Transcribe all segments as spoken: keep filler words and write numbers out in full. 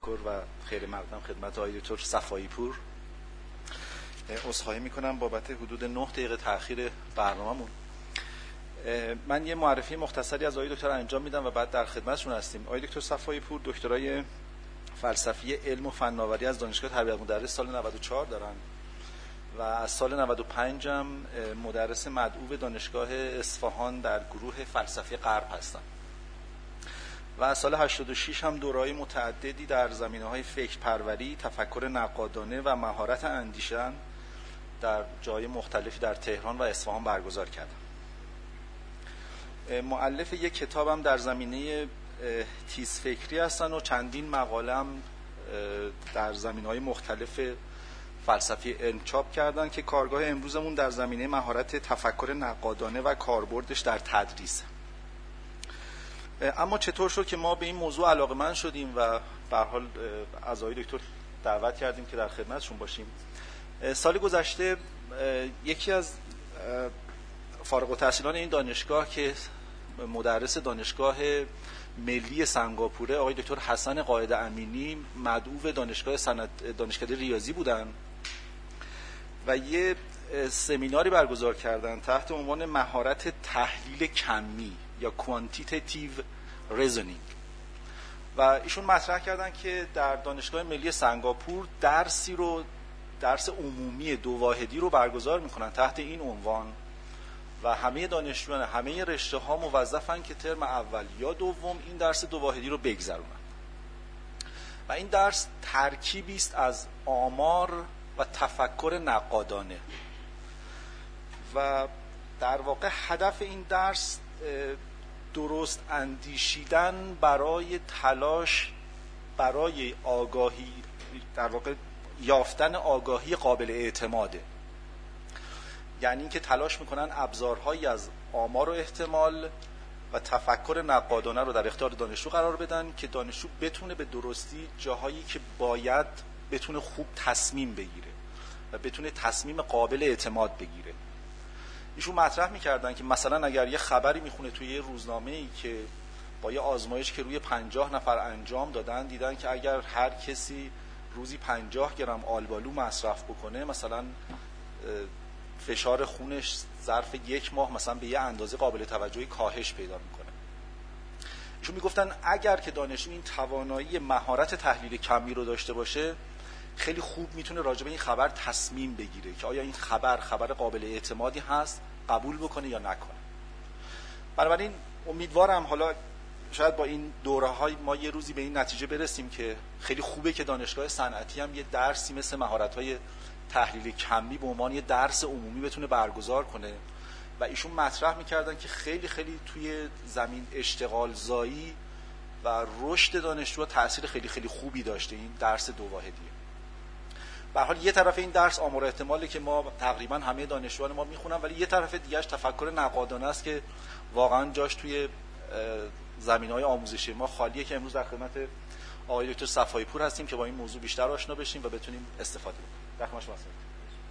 تشکر و خیر مقدم خدمت آقای دکتر صفایی پور. عذرخواهی میکنم بابت حدود نه دقیقه تأخیر برنامه‌مون. من یه معرفی مختصری از آقای دکتر انجام میدم و بعد در خدمتشون هستیم. آقای دکتر صفایی پور دکترای فلسفی علم و فناوری از دانشگاه تربیت مدرس سال نود و چهار دارن و از سال نود و پنج هم مدرس مدعو دانشگاه اصفهان در گروه فلسفی غرب هستن و از سال هشتاد و شش هم دوره‌های متعددی در زمینه‌های فکر پروری، تفکر نقادانه و مهارت اندیشیدن در جای مختلفی در تهران و اصفهان برگزار کردم. مؤلف یک کتابم در زمینه تیزفکری هستن و چندین مقاله هم در زمینه‌های مختلف فلسفی علم چاپ کردن که کارگاه امروزمون در زمینه مهارت تفکر نقادانه و کاربردش در تدریس. اما چطور شد که ما به این موضوع علاقه‌مند شدیم و به هر حال از آقای دکتر دعوت کردیم که در خدمتشون باشیم؟ سال گذشته یکی از فارغ التحصیلان این دانشگاه که مدرس دانشگاه ملی سنگاپوره، آقای دکتر حسن قائد امینی، مدعو دانشگاه سند دانشکده ریاضی بودن و یه سمیناری برگزار کردن تحت عنوان مهارت تحلیل کمی یا کوانتیتیتیو ریزنینگ و ایشون مطرح کردن که در دانشگاه ملی سنگاپور درسی رو درس عمومی دو واحدی رو برگزار میکنن تحت این عنوان و همه دانشجویان همه رشته ها موظفن که ترم اول یا دوم این درس دو واحدی رو بگذرونن و این درس ترکیبی است از آمار و تفکر نقادانه و در واقع هدف این درس درست اندیشیدن برای تلاش برای آگاهی، در واقع یافتن آگاهی قابل اعتماده. یعنی اینکه تلاش میکنن ابزارهایی از آمار و احتمال و تفکر نقادانه رو در اختیار دانشجو قرار بدن که دانشجو بتونه به درستی جاهایی که باید بتونه خوب تصمیم بگیره و بتونه تصمیم قابل اعتماد بگیره. ایشون مطرح میکردن که مثلا اگر یه خبری میخونه توی یه روزنامه‌ای که با یه آزمایش که روی پنجاه نفر انجام دادن دیدن که اگر هر کسی روزی پنجاه گرم آلبالو مصرف بکنه مثلا فشار خونش ظرف یک ماه مثلا به یه اندازه قابل توجهی کاهش پیدا میکنه. ایشون میگفتن اگر که دانشجو این توانایی مهارت تحلیل کمی رو داشته باشه خیلی خوب میتونه راجع به این خبر تصمیم بگیره که آیا این خبر خبر قابل اعتمادی هست، قبول بکنه یا نکنه. بنابراین امیدوارم حالا شاید با این دوره‌های ما یه روزی به این نتیجه برسیم که خیلی خوبه که دانشگاه صنعتی هم یه درسی مثل مهارت‌های تحلیل کمی به عنوان یه درس عمومی بتونه برگزار کنه و ایشون مطرح می‌کردن که خیلی خیلی توی زمین اشتغال زایی و رشد دانشجوها تأثیر خیلی خیلی خوبی داشته این درس دو واحدیه. به هر حال یه طرف این درس آمار احتماله که ما تقریبا همه دانشجویان ما میخونن، ولی یه طرف دیگه‌اش تفکر نقادانه است که واقعا جاش توی زمینه‌های آموزشی ما خالیه که امروز در خدمت آقای دکتر صفایی پور هستیم که با این موضوع بیشتر آشنا بشیم و بتونیم استفاده کنیم. در خدمت شما هستم.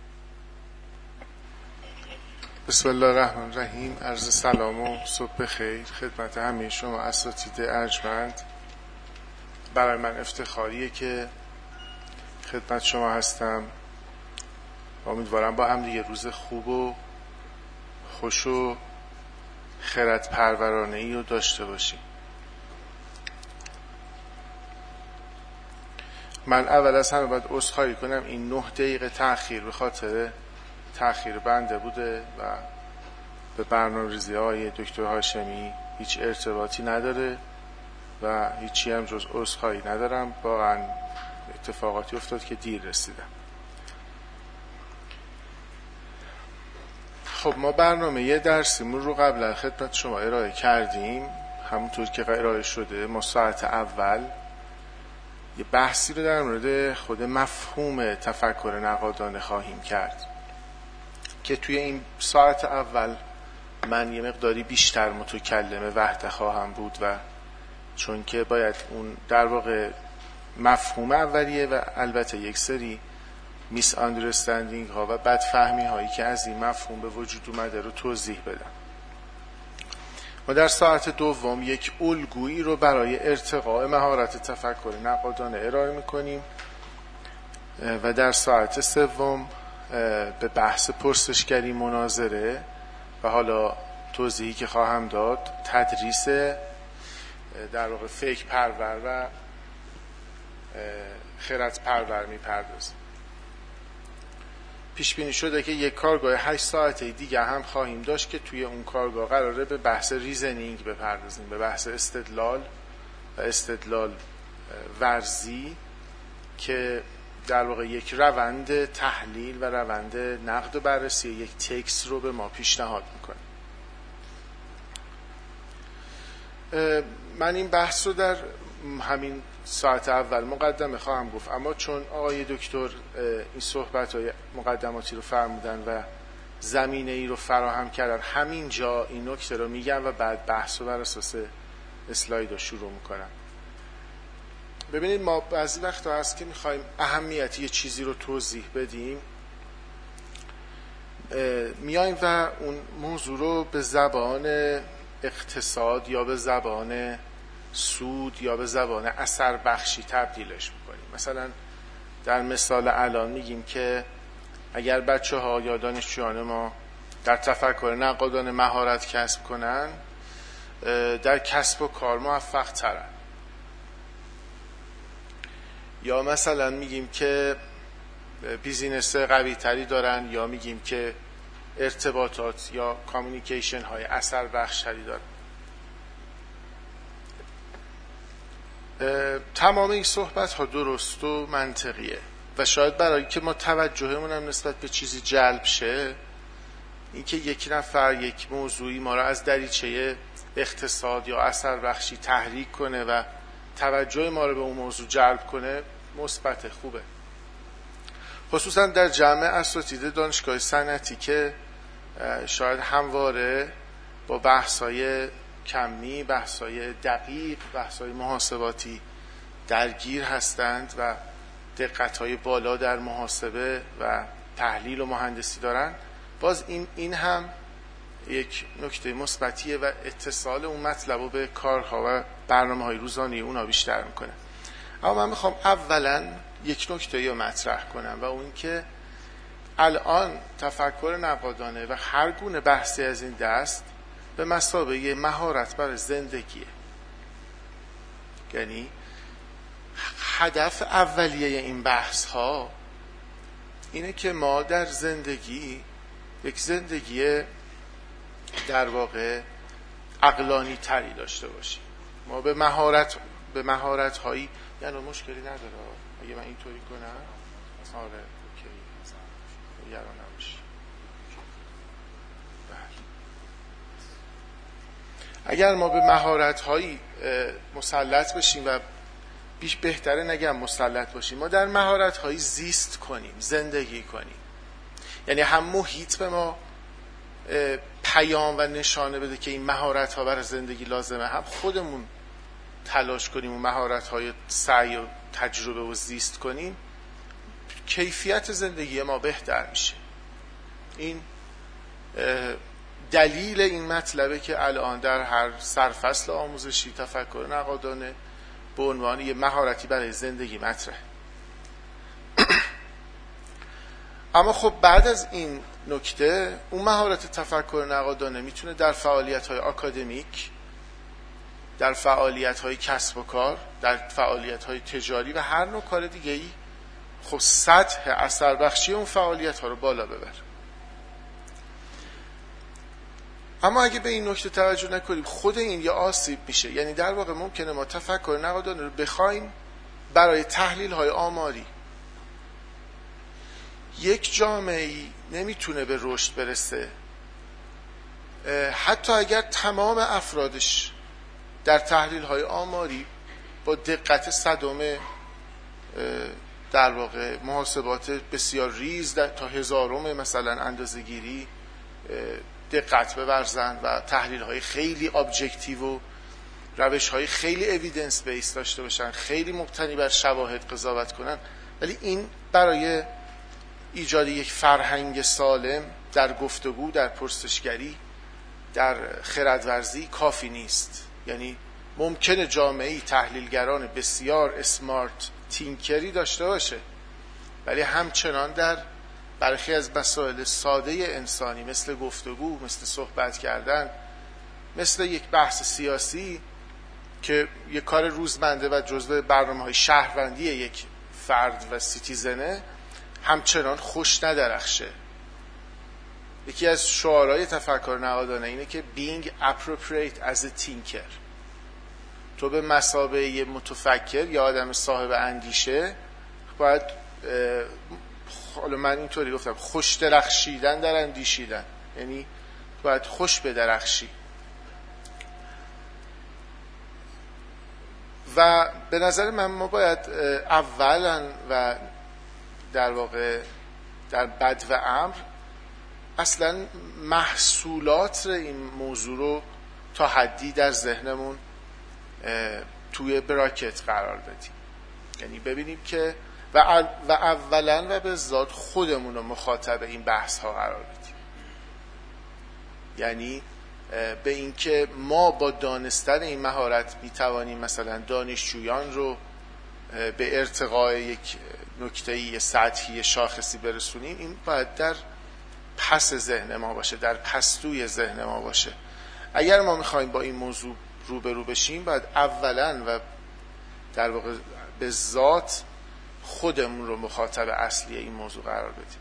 بسم الله الرحمن الرحیم. عرض سلام و صبح بخیر خدمت همه شما اساتید ارجمند. برای من افتخاریه که خدمت شما هستم. امیدوارم با هم دیگه روز خوب و خوش و خرد پرورانه‌ای رو داشته باشیم. من اول از همه باید عذرخواهی کنم این نه دقیقه تأخیر به خاطر تأخیر بنده بوده و به برنامه‌ریزی های دکتر هاشمی هیچ ارتباطی نداره و هیچی هم جز عذرخواهی ندارم. واقعا اتفاقاتی افتاد که دیر رسیدم. خب ما برنامه یه درسیمون رو قبلا خدمت شما ارائه کردیم. همونطور که ارائه شده ما ساعت اول یه بحثی رو در مورد خود مفهوم تفکر نقادانه خواهیم کرد که توی این ساعت اول من یه مقداری بیشتر متکلم وحده خواهم بود و چون که باید اون در واقع مفهوم اولیه و البته یک سری میس اندرستندینگ ها و بدفهمی هایی که از این مفهوم به وجود اومده رو توضیح بدم. ما در ساعت دوم یک الگویی رو برای ارتقاء مهارت تفکر نقادانه ارائه میکنیم و در ساعت سوم به بحث پرسشگری، مناظره و حالا توضیحی که خواهم داد تدریس در واقع فکر پرور و خرد پرور میپردازیم. پیش بینی شده که یک کارگاه هشت ساعته دیگه هم خواهیم داشت که توی اون کارگاه قراره به بحث ریزنینگ بپردازیم، به بحث استدلال و استدلال ورزی که در واقع یک روند تحلیل و روند نقد و بررسی یک تکست رو به ما پیشنهاد میکنه. من این بحث رو در همین ساعت اول مقدمه خواهم گفت، اما چون آقای دکتر این صحبت‌های مقدماتی رو فرمودن و زمینه ای رو فراهم کردن، همین جا این نکته رو میگم و بعد بحث رو بر اساس اسلاید رو شروع میکنم. ببینید ما بعضی وقتا هست که میخوایم اهمیتی یه چیزی رو توضیح بدیم، میایم و اون موضوع رو به زبان اقتصاد یا به زبان سود یا به زبان اثر بخشی تبدیلش میکنیم. مثلا در مثال الان میگیم که اگر بچه ها یا دانشجویان ما در تفکر نقادانه مهارت کسب کنن، در کسب و کار موفق ترن. یا مثلا میگیم که بیزینس قوی تری دارن، یا میگیم که ارتباطات یا کامیونیکیشن های اثر بخش تری دارن. تمام این صحبت ها درست و منطقیه و شاید برای که ما توجهمون هم نسبت به چیزی جلب شه، این که یک نفر یک موضوعی ما را از دریچه اقتصاد یا اثر بخشی تحریک کنه و توجه ما رو به اون موضوع جلب کنه، مثبت، خوبه. خصوصا در جمع اساتید دانشگاه صنعتی که شاید همواره با بحث‌های کمی، بحث‌های دقیق، بحث‌های محاسباتی درگیر هستند و دقت‌های بالا در محاسبه و تحلیل و مهندسی دارن، باز این این هم یک نکته مثبتیه و اتصال اون مطلب رو به کارها و برنامه‌های روزانه اونا بیشتر میکنه. اما من میخوام اولا یک نکته رو مطرح کنم و اون که الان تفکر نقادانه و هر گونه بحثی از این دست به مثابه یه مهارت برای زندگیه. یعنی هدف اولیه این بحث ها اینه که ما در زندگی یک زندگی در واقع عقلانی تری داشته باشیم. ما به مهارت به مهارت هایی، یعنی مشکلی نداره اگه من اینطوری کنم؟ آره اوکی، یارو نباشه. اگر ما به مهارت هایی مسلط بشیم و بیش بهتره نگم مسلط باشیم، ما در مهارت هایی زیست کنیم، زندگی کنیم. یعنی هم محیط به ما پیام و نشانه بده که این مهارت ها برای زندگی لازمه، هم خودمون تلاش کنیم و مهارت های سعی و تجربه و زیست کنیم، کیفیت زندگی ما بهتر میشه. این دلیل این مطلبه که الان در هر سرفصل آموزشی تفکر نقادانه به عنوان یه مهارتی برای زندگی مطرحه. اما خب بعد از این نکته، اون مهارت تفکر نقادانه میتونه در فعالیت‌های آکادمیک، در فعالیت‌های کسب و کار، در فعالیت‌های تجاری و هر نوع کار دیگه‌ای خب سطح اثر بخشی اون فعالیت‌ها رو بالا ببره. اما اگه به این نکته توجه نکنیم، خود این یه آسیب میشه. یعنی در واقع ممکنه ما تفکر نقادانه رو بخوایم برای تحلیل‌های آماری. یک جامعه‌ای نمیتونه به رشد برسه حتی اگر تمام افرادش در تحلیل‌های آماری با دقت صدم در واقع محاسبات بسیار ریز تا هزارم مثلا اندازه‌گیری دقت بورزن و تحلیل‌های خیلی ابجکتیو و روش‌های خیلی اویدنس بیس داشته باشن، خیلی مبتنی بر شواهد قضاوت کنن، ولی این برای ایجاد یک فرهنگ سالم در گفتگو، در پرسشگری در خردورزی کافی نیست. یعنی ممکنه جامعه‌ای تحلیلگران بسیار اسمارت تینکری داشته باشه، ولی همچنان در برخی از مسائل ساده انسانی مثل گفتگو، مثل صحبت کردن، مثل یک بحث سیاسی که یک کار روزمره و جزء برنامه‌های شهروندی یک فرد و سیتیزنه، همچنان خوش ندرخشه. یکی از شعارهای تفکر نهادانه اینه که being appropriate as a thinker. تو به مثابه یه متفکر یا آدم صاحب اندیشه باید، حالا من اینطوری گفتم، خوش درخشیدن در اندیشیدن، یعنی باید خوش بدرخشی. و به نظر من ما باید اولا و در واقع در بد و امر اصلا محصولات این موضوع رو تا حدی در ذهنمون توی براکت قرار بدیم. یعنی ببینیم که و و اولا و به ذات خودمون رو مخاطب این بحث ها قرار بدیم. یعنی به این که ما با دانستن این مهارت میتوانیم مثلا دانشجویان رو به ارتقای یک نکته‌ای سطحی شاخصی برسونیم، این باید در پس ذهن ما باشه، در پستوی ذهن ما باشه. اگر ما میخوایم با این موضوع روبرو بشیم، باید اولا و در واقع به ذات خودمون رو مخاطب اصلی این موضوع قرار بدیم.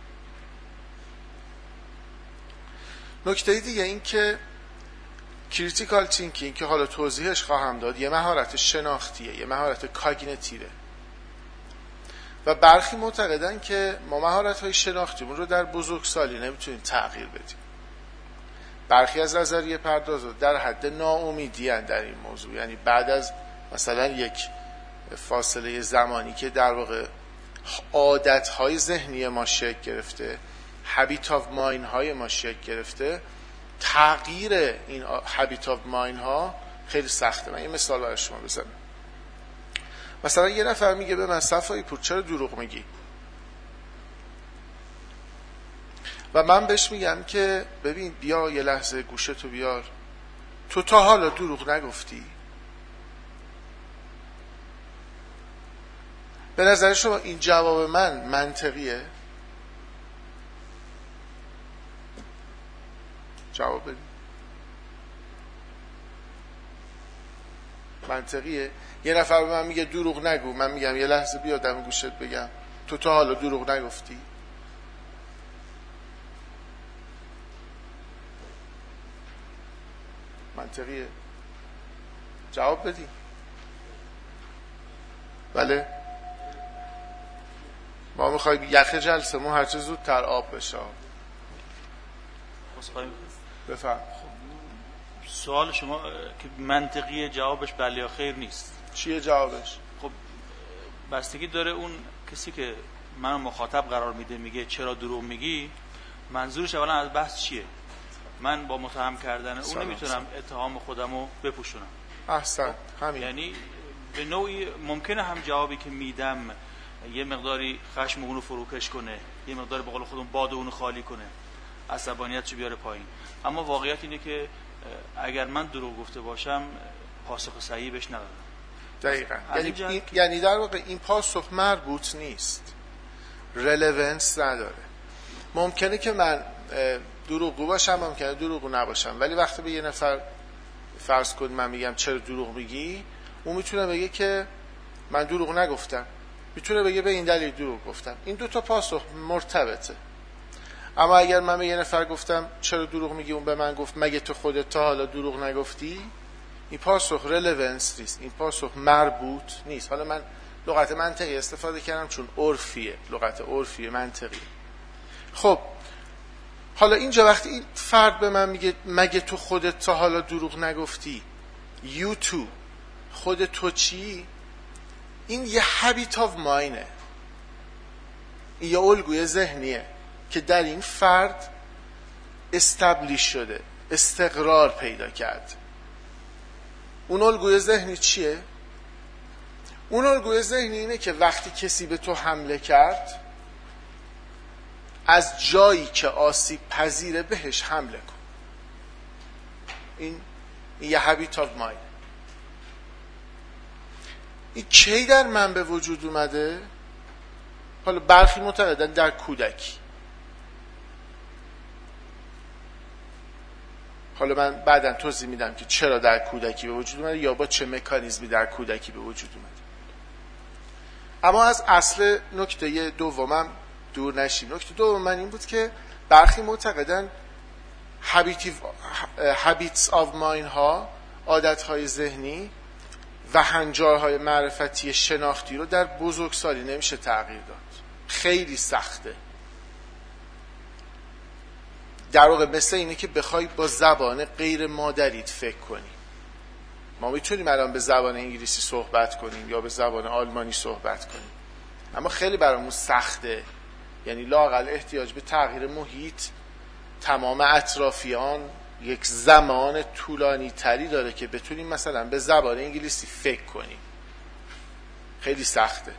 نکته دیگه این که کریتیکال تینکینگ که حالا توضیحش خواهم داد، یه مهارت شناختیه، یه مهارت کاگنیتیوه و برخی معتقدن که ما مهارت‌های شناختیمون رو در بزرگسالی نمیتونیم تغییر بدیم. برخی از نظریه پردازا در حد ناامیدی ان در این موضوع، یعنی بعد از مثلا یک فاصله زمانی که در واقع عادت‌های ذهنی ما شکل گرفته، هابیت آف مایند های ما شکل گرفته، تغییر این هابیت آف مایند ها خیلی سخته. من یه مثال برای شما بزنم. مثلا یه نفر میگه به من صفایی پور چرا دروغ میگی؟ و من بهش میگم که ببین بیا یه لحظه گوشتو بیار، تو تا حالا دروغ نگفتی؟ به نظر شما این جواب من منطقیه؟ جواب بدید. منطقیه؟ یه نفر به من میگه دروغ نگو، من میگم یه لحظه بیا دم گوشت بگم تو تا حالا دروغ نگفتی؟ منطقیه؟ جواب بدید. بله؟ ما میخوایم یخ جلسه ما هرچه زودتر آب بشه. بفهم. سوال شما که منطقی جوابش بله یا خیر نیست. چیه جوابش؟ خب بستگی داره اون کسی که منو مخاطب قرار میده میگه چرا دروغ میگی، منظورش اولا از بحث چیه. من با متهم کردن اون نمیتونم اتهام خودمو بپوشونم. احسن، همین. یعنی به نوعی ممکنه هم جوابی که میدم یه مقداری خشم اونو فروکش کنه، یه مقدار به قول خودمون باد اونو خالی کنه، عصبانیتشو بیاره پایین، اما واقعیت اینه که اگر من دروغ گفته باشم پاسخ صحیحی بهش ندارم. دقیقاً. یعنی این، یعنی در واقع این پاسخ مربوط نیست، رلوانس نداره. ممکنه که من دروغگو باشم، ممکنه دروغگو نباشم، ولی وقتی به یه نفر فرض کن من میگم چرا دروغ میگی، اون میتونه بگه که من دروغ نگفتم، میتونه بگه به این دلیل دروغ گفتم. این دو تا پاسخ مرتبطه. اما اگر من به یه نفر گفتم چرا دروغ میگی، اون به من گفت مگه تو خودت تا حالا دروغ نگفتی، این پاسخ رلوانس نیست، این پاسخ مربوط نیست. حالا من لغت منطقی استفاده کردم چون عرفیه، لغت عرفیه منطقی. خب حالا اینجا وقتی این فرد به من میگه مگه تو خودت تا حالا دروغ نگفتی، you too، خود تو چی، این یه habit of mind، این یه الگوی ذهنیه که در این فرد استبلیش شده، استقرار پیدا کرد. اون الگوی ذهنی چیه؟ اون الگوی ذهنی اینه که وقتی کسی به تو حمله کرد، از جایی که آسیب پذیره بهش حمله کن. این, این یه هابیت آف مایند. این کی در من به وجود اومده؟ حالا برخی معتقدن در کودکی. حالا من بعداً توضیح میدم که چرا در کودکی به وجود اومده یا با چه مکانیزمی در کودکی به وجود اومده. اما از اصل نکته دومم دور نشیم. نکته دوم من این بود که برخی معتقدن habits of mind ها، عادتهای ذهنی و هنجارهای معرفتی شناختی رو در بزرگسالی نمیشه تغییر داد. خیلی سخته. در واقع مثل اینه که بخوای با زبان غیر مادریت فکر کنی. ما میتونیم الان به زبان انگلیسی صحبت کنیم یا به زبان آلمانی صحبت کنیم، اما خیلی برامون سخته. یعنی لااقل احتیاج به تغییر محیط تمام اطرافیان یک زمان طولانی تری داره که بتونیم مثلا به زبان انگلیسی فکر کنیم. خیلی سخته.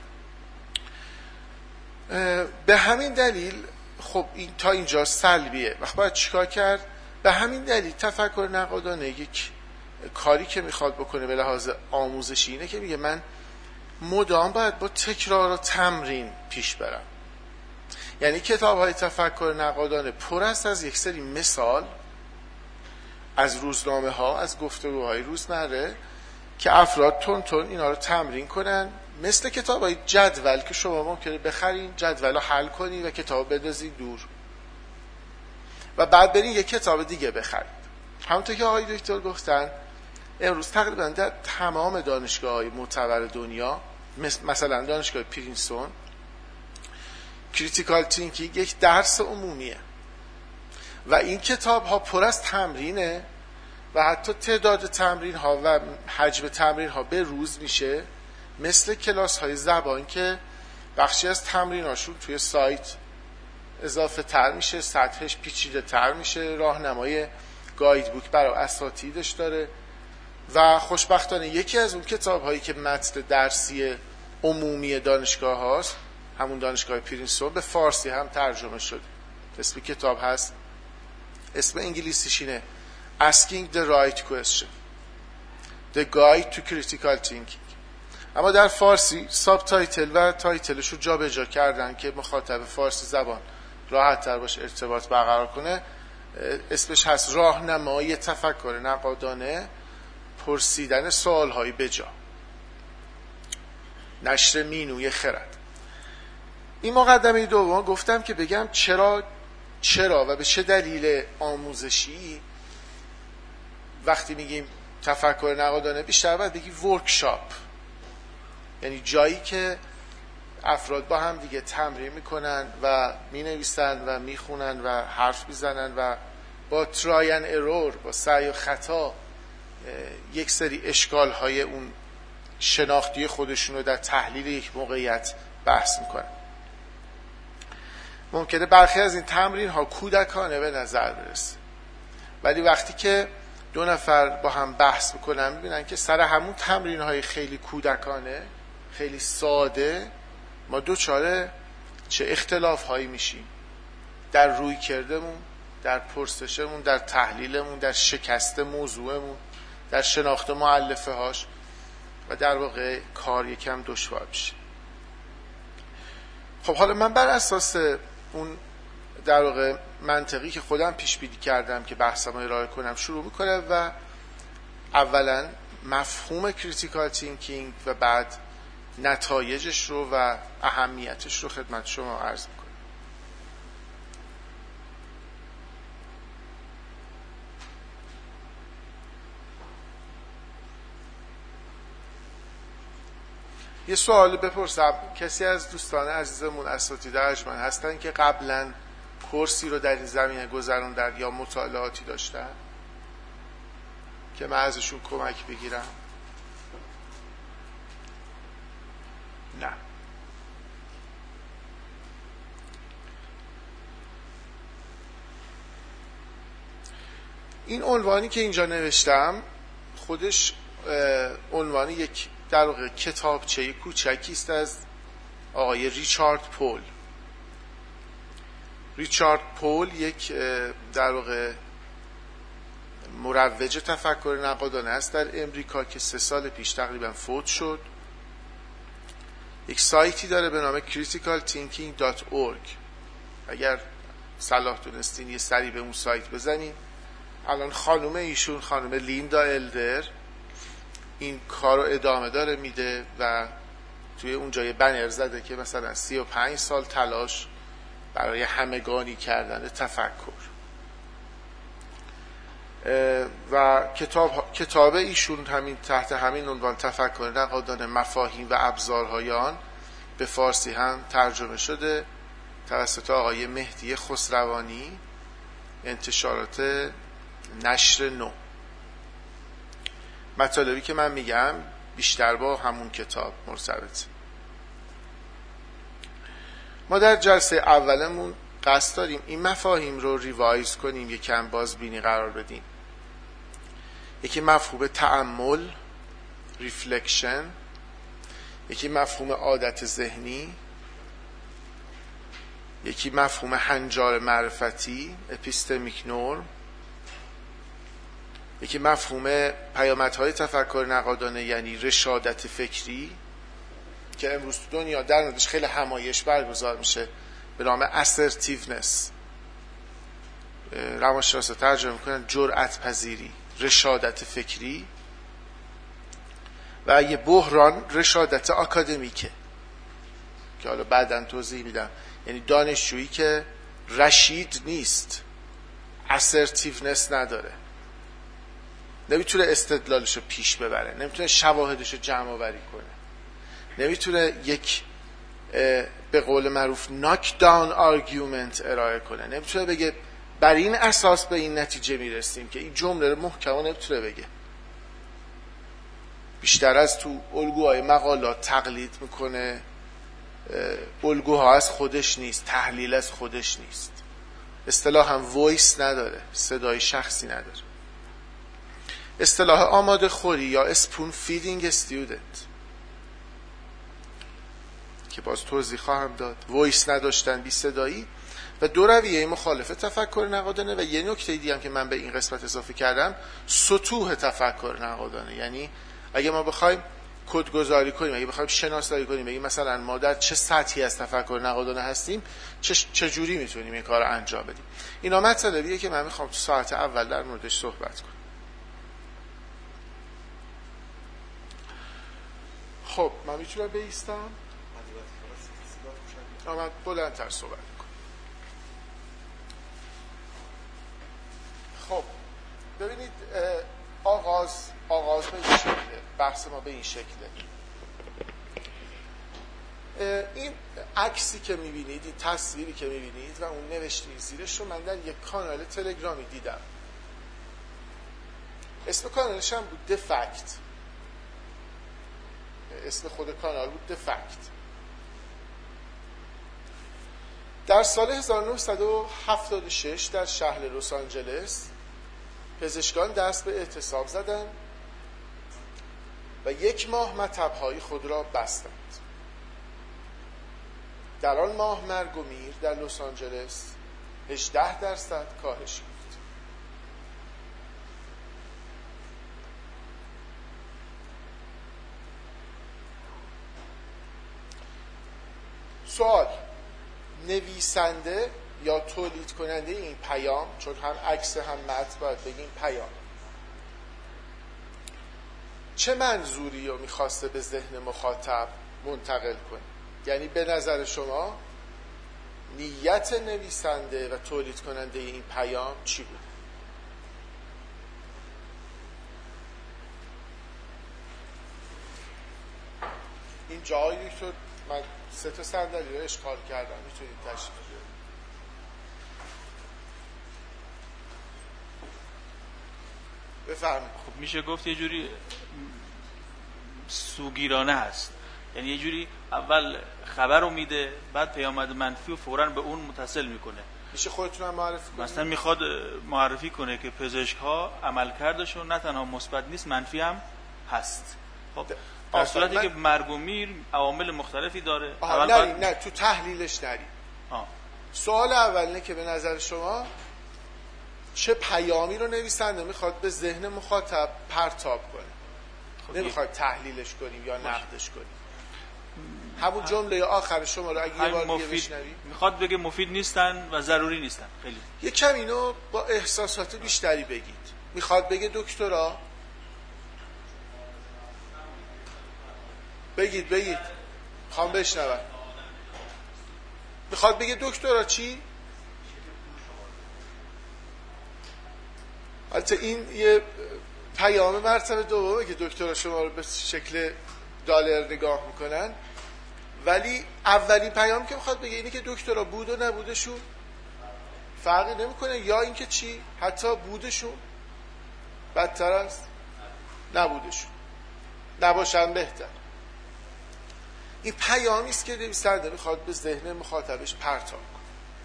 به همین دلیل خب این تا اینجا سلبیه. وقت باید چیکار کرد؟ به همین دلیل تفکر نقادانه یک کاری که میخواد بکنه به لحاظ آموزشی اینه که میگه من مدام باید با تکرار و تمرین پیش برم. یعنی کتاب های تفکر نقادانه پر است از یک سری مثال از روزنامه ها، از گفتگوهای روزمره که افراد تون تون اینا رو تمرین کنن، مثل کتاب های جدول که شما ممکنه بخرین، جدول رو حل کنی و کتاب بدازید دور و بعد برین یک کتاب دیگه بخرید. همونطور که آقای دکتر گفتن امروز تقریبا در تمام دانشگاه های معتبر دنیا، مثلا دانشگاه پرینستون، کریتیکال تینکینگ یک درس عمومیه و این کتاب ها پر از تمرینه و حتی تعداد تمرین ها و حجم تمرین ها به روز میشه، مثل کلاس های زبان که بخشی از تمرین هاشون توی سایت اضافه تر میشه، سطحش پیچیده تر میشه، راهنمای گاید بوک برای اساتیدش داره و خوشبختانه یکی از اون کتاب هایی که متن درسی عمومی دانشگاه هاست، همون دانشگاه پرینستون، به فارسی هم ترجمه شده. اسم کتاب هست، اسم انگلیسیش اینه Asking the Right Question The Guide to Critical Thinking. اما در فارسی ساب تایتل و تایتلش رو جا به جا کردن که مخاطب فارسی زبان راحت تر باشه ارتباط برقرار کنه. اسمش هست راهنمای تفکر نقادانه، پرسیدن سوالهای بجا، نشر مینوی خرد. این مقدمه دوم گفتم که بگم چرا چرا و به چه دلیل آموزشی وقتی میگیم تفکر نقادانه بیشتر باید بگی ورکشاپ، یعنی جایی که افراد با هم دیگه تمرین میکنن و مینویسن و میخونن و حرف میزنن و با ترای ان ارور، با سعی و خطا یک سری اشکال های اون شناختی خودشون رو در تحلیل یک موقعیت بحث میکنن. ممکنه برخی از این تمرین ها کودکانه به نظر برسه، ولی وقتی که دو نفر با هم بحث میکنن میبینن که سر همون تمرین های خیلی کودکانه، خیلی ساده، ما دوچاره چه اختلاف هایی میشیم در روی کردمون، در پرسشمون، در تحلیلمون، در شکست موضوعمون، در شناخت مؤلفه هاش و در واقع کار یکم دشوار میشه. خب حالا من بر اساس اون در واقع منطقی که خودم پیش بینی کردم که بحثم رو ارائه کنم شروع میکنم و اولا مفهوم کریتیکال تینکینگ و بعد نتایجش رو و اهمیتش رو خدمت شما عرض میکنم. یه سوال بپرسم، کسی از دوستان عزیزمون اساتید ارجمند هستن که قبلا کورسی رو در این زمینه گذروندن یا مطالعاتی داشتن که من ازشون کمک بگیرم؟ نه. این عنوانی که اینجا نوشتم خودش عنوان یک در واقع کتابچه کوچکی است از آقای ریچارد پول. ریچارد پول یک در واقع مروج تفکر نقادانه است در امریکا که سه سال پیش تقریبا فوت شد. یک سایتی داره به نام کریتیکال تینکینگ دات اورگ. اگر صلاح دونستین یه سری به اون سایت بزنین. الان خانم ایشون، خانم لیندا الدر، این کار رو ادامه داره میده و توی اونجا یه بنر زده که مثلا سی و پنج سال تلاش برای همگانی کردن تفکر و کتاب کتاب ایشون همین تحت همین عنوان تفکر نقادانه، مفاهیم و ابزارهای آن به فارسی هم ترجمه شده توسط آقای مهدی خسروانی، انتشارات نشر نو. مطالبی که من میگم بیشتر با همون کتاب مرتبطه. ما در جلسه اولمون قصد داریم این مفاهیم رو ریوایز کنیم، یکم بازبینی قرار بدیم. یکی مفهوم تأمل، ریفلکشن، یکی مفهوم عادت ذهنی، یکی مفهوم هنجار معرفتی، اپیستمیک نورم، یکی مفهوم پیامدهای تفکر نقادانه یعنی رشادت فکری که امروز تو دنیا در موردش خیلی همایش برگزار میشه به نام assertiveness. روانشناسا ترجمه میکنن جرأت پذیری، رشادت فکری. و یه بحران رشادت آکادمیکه که حالا بعداً توضیح میدم، یعنی دانشجویی که رشید نیست، assertiveness نداره، نمیتونه استدلالشو پیش ببره، نمیتونه شواهدشو جمع آوری کنه، نمیتونه یک به قول معروف knock down argument ارائه کنه، نمیتونه بگه بر این اساس به این نتیجه میرسیم، که این جمله رو محکما نمیتونه بگه. بیشتر از تو الگوهای مقالات تقلید میکنه، الگوها از خودش نیست، تحلیل از خودش نیست، اصطلاح هم وایس نداره، صدای شخصی نداره. اصطلاح آماده خوری یا اسپون فیدینگ استودنت که باز توضیح خواهم داد، وایس نداشتن، بی صدایی و دو رویه مخالف تفکر نقادانه. و یه نکته دیگه هم که من به این قسمت اضافه کردم، سطوح تفکر نقادانه. یعنی اگه ما بخوایم کدگذاری کنیم، اگه بخوایم شناسایی کنیم، بگیم مثلا ما در چه سطحی از تفکر نقادانه هستیم، چه چجوری میتونیم این کار رو انجام بدیم. اینا مطلبیه که من میخوام تو ساعت اول در موردش صحبت کنم. خب من میتونم بایستم؟ من بلندتر صحبت میکنم. خب ببینید، آغاز آغاز به این شکله، بحث ما به این شکله. این عکسی که میبینید، این تصویری که میبینید و اون نوشته زیرش رو من در یک کانال تلگرامی دیدم. اسم کانالش هم بود دفکت. اسم خود کانال بود دفکت. در سال هزار و نهصد و هفتاد و شش در شهر لس آنجلس پزشکان دست به اعتصاب زدند و یک ماه مطب‌های خود را بستند. در آن ماه مرگ و میر در لس آنجلس هجده درصد کاهش یافت. سوال: نویسنده یا تولید کننده این پیام، چون هم عکس هم متن باید بگیم پیام، چه منظوری رو میخواسته به ذهن مخاطب منتقل کنه؟ یعنی به نظر شما نیت نویسنده و تولید کننده این پیام چی بود؟ این جایی که من سه تا صندلی رو اشغال کردم، میتونید تشریف بیارید. بفرمایید. خب میشه گفت یه جوری سوگیرانه هست، یعنی یه جوری اول خبر رو میده، بعد پیامد منفی و فوراً به اون متصل میکنه. میشه خودتون هم معرفی کنید؟ مثلا میخواد معرفی کنه که پزشک ها عملکردشون نه تنها مثبت نیست، منفی هم هست. خب در صورتی من... که مرگ و میر عوامل مختلفی داره. اول نریم بعد... نه تو تحلیلش نریم. آه. سوال اول اینه که به نظر شما چه پیامی رو نویسنده میخواد به ذهن مخاطب پرتاب کنه. خب نمیخواد تحلیلش کنیم یا نقدش کنیم. همون جمله آخر شما رو اگه یه بار دیگه بشنوید، میخواد بگه مفید نیستن و ضروری نیستن. خیلی یکم اینو با احساسات بیشتری بگید. میخواد بگه دکترا، بگید بگید خوام بشنوم. میخواد بگه دکترا چی؟ البته این یه پیام مرتبه دومه که دکترا شما رو به شکل دلار نگاه میکنن، ولی اولین پیام که میخواد بگه اینه که دکترا بود و نبودشون فرقی نمیکنه، یا اینکه چی؟ حتی بودشون بدتر است نبودشون، نباشن بهتر. این پیامی است که نویسنده میخواد به ذهن مخاطبش پرتاب کنه.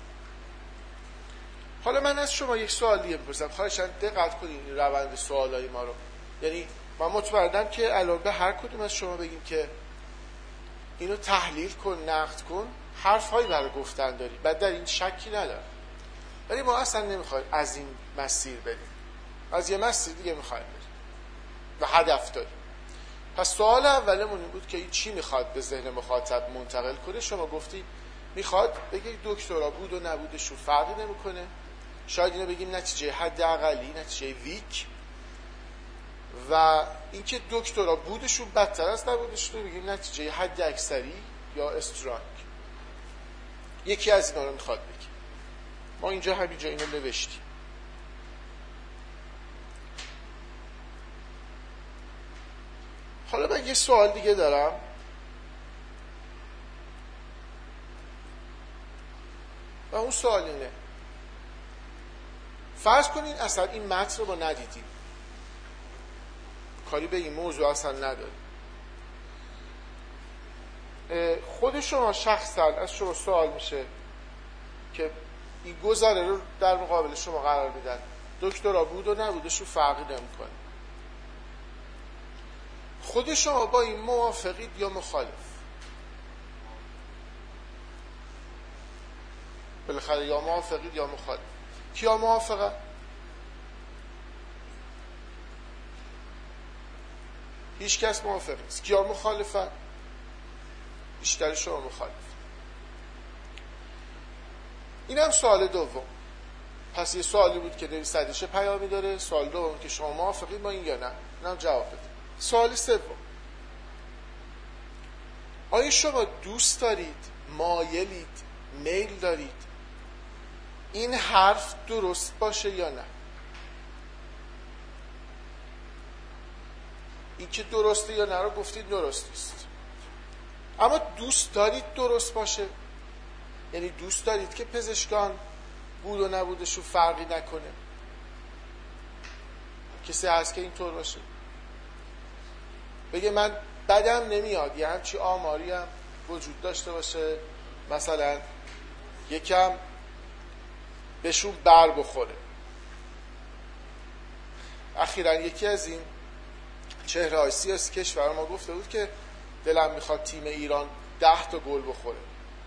حالا من از شما یک سوال دیگه میپرسم، خواهشاً دقت کنید این روند سوالای ما رو. یعنی من مطمئنم که الان به هر کدوم از شما بگیم که اینو تحلیل کن، نقد کن، حرف‌هایی برای گفتن داری، بعد در این شکی ندارم. ولی ما اصلا نمیخوایم از این مسیر بریم، از یه مسیر دیگه میخوایم بریم و هدف داریم. پس سوال اولمون این بود که این چی میخواد به ذهن مخاطب منتقل کنه. شما گفتی میخواد بگه دکترا بود و نبودش رو فرقی نمیکنه، شاید اینو بگیم نتیجه حداقلی، نتیجه ویک، و اینکه دکترا بودشون بدتر است نبودش رو بگیم نتیجه حد اکثری یا استرانگ. یکی از اینا رو میخواد بگیم. ما اینجا همینجا اینو نوشتیم. حالا من یه سوال دیگه دارم. و اون سوال اینه، فرض کنین اصلا این متن رو با ندیدیم، کاری به این موضوع اصلا نداریم. خود شما شخصا از شما سوال میشه که این گزاره رو در مقابل شما قرار میدن، دکترا بود و نبودش رو فرقی نمیکنه. خود شما با این موافقید یا مخالف؟ بالاخره یا موافقید یا مخالف. کیا موافقه؟ هیچ کس موافق نیست. کیا مخالفن؟ بیشتر شما مخالف. این هم سوال دوم. پس یه سوالی بود که نویسنده چه پیامی داره، سوال دوم که شما موافقید با این یا نه. اینم جواب بده. سوال سوم، آیا شما دوست دارید، مایلید، میل دارید این حرف درست باشه یا نه؟ این که درسته یا نه رو گفتید درست نیست، اما دوست دارید درست باشه؟ یعنی دوست دارید که پزشکان بود و نبودش رو فرقی نکنه؟ کسی هست که اینطور باشه؟ بگه من بدم نمیاد یه همچی آماری هم وجود داشته باشه، مثلا یکم بهشون بر بخوره. اخیراً یکی از این چهره های سیاسی کشور ما گفته بود که دلم میخواد تیم ایران ده تا گل بخوره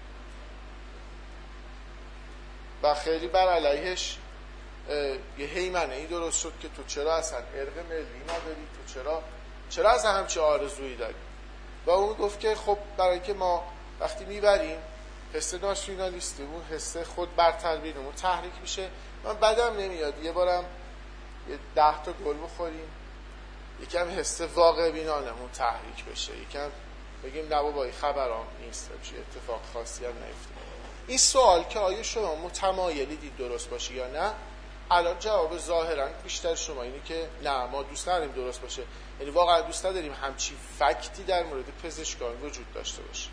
و خیلی بر علیهش یه هیمنه ای درست شد که تو چرا اصلا ارق ملی نداری، تو چرا چرا اصلا همچه آرزویی داری. و اون گفت که خب برای که ما وقتی میبریم حس ناسیونالیستیمون، حس خود برتربینمون تحریک میشه. من بدم نمیاد یه بارم یه ده تا گل بخوریم، یکم حس واقع بینانمون تحریک بشه، یکم بگیم نه بابا این خبرام نیست، چه اتفاق خاصی هم نیفتاد. این سوال که آیا شما متمایلید درست باشه یا نه، الان جواب ظاهرا بیشتر شما اینه که نه ما دوست نداریم درست باشه. یعنی واقعا دوست نداریم همچی فکتی در مورد پزشکان وجود داشته باشه.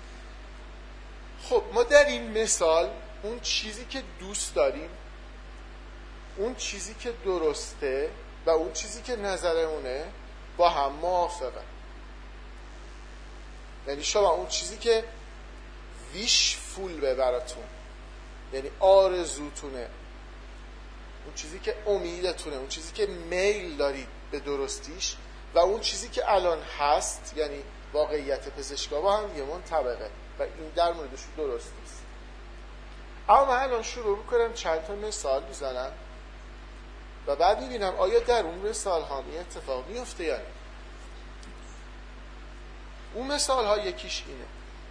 خب ما در این مثال اون چیزی که دوست داریم، اون چیزی که درسته و اون چیزی که نظرمونه با هم موافقه. یعنی شما اون چیزی که ویش فول به براتون، یعنی آرزوتونه، اون چیزی که امیدتونه، اون چیزی که میل دارید به درستیش و اون چیزی که الان هست، یعنی واقعیت پزشکا با هم یه منطبقه و این در موردش درست نیست. اما من الان شروع میکنم چند تا مثال میزنم و بعد میبینم آیا در اون مثال ها می اتفاق میفته یا نه. اون مثال ها یکیش اینه،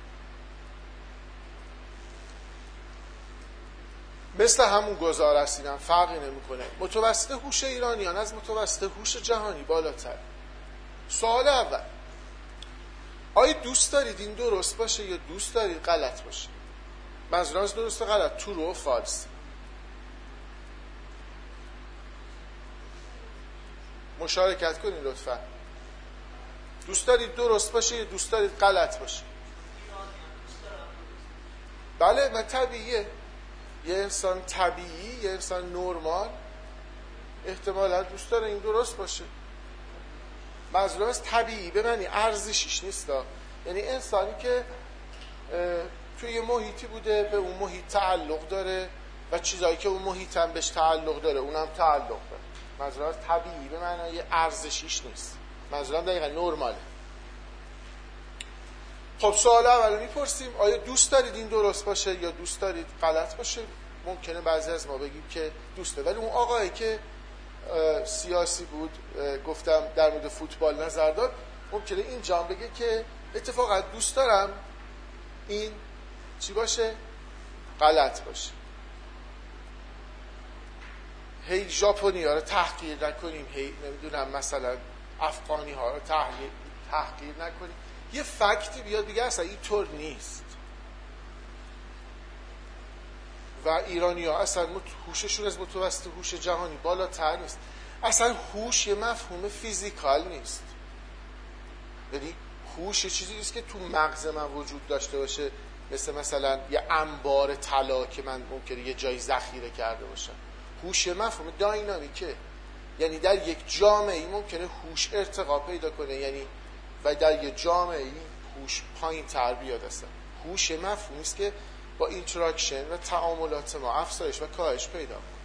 مثل همون گزار رسیدن فرقی نمیکنه. متوسط هوش ایرانیان از متوسط هوش جهانی بالاتر. سوال اول، آیا دوست دارید این درست باشه یا دوست دارید غلط باشه؟ منظورم از درست و غلط تو رو فالس. مشارکت کنید لطفا. دوست دارید درست باشه یا دوست دارید غلط باشه؟ بله، من طبیعیه. یه انسان طبیعی، یه انسان نورمال احتمالا دوست داره این درست باشه. منظورم از طبیعی به معنی ارزشیش نیستا، یعنی انسانی که توی یه محیطی بوده به اون محیط تعلق داره و چیزایی که اون محیط هم بهش تعلق داره اونم تعلق داره. منظورم از طبیعی به معنی ارزشیش نیست، منظورم دقیقا نرماله. خب سوال اول میپرسیم آیا دوست دارید این درست باشه یا دوست دارید غلط باشه؟ ممکنه بعضی از ما بگیم که دوسته، ولی اون آقایی که سیاسی بود گفتم در مورد فوتبال نظر داد، ممکنه اینجا بگه که اتفاقا دوست دارم این چی باشه؟ غلط باشه. هی ژاپنی ها رو تحقیر نکنیم، هی نمیدونم مثلا افغانی ها رو تحقیر تحقیر نکنیم. یه فکتی بیاد بگه اصلا این طور نیست و ایرانی ها اصلا هوششون از متوسط هوش جهانی بالاتر نیست. اصلا هوش یه مفهوم فیزیکال نیست، یعنی هوش یه چیزی نیست که تو مغز من وجود داشته باشه، مثل مثلا یه انبار طلا که من ممکنه یه جایی ذخیره کرده باشم. هوش یه مفهوم داینامیکه، یعنی در یک جامعه ممکنه هوش ارتقا پیدا کنه، یعنی و در یک جامعه هوش پایین تر بیاد. اصلا هوش یه مفهومی است که با اینتراکشن و تعاملات ما افزایش و کاهش پیدا کنه.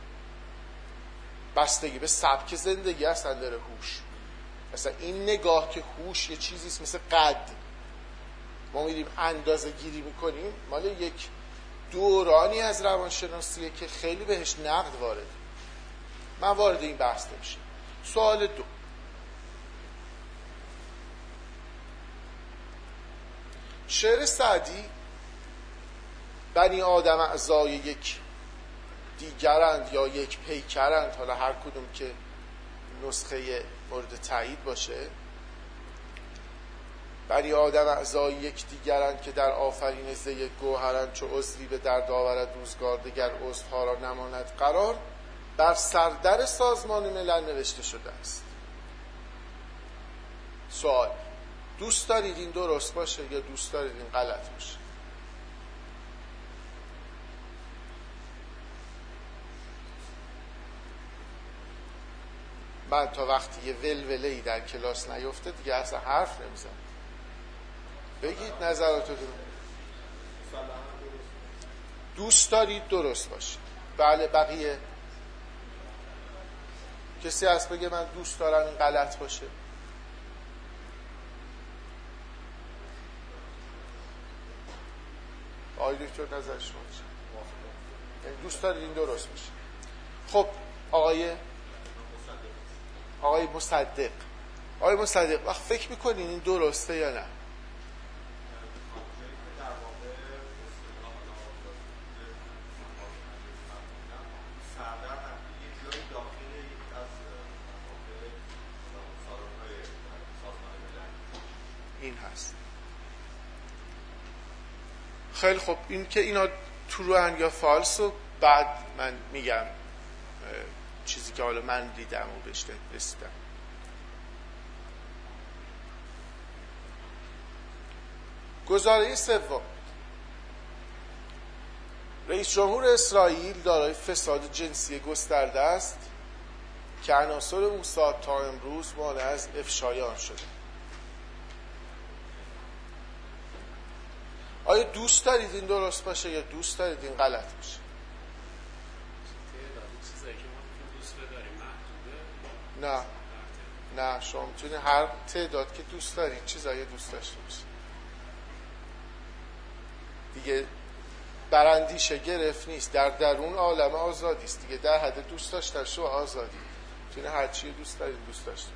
بستگی به سبک زندگی اصلا داره هوش. مثلا این نگاه که هوش یه چیزی است مثل قد، ما میریم اندازه گیری میکنیم، مال یک دورانی از روانشناسیه که خیلی بهش نقد وارده. من وارد این بحث نمیشم. سوال دو، شعر سعدی بنی آدم اعضای یک دیگرند یا یک پیکرند، حالا هر کدوم که نسخه مورد تایید باشه. بنی آدم اعضای یک دیگرند که در آفرینش یک گوهرند، چو عضوی به درد آورد روزگار دگر عضوها را نماند قرار، بر سردر سازمان ملل نوشته شده است. سوال، دوست دارید این درست باشه یا دوست دارید این غلط باشه؟ من تا وقتی یه ولوله‌ای در کلاس نیفته دیگه اصلا حرف نمیزنم. بگید نظراتتون. دوست دارید درست باشه؟ بله. بقیه کسی هست بگه من دوست دارم این غلط باشه؟ آقای دکتر نظر شما چیه؟ دوست دارید این درست باشه؟ خب آقای آقای مصدق آقای مصدق وقت فکر میکنین این درسته یا نه؟ این هست. خیلی خب، این که اینا تروان یا فالس رو بعد من میگم چیزی که حالا من دیدم و بهش رسیدم. گزاره سوم، رئیس جمهور اسرائیل دارای فساد جنسی گسترده است که عناصر موساد تا امروز مانع از افشای آن شده. آیا دوست دارید این درست باشه یا دوست دارید این غلط باشه؟ نه نه شما میتونید هر تعداد که دوست دارید چیزایی دوست داشته باشید. دیگه براندیشه گرفت نیست، در درون عالم آزادی است دیگه. در حد دوست داشتن و آزادی میتونه هر چی دوست دارید دوست داشته.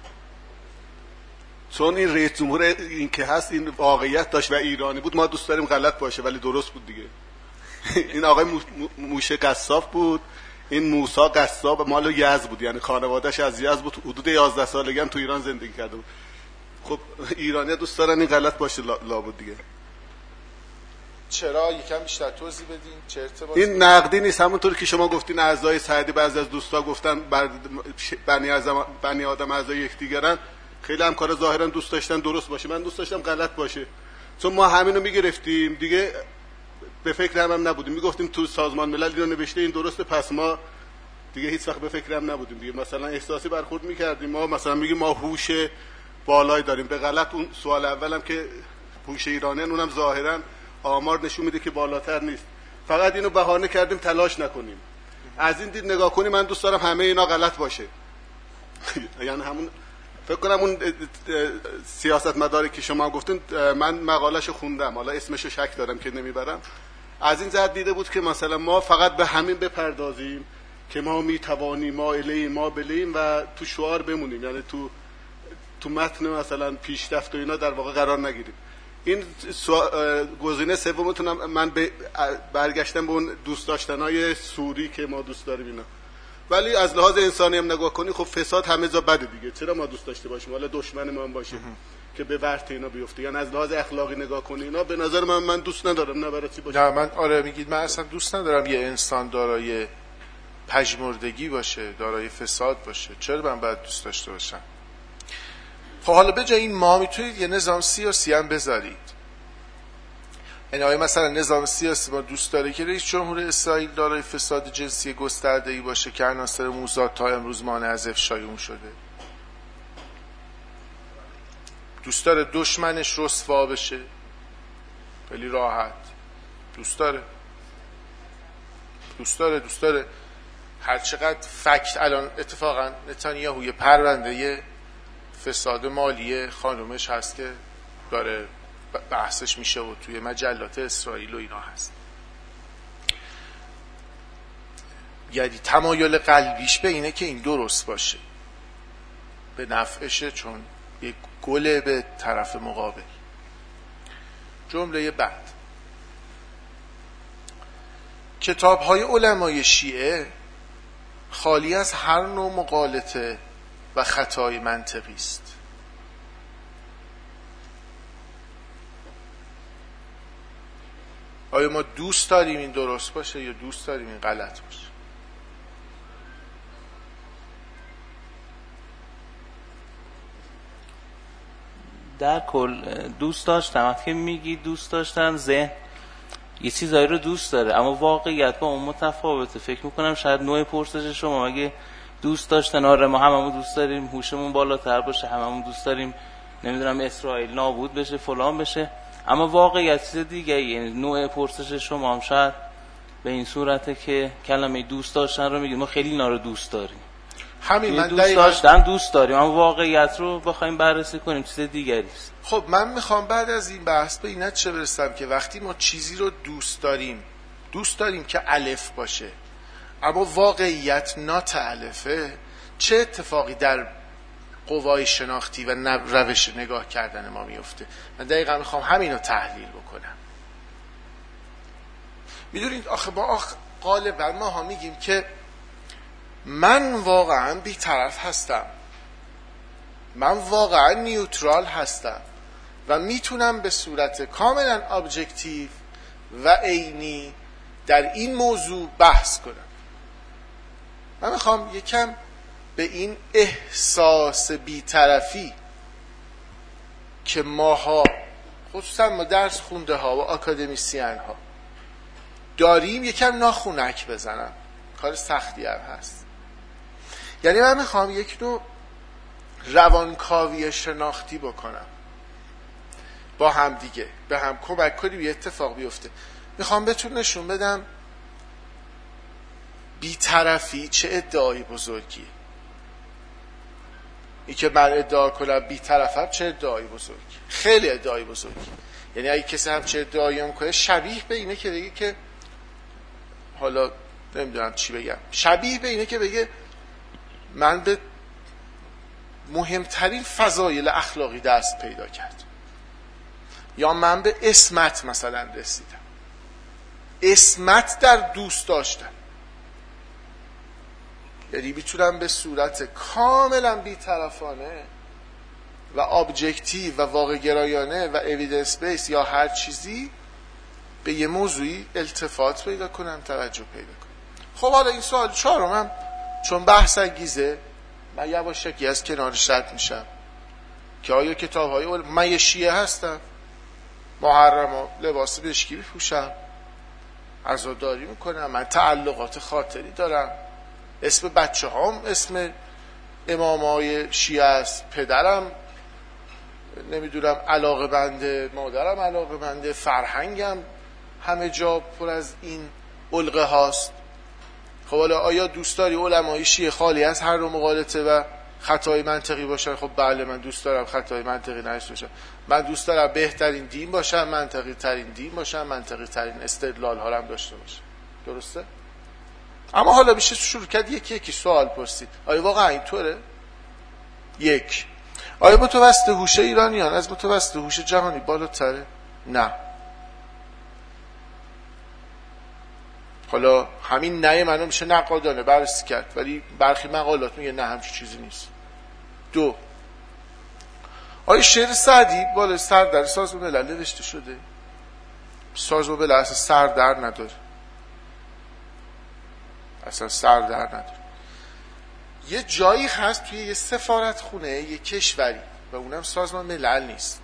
چون این رئیس جمهور این که هست این واقعیت داشت و ایرانی بود، ما دوست داریم غلط باشه ولی درست بود دیگه. این آقای موشه قصاب بود، این موسی قصاب مال یزد بود، یعنی خانواده‌اش از یزد بود، حدود یازده سالگی هم تو ایران زندگی کرده بود. خب ایرانی دوست دارن این غلط باشه لابد دیگه. چرا؟ یکم بیشتر توضیح بدین چه ارتباطی؟ این نقدی نیست، همونطور که شما گفتین اعضای سعدی بعضی از دوستا گفتن بنی آدم بنی آدم اعضای یکدیگرن، خیلی هم کار ظاهرا دوست داشتن درست باشه، من دوست داشتم غلط باشه. چون ما همینو میگرفتیم دیگه، به فکر هم, هم نبودیم، میگفتیم تو سازمان ملل اینو نوشته این درسته، پس ما دیگه هیچ وقت به فکر هم نبودیم دیگه. مثلا احساسی برخورد میکردیم، ما مثلا میگیم ما هوش بالایی داریم، به غلط. اون سوال اولم که هوش ایرانیان اونم ظاهرا آمار نشون میده که بالاتر نیست، فقط اینو بهانه کردیم تلاش نکنیم. از این دید نگاه کنیم من دوست دارم همه اینا غلط باشه. یعنی همون فکر کنم اون سیاست مداری که شما گفتین من مقالهشو خوندم، حالا اسمشو شک دارم که نمیبرم، از این جهت دیده بود که مثلا ما فقط به همین بپردازیم که ما میتوانیم، ما الهیم، ما بلیم و تو شعار بمونیم، یعنی تو تو متن مثلا پیشرفت و اینا در واقع قرار نگیریم. این گزینه سومتونم من برگشتم به اون دوست داشتنای سوری که ما دوست داریم اینا. ولی از لحاظ انسانی هم نگاه کنی خب فساد همه جا بده دیگه، چرا ما دوست داشته باشیم حالا دشمن ما هم باشه که به ورط اینا بیفته؟ یعنی از لحاظ اخلاقی نگاه کنی اینا به نظر من من دوست ندارم، نه برای چی باشه. نه من آره میگید من اصلا دوست ندارم یه انسان دارای پژمردگی باشه، دارای فساد باشه، چرا من باید دوست داشته باشم؟ خب حالا به جای این ما میتونید یه نظام سیاسی هم بذارید. یعنی آیا مثلا نظام سیاسی ما دوست داره که رئیس جمهور اسرائیل دارای فساد جنسی گسترده‌ای باشه که عناصر موزات تا امروز مانع از افشای اون شده؟ دوست داره دشمنش رسوا بشه؟ خیلی راحت دوست داره دوست داره دوست داره هر چقدر فکت الان اتفاقا نتانیاهو یه پرونده یه فساد مالی خانومش هست که داره بحثش میشه و توی مجلات اسرائیل و اینا هست. یعنی تمایل قلبیش به اینه که این درست باشه، به نفعشه، چون یک گله به طرف مقابل. جمله بعد، کتاب‌های علمای شیعه خالی از هر نوع مغالطه و خطای منطقی است. آیا ما دوست داریم این درست باشه یا دوست داریم این غلط باشه؟ در کل دوست داشتم. وقتی میگی دوست داشتن، ذهن یه چیزایی رو دوست داره اما واقعیت با اون متفاوته. فکر میکنم شاید نوع پرسش شما اگه دوست داشتن آره ما هممون دوست داریم هوشمون بالاتر باشه، هممون دوست داریم نمیدونم اسرائیل نابود بشه فلان بشه، اما واقعیت چیز دیگه. یعنی نوع پرسش شما هم شاید به این صورته که کلمه دوست داشتن رو میگیم ما خیلی اینا رو دوست داریم، همین من دوست داشتن دوست داریم، اما واقعیت رو بخوایم بررسی کنیم چیز دیگری است. خب من میخوام بعد از این بحث به این چه برسم که وقتی ما چیزی رو دوست داریم، دوست داریم که الف باشه اما واقعیت ناتالفه، چه اتفاقی در قوای شناختی و روش نگاه کردن ما میفته؟ من دقیقا میخوام همین رو تحلیل بکنم. میدونید آخه ما آخ غالبا ما ها میگیم که من واقعا بی‌طرف هستم، من واقعا نیوترال هستم و میتونم به صورت کاملا ابجکتیو و عینی در این موضوع بحث کنم. من میخوام یکم به این احساس بی‌طرفی که ماها خصوصا ما درس خونده ها و آکادمیسین ها داریم یکم ناخونک بزنم. کار سختی هم هست. یعنی من میخوام یک نوع روانکاوی شناختی بکنم با هم دیگه، به هم کمک کنیم یه اتفاق بیفته. میخوام بهتون نشون بدم بی‌طرفی چه ادعای بزرگیه. این که من ادعا کنم بی‌طرفم چه ادعای بزرگی، خیلی ادعای بزرگی. یعنی اگه کسی هم چه ادعایی میکنه شبیه به اینه که بگه که حالا نمیدونم چی بگم، شبیه به اینه که بگه من به مهمترین فضایل اخلاقی دست پیدا کرد، یا من به عصمت مثلا رسیدم. عصمت در دوست داشتن، یعنی میتونم به صورت کاملا بی‌طرفانه و ابجکتیو و واقع گرایانه و اویدنس بیس یا هر چیزی به یه موضوعی التفات پیدا کنم، توجه پیدا کنم. خب حالا این سوال چهارمم چون بحث انگیزه، من یواشکی از کنارش رد میشم که آیا کتاب های اول... من یه شیعه هستم، محرم و لباس بشکی بپوشم، عزاداری میکنم، من تعلقات خاطری دارم، اسم بچه هام اسم امام های شیعه است، پدرم نمیدونم علاقه بنده، مادرم علاقه بنده، فرهنگم همه جا پر از این علقه هاست. خب حالا آیا دوست داری علمای شیعه خالی از هر نوع مغالطه و خطای منطقی باشن؟ خب بله، من دوست دارم خطای منطقی نشه باشن. من دوست دارم بهترین دین باشم، منطقی ترین دین باشم، منطقی ترین استدلال ها هم داشته باشم. درسته؟ اما حالا میشه شروع کرد یکی یکی سوال پرسید. آیا واقعا اینطوره؟ یک، آیا متوسط هوش ایرانیان از متوسط هوش جهانی بالاتره؟ نه. حالا همین نه منو میشه نقادانه بررسی کرد، ولی برخی مقالات میگه نه همچین چیزی نیست. دو، آیا شعر سعدی بالا سر در سازمان ملل نوشته شده؟ سازمان ملل اصلا سر در نداره، اصلا سر در نداره. یه جایی هست توی یه سفارت خونه یه کشوری و اونم سازمان ملل نیست،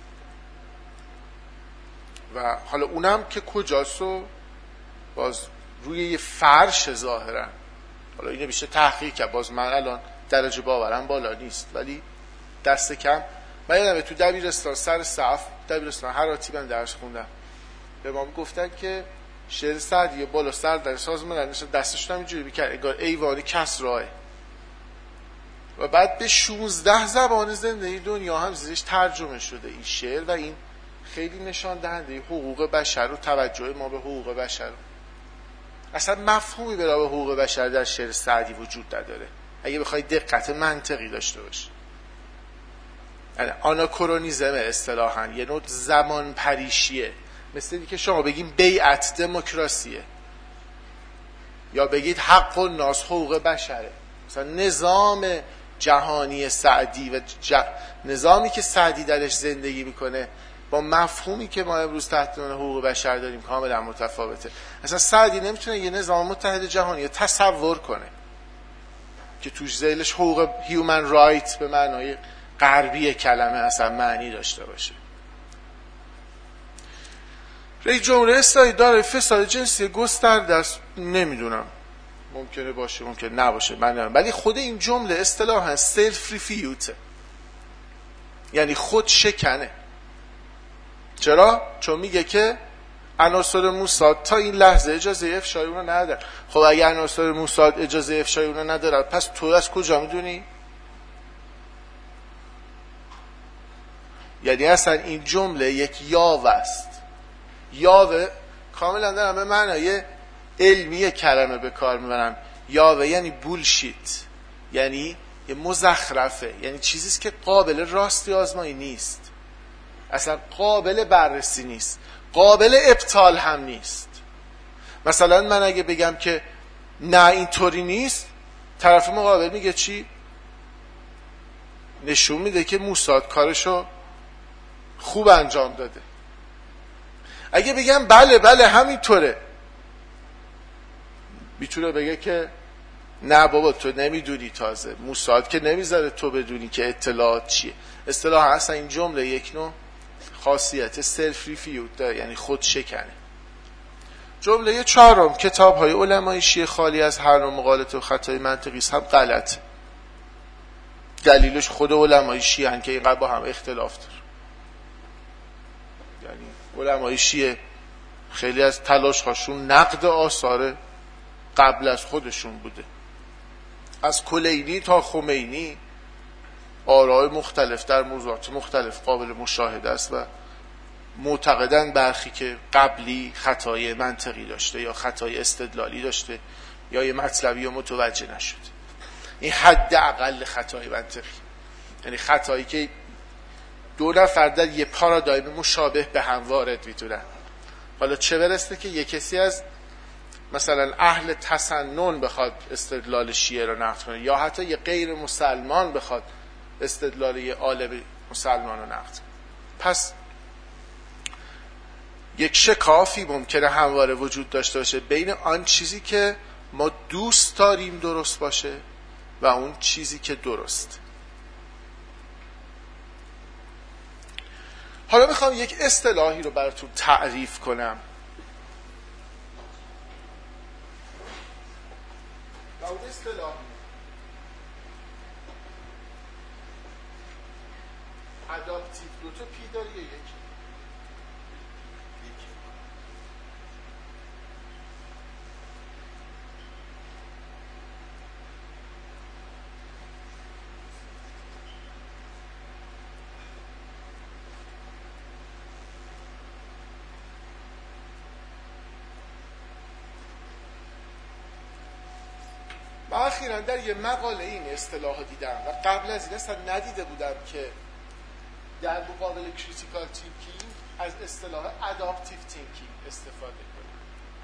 و حالا اونم که کجاست و باز روی یه فرش ظاهرا، حالا اینو بیشه تحقیق کرد، باز من الان درجه باورم بالا نیست، ولی دست کم من یادمه تو دبیرستان سر صف دبیرستان هراتی من درس خوندم، به ما گفتن که شعر سعدی بالا سر در سازمان ملل نشه، دستشون هم اینجوری میکرد انگار ایوانی کسراه، و بعد به شونزده زبان زنده دنیا هم زیرش ترجمه شده این شعر، و این خیلی نشان دهنده حقوق بشر و توجه ما به حقوق بشر. اصلا مفهومی برای حقوق بشر در شعر سعدی وجود نداره اگه بخوای دقت منطقی داشته باشی. آناکرونیزم اصطلاحاً یه نوع زمان پریشیه، مثل اینکه شما بگیم بیعت دموکراسیه یا بگید حق الناس حقوق بشره. مثلا نظام جهانی سعدی و ج... نظامی که سعدی درش زندگی میکنه با مفهومی که ما امروز تحت عنوان حقوق بشر داریم کاملا متفاوته. اصلا سعدی نمیتونه یه نظام متحد جهانی تصور کنه که توش ذیلش حقوق هیومن رایت به معنای غربی کلمه اصلا معنی داشته باشه. رئیس جمهور اسرائیل داره فساد جنسی گسترده است، نمیدونم، ممکنه باشه ممکنه نباشه، من نمیدونم، ولی خود این جمله اصطلاحاً سلف ریفیوته، یعنی خود شکنه. چرا؟ چون میگه که عناصر موساد تا این لحظه اجازه افشای اونو ندارن. خب اگه عناصر موساد اجازه افشای اونو ندارن، پس تو از کجا میدونی؟ یعنی اصلا این جمله یک یاوه است. یاوه کاملا دارم به معنای علمی کلمه به کار میبرم. یاوه یعنی بولشیت، یعنی یه مزخرفه، یعنی چیزیست که قابل راستی آزمایی نیست، اصلا قابل بررسی نیست، قابل ابطال هم نیست. مثلا من اگه بگم که نه اینطوری نیست، طرف مقابل میگه چی؟ نشون میده که موساد کارشو خوب انجام داده. اگه بگم بله بله همینطوره، میتونه بگه که نه بابا تو نمیدونی، تازه موساد که نمیذاره تو بدونی که اطلاعات چیه. اصطلاحا اصلا این جمله یک نوع خاصیت سلف ریفیوت داره، یعنی خود شکنه. جمله چهارم، کتاب های علمای شیعه خالی از هر نوع مغالطه و خطای منطقی است، هم غلط. دلیلش خود علمای شیعه هن که اینقدر با هم اختلاف داره. یعنی علمای شیعه خیلی از تلاش هاشون نقد آثار قبل از خودشون بوده، از کلینی تا خمینی آراء مختلف در موضوعات مختلف قابل مشاهده است و معتقدن برخی که قبلی خطای منطقی داشته یا خطای استدلالی داشته یا یه مطلبی رو متوجه نشد. این حد اقل خطای منطقی، یعنی خطایی که دو نفر در یه پارادایم مشابه به هم وارد میتونن. حالا چه برسته که یه کسی از مثلا اهل تسنن بخواد استدلال شیعه رو نقد کنه یا حتی یه غیر مسلمان بخواد استدلال یه عالم مسلمان رو نقد کنه. پس یک شکافی ممکنه همواره وجود داشته باشه بین آن چیزی که ما دوست داریم درست باشه و اون چیزی که درست. حالا میخوام یک اصطلاحی رو براتون تعریف کنم. و اون اصطلاحی اداپتیو دوتوپی داره یک و اخیراً در یه مقاله این اصطلاح دیدم و قبل از این اصلا ندیده بودم که در مقابل کریتیکال تینکینگ از اصطلاح اداپتیو تینکینگ استفاده کنیم.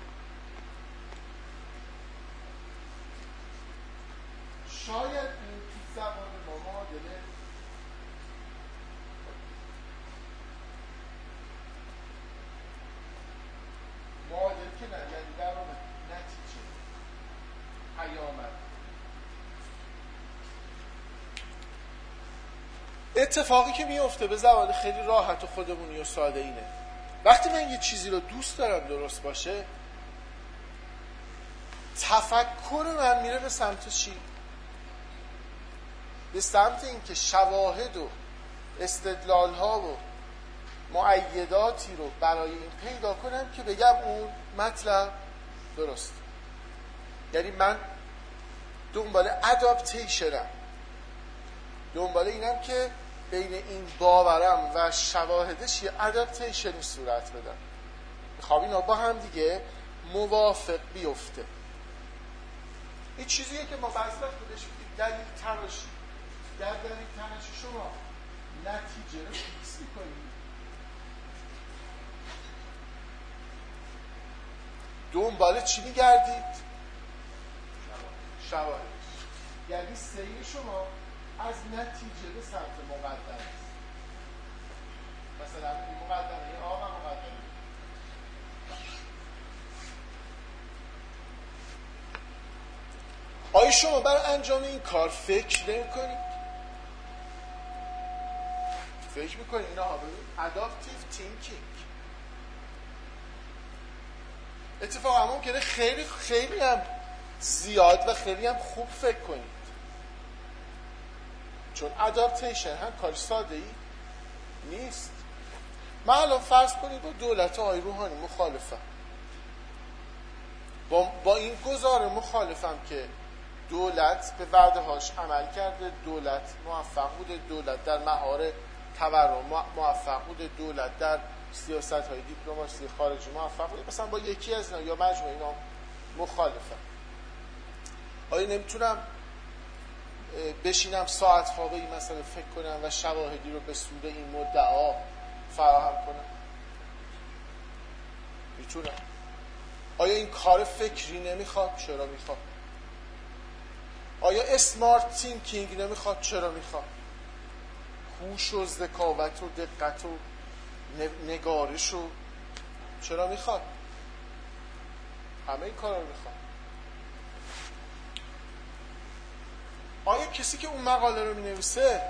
شاید این تو زبان ما معادل معادل که نه، یعنی در واقع نتیجه پیامد. اتفاقی که میفته به زبان خیلی راحت و خودمونی و ساده اینه، وقتی من یه چیزی رو دوست دارم درست باشه، تفکر من میره به سمت چی؟ به سمت اینکه شواهد و استدلال ها و مؤیداتی رو برای این پیدا کنم که بگم اون مطلب درست. یعنی من دنبال اداپتیشنم، دنبال اینم که بین این باورم و شواهدش یه اداپتیشنی صورت بدم. میخوام اینا با هم دیگه موافق بیفته. این چیزیه که ما بعضی وقت بهش میگیم دلیل تراشی. در دلیل تراشی شما نتیجه رو فیکس میکنید، دنبال چی میگردید؟ شواهد. یعنی سیر شما از نتیجه به سمت مقدمه است. مثلا این مقدمه آ و مقدمه. آیا شما برای انجام این کار فکر نمی کنید؟ فکر میکنید اینا ها ببینید اداپتیو تینکینگ. اتفاقا ممکنه خیلی خیلی هم زیاد و خیلی هم خوب فکر کنید، چون اداپتیشن هم کار ساده ای نیست. من الان فرض کنید با دولت آقای روحانی مخالفم، با, با این گزاره مخالفم که دولت به وعده هاش عمل کرده، دولت موفق بوده، دولت در مهار تورم موفق بوده، دولت در سیاست های دیپلماسی خارجی موفق بوده. مثلا با یکی از اینا یا مجموعه اینا مخالفم. آیا نمیتونم بشینم ساعت ها به این مسئله فکر کنم و شواهدی رو به سود این مدعا فراهم کنم؟ میتونم. آیا این کار فکری نمیخواد؟ چرا میخواد؟ آیا اسمارت تینکینگ نمیخواد؟ چرا میخواد؟ هوش و ذکاوت و دقت و نگارش و چرا میخواد؟ همه این کارا رو میخواد. آیا کسی که اون مقاله رو مینویسه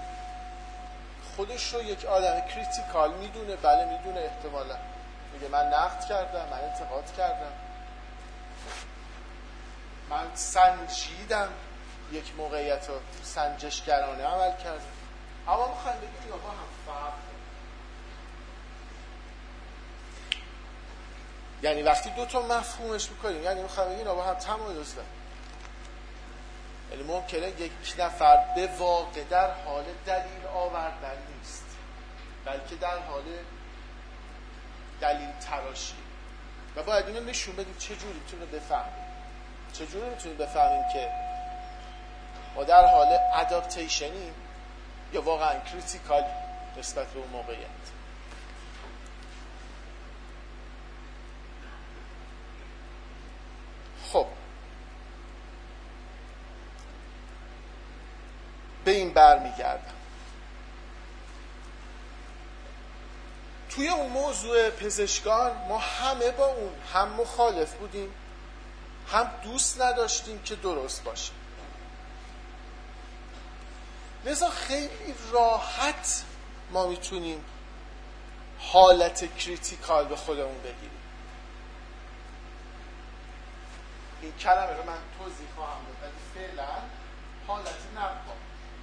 خودش رو یک آدم کریتیکال میدونه؟ بله میدونه احتمالا. میگه من نقد کردم، من انتقاد کردم، من سنجیدم، یک موقعیت رو سنجشگرانه عمل کردم. اما میخوایم بگیم یا با هم فرق کنیم. یعنی وقتی دو تا مفهومش میکنیم، یعنی میخوایم بگیم یا با هم تمایز دارن. یعنی ممکنه یک نفر به واقع در حال دلیل آوردن نیست، بلکه در حال دلیل تراشی و باید اینو نشون بدیم چجوری میتونه بفهمیم چجوری میتونیم بفهمیم که ما در حال اداپتیشنیم یا واقعا کریتیکال نسبت به اون موقعیت. خب به این برمیگردم. توی اون موضوع پزشکان ما همه با اون هم مخالف بودیم هم دوست نداشتیم که درست باشه. لذا خیلی راحت ما میتونیم حالت کریتیکال به خودمون بگیریم. این کلمه رو من توضیح خواهم داد ولی فعلا حالت نقاد.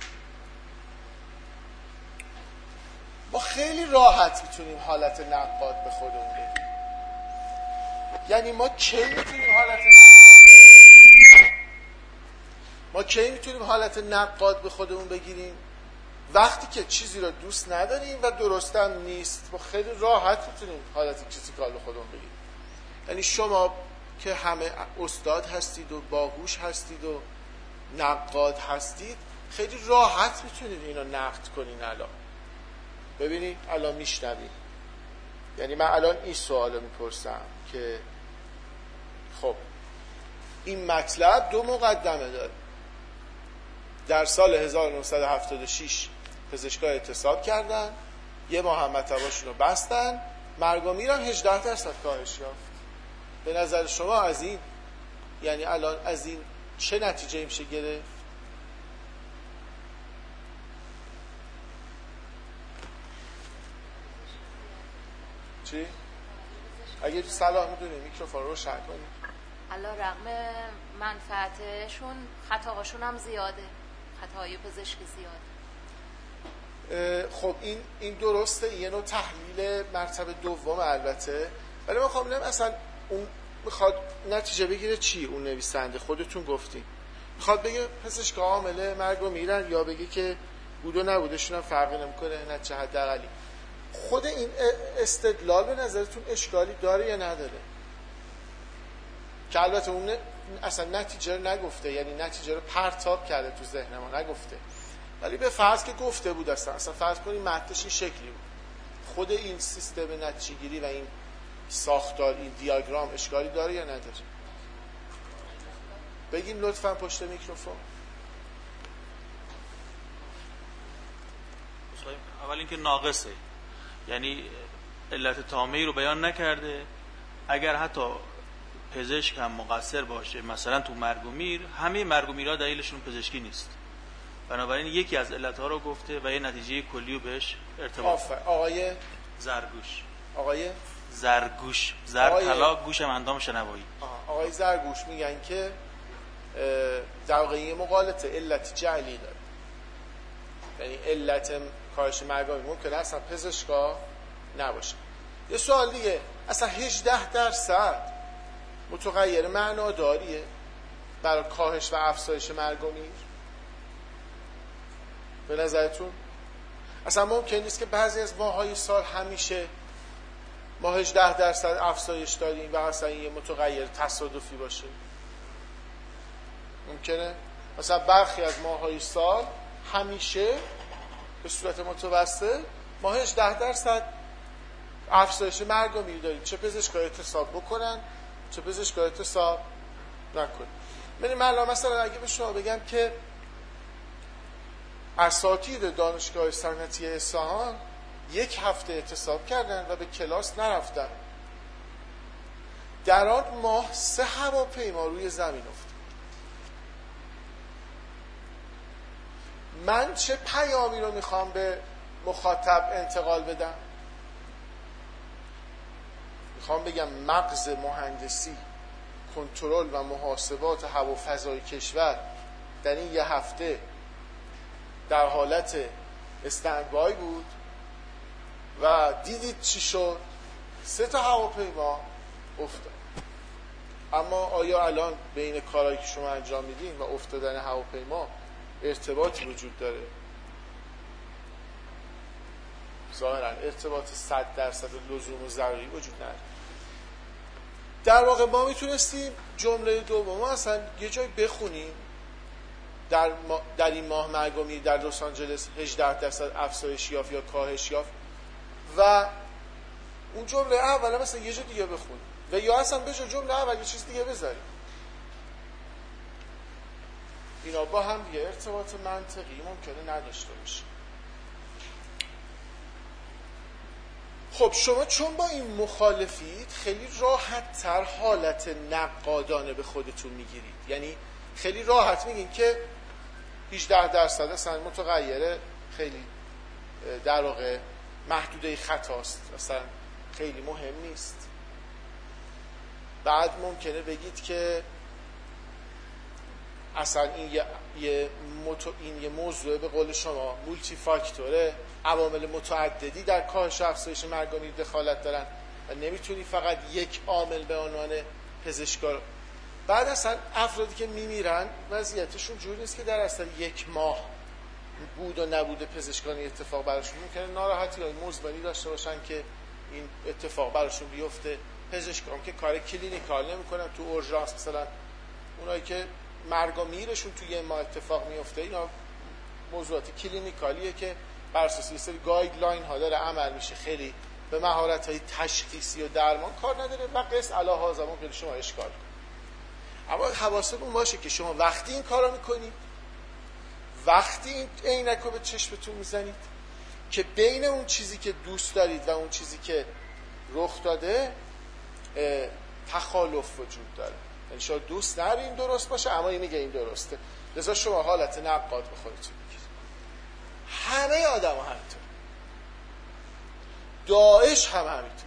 ما خیلی راحت میتونیم حالت نقاد به خودمون بگیریم. یعنی ما کی میتونیم حالت نقاد ما کی میتونیم حالت نقاد به خودمون بگیریم؟ وقتی که چیزی رو دوست نداریم و درستم نیست. ما خیلی راحت میتونیم حالت کریتیکال به خودمون بگیریم. یعنی شما که همه استاد هستید و باهوش هستید و نقاد هستید خیلی راحت میتونید اینو نقد کنین. الان ببینید الان میشنوید. یعنی من الان این سوالو میپرسم که خب این مطلب دو مقدمه داره. در سال هزار و نهصد و هفتاد و شش پزشکای اعتصاب کردن، یه ماه هم مطباشون رو بستن، مرگ و میرم هجده درصد کاهش یافت. به نظر شما از این یعنی الان از این چه نتیجه میشه گرفت؟ چی؟ اگه تو صلاح میدونی میکروفون رو روشن کنی. علا رغم منفعتشون خطاهاشون هم زیاده، خطاهای پزشکی زیاده. خب این این درسته، یه نوع تحلیل مرتبه دوم البته، ولی من خواهم بگم اصلا اون میخواد نتیجه بگیره چی؟ اون نویسنده خودتون گفتین میخواد بگه پزشکا عامل مرگ و میرن یا بگه که بود و نبودشون هم فرقی نمیکنه نتیجه حداقلی. خود این استدلال به نظرتون اشکالی داره یا نداره؟ که البته اون اصلا نتیجه رو نگفته، یعنی نتیجه رو پرتاب کرده تو ذهن ما، نگفته، ولی به فرض که گفته بود اصلا اصلا فرض کنیم متنش این شکلی بود. خود این سیستم نتیجه گیری و این ساختار این دیاگرام اشکالی داره یا نداره؟ بگیم لطفاً پشت میکروفون. اول اینکه ناقصه، یعنی علت تامه‌ای رو بیان نکرده. اگر حتی پزشک هم مقصر باشه مثلا تو مرگ و میر، همه مرگ و میرها دلیلشون پزشکی نیست. بنابراین یکی از علتها رو گفته و یه نتیجه کلی رو بهش ارتباط داده. آقای زرگوش آقای زرگوش زر آقای... طلا گوش هم اندام شنوایی. آقای زرگوش میگن که در واقع یه مقالطه علت جعلی داره، یعنی علت کاهش مرگ و میر ممکنه اصلا پزشکا نباشه. یه سوال دیگه، اصلا هجده درصد متغیر معناداریه برای کاهش و افزایش مرگ و میر؟ به نظرتون اصلا ممکن نیست که بعضی از ماهای سال همیشه ما هجده درصد افزایش داریم و اصلا یه متغیر تصادفی باشه؟ ممکنه مثلا برخی از ماهای سال همیشه به صورت متوسط ما هجده درصد افزایش مرگ و میر داریم، چه پزشکا اعتصاب بکنن چه پزشکا اعتصاب نکنن. یعنی من مثلا اگه به شما بگم که اساتید دانشگاه صنعتی اصفهان یک هفته اعتصاب کردن و به کلاس نرفتن، در آن ماه سه هواپیما روی زمین افتاد، من چه پیامی رو میخوام به مخاطب انتقال بدم؟ میخوام بگم مغز مهندسی، کنترل و محاسبات هوافضای کشور در این یه هفته در حالت استندبای بود و دیدید چی شد؟ سه تا هواپیما افتاد. اما آیا الان بین کارهایی که شما انجام میدین و افتادن هواپیما ارتباطی وجود داره؟ ظاهرا ارتباط صد درصد لزوم و ضروری وجود نداره. در واقع ما میتونستیم جمله دوم اصلا یه جای بخونیم در, ما در این ماه مرگ و میر در لس آنجلس هجده درصد افزایش یافت یا کاهش یافت و اون جمله اول مثلا یه جا دیگه بخونیم و یا اصلا به جای جمله اول یه چیز دیگه بذاریم. اینا با هم دیگه ارتباط منطقی ممکنه نداشته باشه. خب شما چون با این مخالفید خیلی راحت تر حالت نقادانه به خودتون میگیرید، یعنی خیلی راحت میگین که هجده درصد اصلا متغیره خیلی در واقع محدوده خطاست، اصلا خیلی مهم نیست. بعد ممکنه بگید که اصلا این یه, یه, موتو این یه موضوع به قول شما مولتی فاکتوره، عوامل متعددی در کاهش و افزایش مرگ و میر دخالت دارن و نمیتونی فقط یک عامل به عنوان پزشکار. بعد اصلا افرادی که میمیرن وضعیتشون جوری نیست که در اصل یک ماه بود و نبود پزشکانی اتفاق براشون ممکنه ناراحتی یا مزمنی داشته باشن که این اتفاق براشون بیفته. پزشکان که کار کلینیکال نمیکنن، تو اورژانس مثلا اونایی که مرگ و میرشون توی یه ماه اتفاق میفته، اینا موضوعات کلینیکالیه که بر اساس یه سری گایدلاین ها داره عمل میشه، خیلی به مهارت های تشخیصی و درمان کار نداره و قص علاها زمان خیلی شما اشکال کنید. اما حواستون باشه که شما وقتی این کارا میکنید، وقتی این عینک رو به چشمتون میزنید که بین اون چیزی که دوست دارید و اون چیزی که رخ داده تخالف وجود داره، یعنی شما دوست نداری این درست باشه اما این میگه این درسته، لذا شما حالت نقاد به خودتون میگیرید. همه آدم ها همینطور، داعش هم همینطور.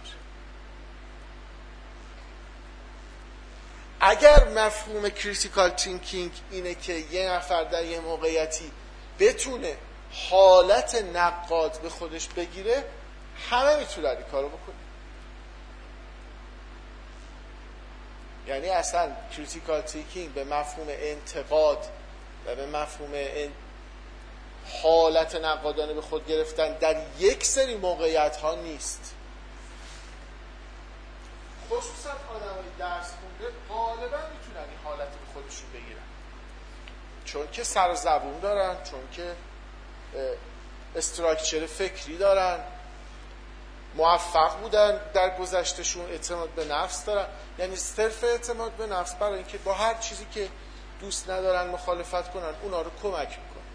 اگر مفهوم کریتیکال تینکینگ اینه که یه نفر در یه موقعیتی بتونه حالت نقاد به خودش بگیره، همه میتونن این کارو بکنه. یعنی اصلا کریتیکال تینکینگ به مفهوم انتقاد و به مفهوم حالت نقادانه به خود گرفتن در یک سری موقعیت ها نیست. خصوصا آدمای درس خونده غالبا میتونن این حالت به خودشون بگیرن، چون که سر و زبون دارن، چون که استراکچر فکری دارن، موفق بودن در گذشتهشون، اعتماد به نفس دارن. یعنی صرف اعتماد به نفس برای اینکه با هر چیزی که دوست ندارن مخالفت کنن اونا رو کمک میکنه،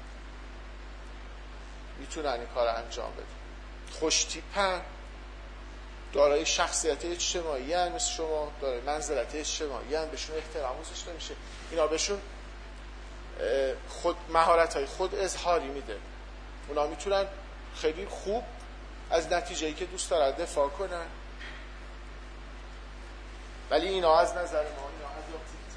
میتونن این کار انجام بدن. خوشتیپن، دارای شخصیت اجتماعی هستن، مثل شما دارای منزلت اجتماعی هستن، بهشون احترام گذاشته نمیشه. اینا بهشون خود مهارت های خود اظهاری میده. اونا میتونن خیلی خوب از نتیجه‌ای که دوست دارن دفاع کنن. ولی اینا از نظر ما اینا از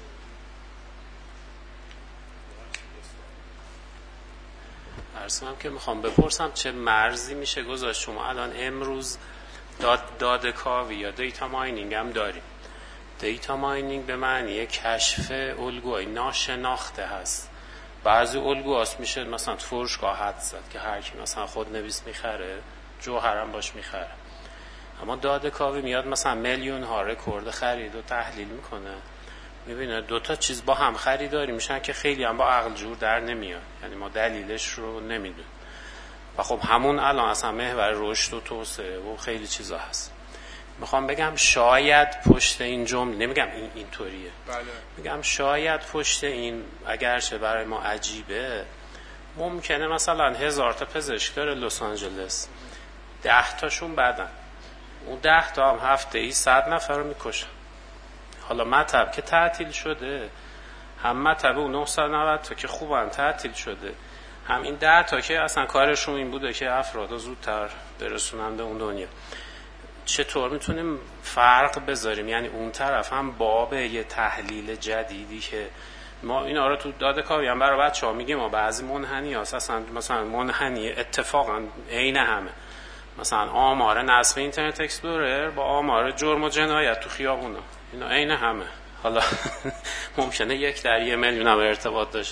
ارسم که میخوام بپرسم چه مرزی میشه گذاشت؟ شما الان امروز داد داده کاوی یا دیتا ماینینگ هم داریم. دیتا ماینینگ به معنی کشف الگوهای ناشناخته هست. بعضی الگوهاست میشه مثلا تو فروشگاه حد زد که هر کی مثلا خود نویس میخره جوهرم باش میخره. اما داده کاوی میاد مثلا میلیون ها رکورد خرید و تحلیل میکنه، میبینه دوتا چیز با هم خریداری میشن که خیلی هم با عقل جور در نمیاد، یعنی ما دلیلش رو نمیدونیم. و خب همون الان اصلا محور رشد و توسعه و خیلی چیزا هست. میخوام بگم شاید پشت این جمله، نمیگم این اینطوریه، بله. میگم شاید پشت این اگرچه برای ما عجیبه، ممکنه مثلا هزار تا پزشک داره لس آنجلس، ده تاشون بدن، اون ده تا هم هفته ای صد نفر رو میکشن. حالا مطب که تعطیل شده، هم مطب اون نهصد و نود تا که خوبن تعطیل شده، هم این ده تا که اصلا کارشون این بوده که افراد زودتر برسونن به اون دنیا. چطور میتونیم فرق بذاریم؟ یعنی اون طرف هم باب یه تحلیل جدیدی که ما اینا رو تو داده کاوی هم برای بچه ها میگیم، ما بعضی منحنی هست اصلا مثلا منحنی اتفاقا عین همه، مثلا آمار نصب اینترنت اکسپلورر با آمار جرم و جنایت تو خیابونا اینا عین همه. حالا ممکنه یک در یه میلیون هم ارتباط داشت،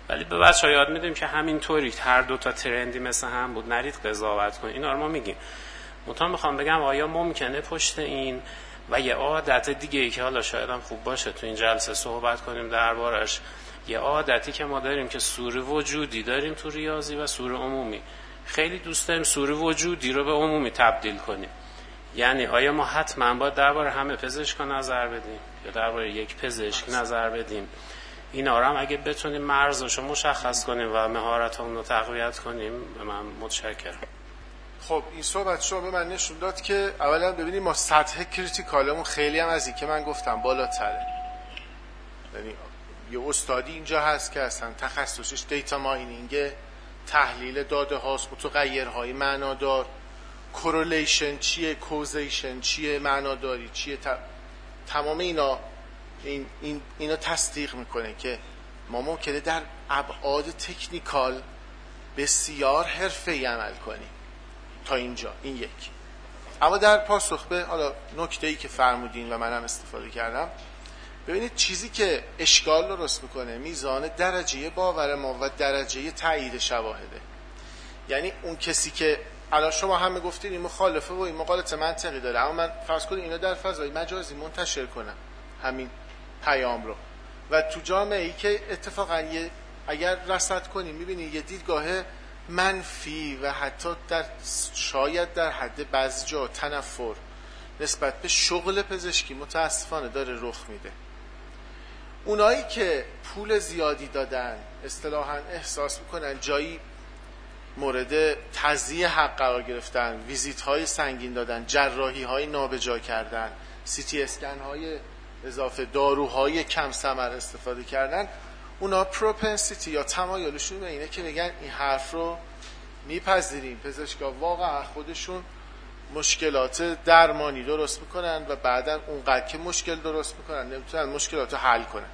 ولی به بچه ها یاد میدیم که همینطوری هر دو تا ترندی مثل هم بود نرید قضاوت کنید. اینا رو ما میگیم. منتها میخوام بگم آیا ممکنه پشت این و یه عادت دیگه ای که حالا شاید هم خوب باشه تو این جلسه صحبت کنیم دربارش، یه عادتی که ما داریم که سور وجودی داریم تو ریاضی و سور عمومی. خیلی دوست داریم سور وجودی رو به عمومی تبدیل کنیم. یعنی آیا ما حتما باید درباره همه پزشکا نظر بدیم یا درباره یک پزشک نظر بدیم؟ اینا رو هم اگه بتونیم مرزاشو مشخص کنیم و مهارتمون رو تقویت کنیم من متشکرم. خب این صحبت شما به من نشون داد که اولا ببینید ما سطح کریتیکالمون خیلی هم از این که من گفتم بالاتره. یعنی یه استادی اینجا هست که اصلا تخصصش دیتا ماینینگ، تحلیل داده هاست، متغیرهای معنادار، کورولیشن چیه، کوزیشن چیه، معناداری چیه، ت... تمام اینا این این اینا تصدیق میکنه که ما ممکنه در ابعاد تکنیکال بسیار حرفه‌ای عمل کنیم تا اینجا. این یک. اما در پاسخ به حالا نکته‌ای که فرمودین و منم استفاده کردم، ببینید چیزی که اشکال درست میکنه میزان درجه باور ما و درجه تایید شواهده. یعنی اون کسی که الان شما همه گفتین این مخالفه و این مقالطه منطقی داره، اما من فرض کنید اینو در فضای مجازی منتشر کنم همین پیام رو و تو جامعه ای که اتفاقا یه اگر رصد کنیم میبینید یه دیدگاه منفی و حتی در شاید در حد بعضی جا تنفر نسبت به شغل پزشکی متاسفانه داره رخ میده. اونایی که پول زیادی دادن اصطلاحاً احساس میکنن جایی مورد تضییع حق قرار گرفتن، ویزیت های سنگین دادن، جراحی های نابجا کردن، سی تی اسکن های اضافه، داروهای کم ثمر استفاده کردن، اونا پروپنسیتی یا تمایلشون به اینه که بگن این حرف رو میپذیریم. پزشکا واقعا خودشون مشکلات درمانی درست میکنن و بعدن اونقدر که مشکل درست میکنن نمیتونن مشکلات رو حل کنن.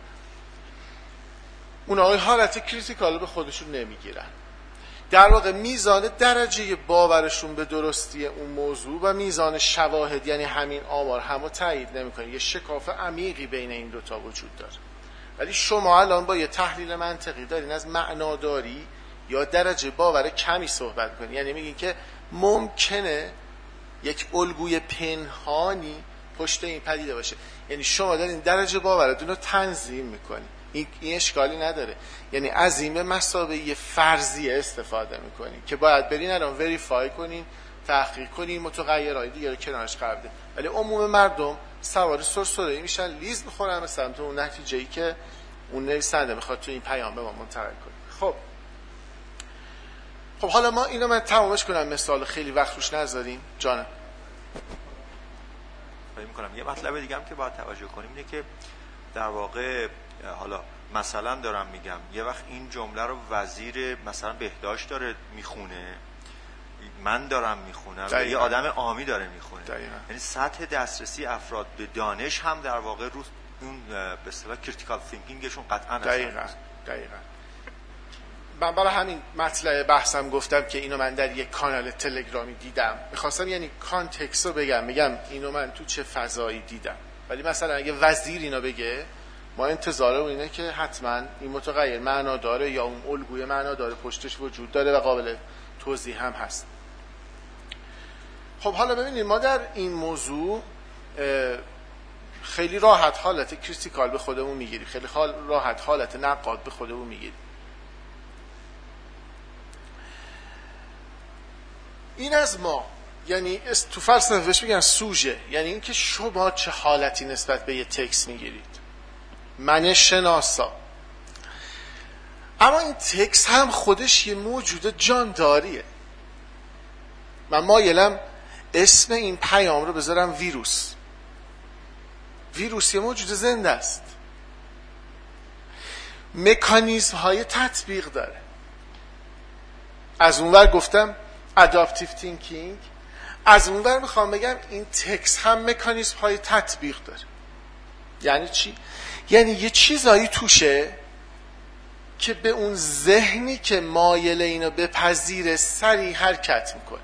اونا حالت کریتیکال به خودشون نمیگیرن. در واقع میزان درجه باورشون به درستی اون موضوع و میزان شواهد یعنی همین آمار همو تایید نمیکنه. یه شکاف عمیقی بین این دوتا وجود داره. ولی شما الان با یه تحلیل منطقی دارین از معناداری یا درجه باور کمی صحبت کنین. یعنی میگین که ممکنه یک الگوی پنهانی پشت این پدیده باشه. یعنی شما دارین درجه باورتون رو تنظیم میکنین. این این اشکالی نداره. یعنی از این به مثابه فرضیه استفاده میکنین که باید برین الان وریفای کنین، تحقیق کنین، متغیرهای دیگه رو کنارش قرار بدین. ولی عموم مردم سوار سرسره‌ای میشن، لیز میخورن به سمت اون نتیجه‌ای که اون نویسنده میخواد تو این پیام به ما منتقل کنه. خب خب حالا ما اینو من تمامش کنم، مثال خیلی وقت روش نذاریم. جانم فکر می‌کنم یه مطلب دیگه هم که باید توجه کنیم اینه که در واقع حالا مثلا دارم میگم یه وقت این جمله رو وزیر مثلا بهداشت داره میخونه، من دارم میخونم و یه آدم عامی داره میخونه، یعنی سطح دسترسی افراد به دانش هم در واقع رو اون به اصطلاح کریتیکال تینکینگشون قطعا دقیقاً دقیقاً من برای همین مطلب بحثم گفتم که اینو من در یک کانال تلگرامی دیدم. میخواستم یعنی کانتکست رو بگم، میگم اینو من تو چه فضایی دیدم. ولی مثلا اگه وزیر اینو بگه ما انتظاره اینه که حتما این متغیر معنا داره یا اون الگوی معنا داره پشتش وجود داره و قابل توضیح هم هست. خب حالا ببینید ما در این موضوع خیلی راحت حالت کریتیکال به خودمون میگیریم، خیلی راحت حالت نقاد به خودمون میگیریم. این از ما، یعنی تو فلسفه بهش میگن سوژه، یعنی اینکه شما چه حالتی نسبت به یه تکست میگیرید. من شناسا. اما این تکست هم خودش یه موجود جانداریه. من مایلم اسم این پیام رو بذارم ویروس. ویروس یه موجود زنده است. مکانیزم های تطبیق داره. از اونور گفتم adaptive thinking، از اونور میخوام بگم این تکست هم مکانیزم های تطبیق داره. یعنی چی؟ یعنی یه چیزایی توشه که به اون ذهنی که مایل اینو بپذیره سریع حرکت میکنه.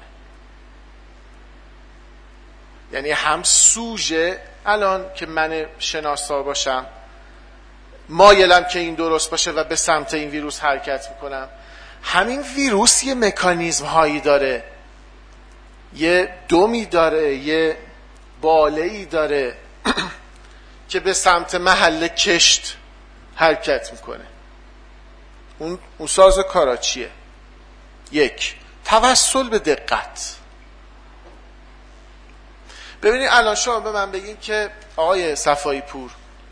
یعنی هم سوژه الان که من شناسا باشم مایلم که این درست باشه و به سمت این ویروس حرکت میکنم. همین ویروس یه مکانیزم هایی داره، یه دمی داره، یه باله‌ای داره که به سمت محل کشت حرکت میکنه. اون اون ساز کارا چیه؟ یک، توسل به دقت. ببینید الان شما به من بگین که آقای صفایی پور،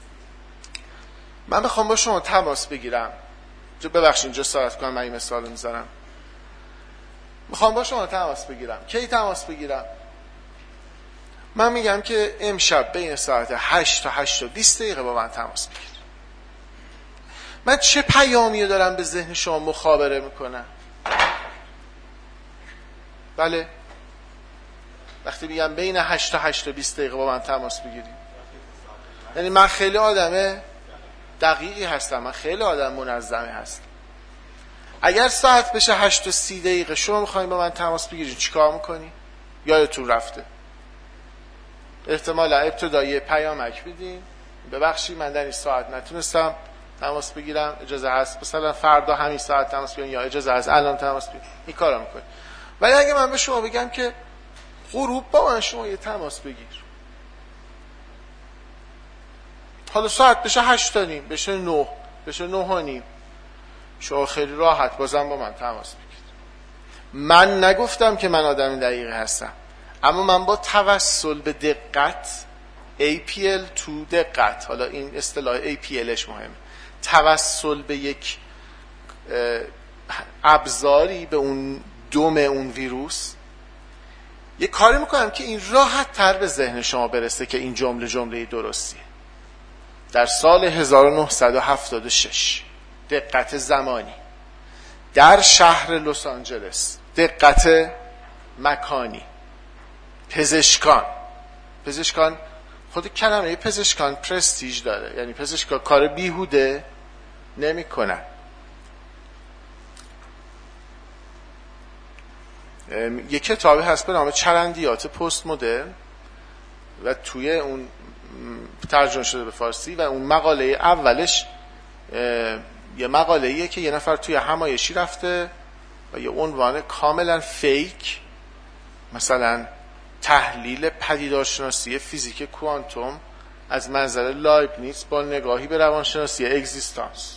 من بخوام با شما تماس بگیرم، ببخشید اینجا صحبت کنم، من این مثال رو میزنم، میخوام با شما تماس بگیرم، کی تماس بگیرم؟ من میگم که امشب بین ساعت هشت تا هشت و بیست دقیقه با من تماس بگیر. من چه پیامی دارم به ذهن شما مخابره میکنم؟ بله، وقتی میگم بین هشت تا هشت و بیست دقیقه با من تماس بگیریم، یعنی من خیلی آدم دقیقی هستم، من خیلی آدم منظمی هستم. اگر ساعت بشه هشت و سی دقیقه شما میخواین با من تماس بگیرین، چیکار میکنی؟ یادتون رفته احتمالا ابتدایی پیامک بدین، ببخشید من در این ساعت نتونستم تماس بگیرم، اجازه هست مثلا فردا همین ساعت تماس بگیرین، یا اجازه هست الان تماس بگیرین. این کارا میکنی. ولی اگه من به شما بگم که غروب با من شما یه تماس بگیر، حالا ساعت بشه هشت تا نیم، بشه نه، بشه نه و نیم، شما خیلی راحت بازم با من تماس بگیر. من نگفتم که من آدم دقیقی هستم، اما من با توسل به دقت، ای پی ال تو دقت، حالا این اصطلاح ای پی الش مهمه، توسل به یک ابزاری، به اون دم اون ویروس، یه کاری میکنم که این راحت تر به ذهن شما برسه که این جمله جمله درستیه. در سال هزار و نهصد و هفتاد و شش دقت زمانی در شهر لس آنجلس، دقت مکانی، پزشکان پزشکان خود کلمه پزشکان پرستیژ داره، یعنی پزشکان کار بیهوده نمی کنن. یک کتابی هست به نام چرندیات پست مدرن و توی اون ترجمه شده به فارسی و اون مقاله اولش یه مقاله‌ایه که یه نفر توی همایشی رفته و یه عنوان کاملا فیک، مثلا تحلیل پدیدارشناسی فیزیک کوانتوم از منظر لایبنیتس با نگاهی به روانشناسی اگزیستانس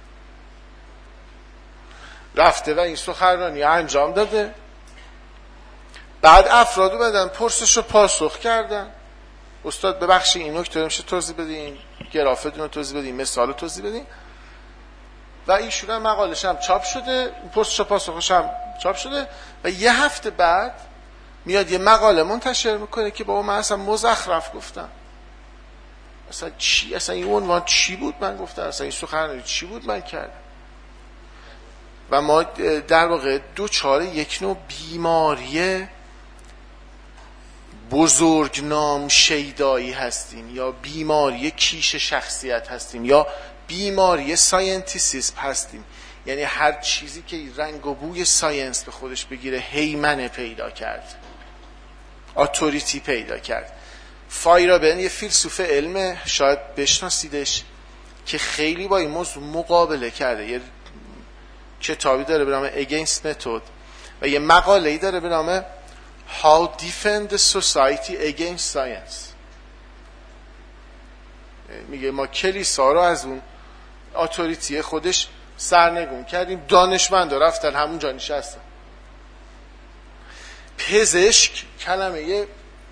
رفته و این سخنرانی انجام داده. بعد افرادو بدن پرسش رو پاسخ کردن، استاد ببخشید این نکته رو میشه توضیح بدین، گرافتون رو توضیح بدین، مثال رو توضیح بدین. و ایشون هم مقالش هم چاپ شده، پرسش و پاسخش هم چاپ شده و یه هفته بعد میاد یه مقاله منتشر میکنه که بابا من اصلا مزخرف گفتم، اصلا چی، اصلا این عنوان چی بود من گفتم، اصلا این سخنرانی چی بود من کردم. و ما در واقع دوچار یک نوع بیماری بزرگ نام شیدایی هستیم، یا بیماری کیش شخصیت هستیم، یا بیماری ساینتیسیسم هستیم. یعنی هر چیزی که رنگ و بوی ساینس به خودش بگیره هیمنه پیدا کرد، اتوریتی پیدا کرد. فایرابن یه فیلسوف علم، شاید بشناسیدش، که خیلی با این موضوع مقابله کرده. یه کتابی داره به نام Against Method و یه مقاله‌ای داره به نام How Defend the Society Against Science. میگه ما کلیسا رو از اون اتوریتی خودش سرنگون کردیم، دانشمندا رفتن همونجا نشستن. پزشک کلمه یه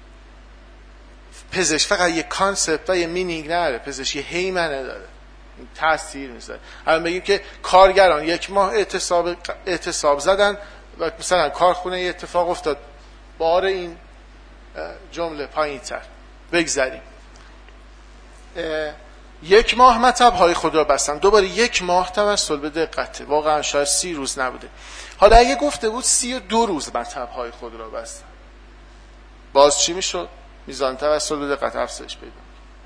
پزشک فقط یه کانسپت و یه مینینگ نداره، پزشک یه هیمنه داره، تاثیر میذاره. الان بگیم که کارگران یک ماه اعتصاب اعتصاب زدن و مثلا کارخونه یه اتفاق افتاد، بار این جمله پایین‌تر بگذاریم، یک ماه مطب های خود را بستن، دوباره یک ماه توسل به دقته، واقعا شاید سی روز نبوده. حالا اگه گفته بود سی و دو روز مطب های خود را بستن، باز چی میشد؟ میزان توسل به دقت افزایش پیدا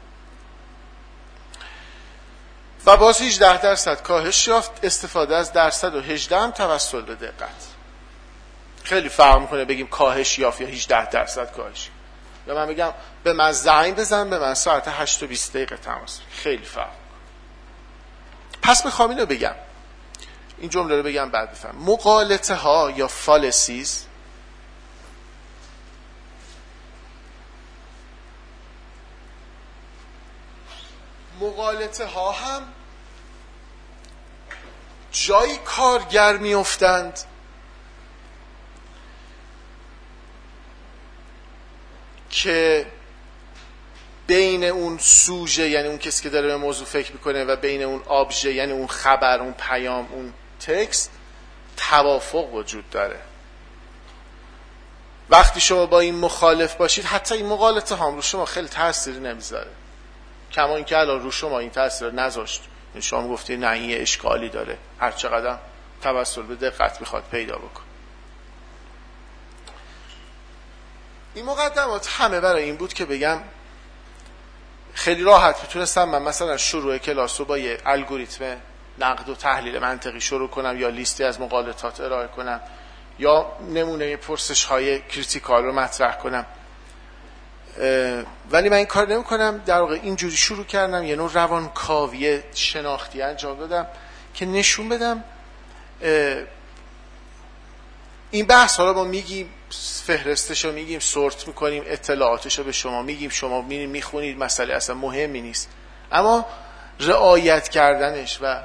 و باز هجده درصد کاهش یافت. استفاده از درصد و هجده هم توسل به دقت. خیلی فرق میکنه بگیم کاهش یافت یا هجده درصد کاهش، یا من بگم به من زنگ بزن، به من ساعت هشت و بیست دقیقه تماس. خیلی فرق. پس میخوام اینو بگم، این جمله رو بگم بعد بفهم. مغالطه ها یا فالسیز مغالطه ها هم جایی کارگر میافتند که بین اون سوژه، یعنی اون کسی که داره به موضوع فکر میکنه، و بین اون آبژه، یعنی اون خبر، اون پیام، اون تکست، توافق وجود داره. وقتی شما با این مخالف باشید، حتی این مغالطه هم رو شما خیلی تأثیری نمیذاره، کما اینکه الان رو شما این تأثیر نذاشت. شما گفتی نه این یه اشکالی داره، هر چقدر توسل به دقت میخواد پیدا بکن. این مقدمات همه برای این بود که بگم خیلی راحت میتونستم من مثلا شروع کلاس رو با یه الگوریتم نقد و تحلیل منطقی شروع کنم، یا لیستی از مغالطات ارائه کنم، یا نمونه پرسش های کریتیکال رو مطرح کنم، ولی من این کار نمی کنم. در واقع اینجوری شروع کردم، یه نوع روانکاوی شناختی انجام دادم که نشون بدم این بحث ها رو ما میگیم، فهرستش رو میگیم، سورت میکنیم، اطلاعاتش رو به شما میگیم، شما میخونید، مسئله اصلا مهمی نیست، اما رعایت کردنش و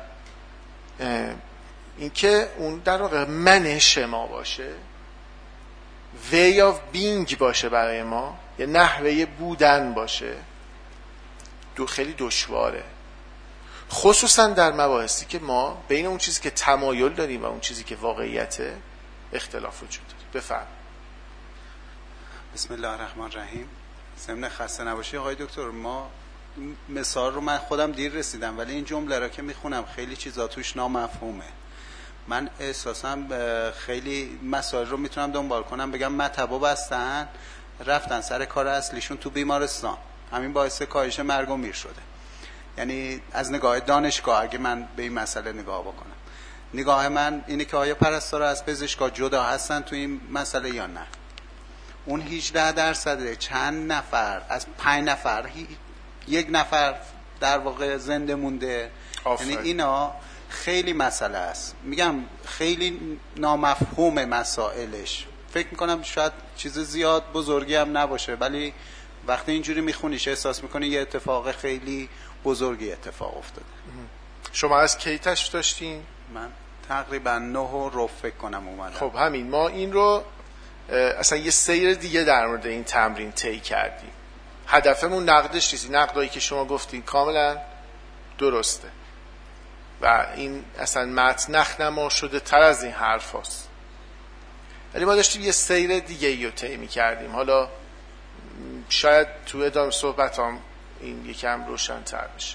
اینکه اون در واقع منش ما باشه، way of being باشه برای ما، یه نحوه بودن باشه، دو خیلی دشواره، خصوصا در مباحثی که ما بین اون چیزی که تمایل داریم و اون چیزی که واقعیته اختلاف وجود داره. بفهم. بسم الله الرحمن الرحیم. ضمن خسته نباشی آقای دکتر، ما مثال رو من خودم دیر رسیدم، ولی این جمله را که میخونم خیلی چیزا توش نامفهومه. من احساسم خیلی مسائل رو میتونم دنبال کنم، بگم مطبا بستن رفتن سر کار اصلیشون تو بیمارستان، همین باعث کاهش مرگ و میر شده. یعنی از نگاه دانشگاه اگه من به این مسئله نگاه بکنم، نگاه من اینه که آیا پرستارا از پزشکا جدا هستن تو این مسئله یا نه. اون هجده درصد چند نفر از پنج نفر یک نفر در واقع زنده مونده، یعنی اینا خیلی مسئله است. میگم خیلی نامفهوم مسائلش، فکر میکنم شاید چیز زیاد بزرگی هم نباشه، ولی وقتی اینجوری میخونیش احساس میکنی یه اتفاق خیلی بزرگی اتفاق افتاده. شما از کی تشریف داشتین؟ من تقریبا نه رو فکر کنم اومدم. خب همین، ما این رو اصلا یه سیر دیگه در مورد این تمرین طی کردیم. هدفمون نقدش نیست، نقدایی که شما گفتین کاملا درسته و این اصلا متن نخنما شده تر از این حرف هست، ولی ما داشتیم یه سیر دیگه ای رو طی می‌کردیم. حالا شاید تو ادامه صحبتام این یکم روشن‌تر بشه.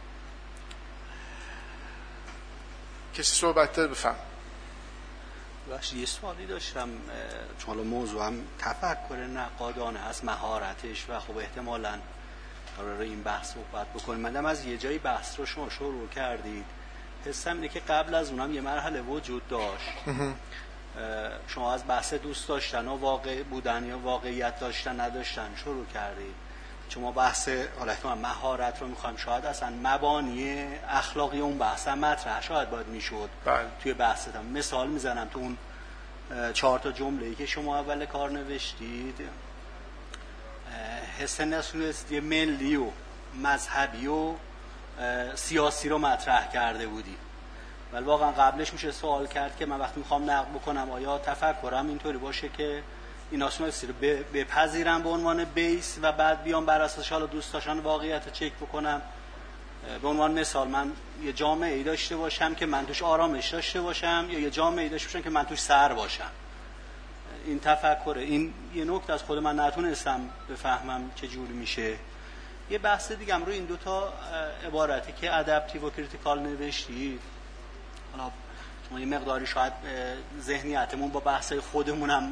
کسی صحبت داره؟ بفهم. باشه، یه سوالی داشتم، چون حالا موضوع هم تفکر نقادانه هست، مهارتش، و خب احتمالاً قراره این بحث صحبت بکنیم. من از یه جایی بحث رو شما شروع کردید، حسم اینه که قبل از اونم یه مرحله وجود داشت. شما از بحث دوست داشتن و واقع بودن یا واقعیت داشتن نداشتن شروع کردید. شما بحث حالت مهارت رو میخوایم، شاید اصلا مبانی اخلاقی اون بحث هم مطرح شاید باید میشد توی بحثتم. مثال میزنم، تو اون چهار تا جمله‌ای که شما اول کار نوشتید، حس ناسیونالیستی ملی و مذهبی و سیاسی رو مطرح کرده بودی، ولی واقعا قبلش میشه سوال کرد که من وقتی میخوام نقد بکنم آیا تفکرم اینطوری باشه که این ناسیونالیستی رو بپذیرم به عنوان بیس و بعد بیام بر اساسش حالا دوست داشتن واقعیت رو چک بکنم. به عنوان مثال من یه جامعه ای داشته باشم که من توش آرامش داشته باشم، یا یه جامعه ای داشته باشم که من توش سر باشم. این تفکره. این یه نکته از خود من نتونستم بفهمم چه جوری میشه. یه بحث دیگه هم روی این دوتا عبارتی که ادپتیو و کریتیکال نوشتید، حالا شما یه مقداری شاید ذهنیتمون با بحثای خودمون هم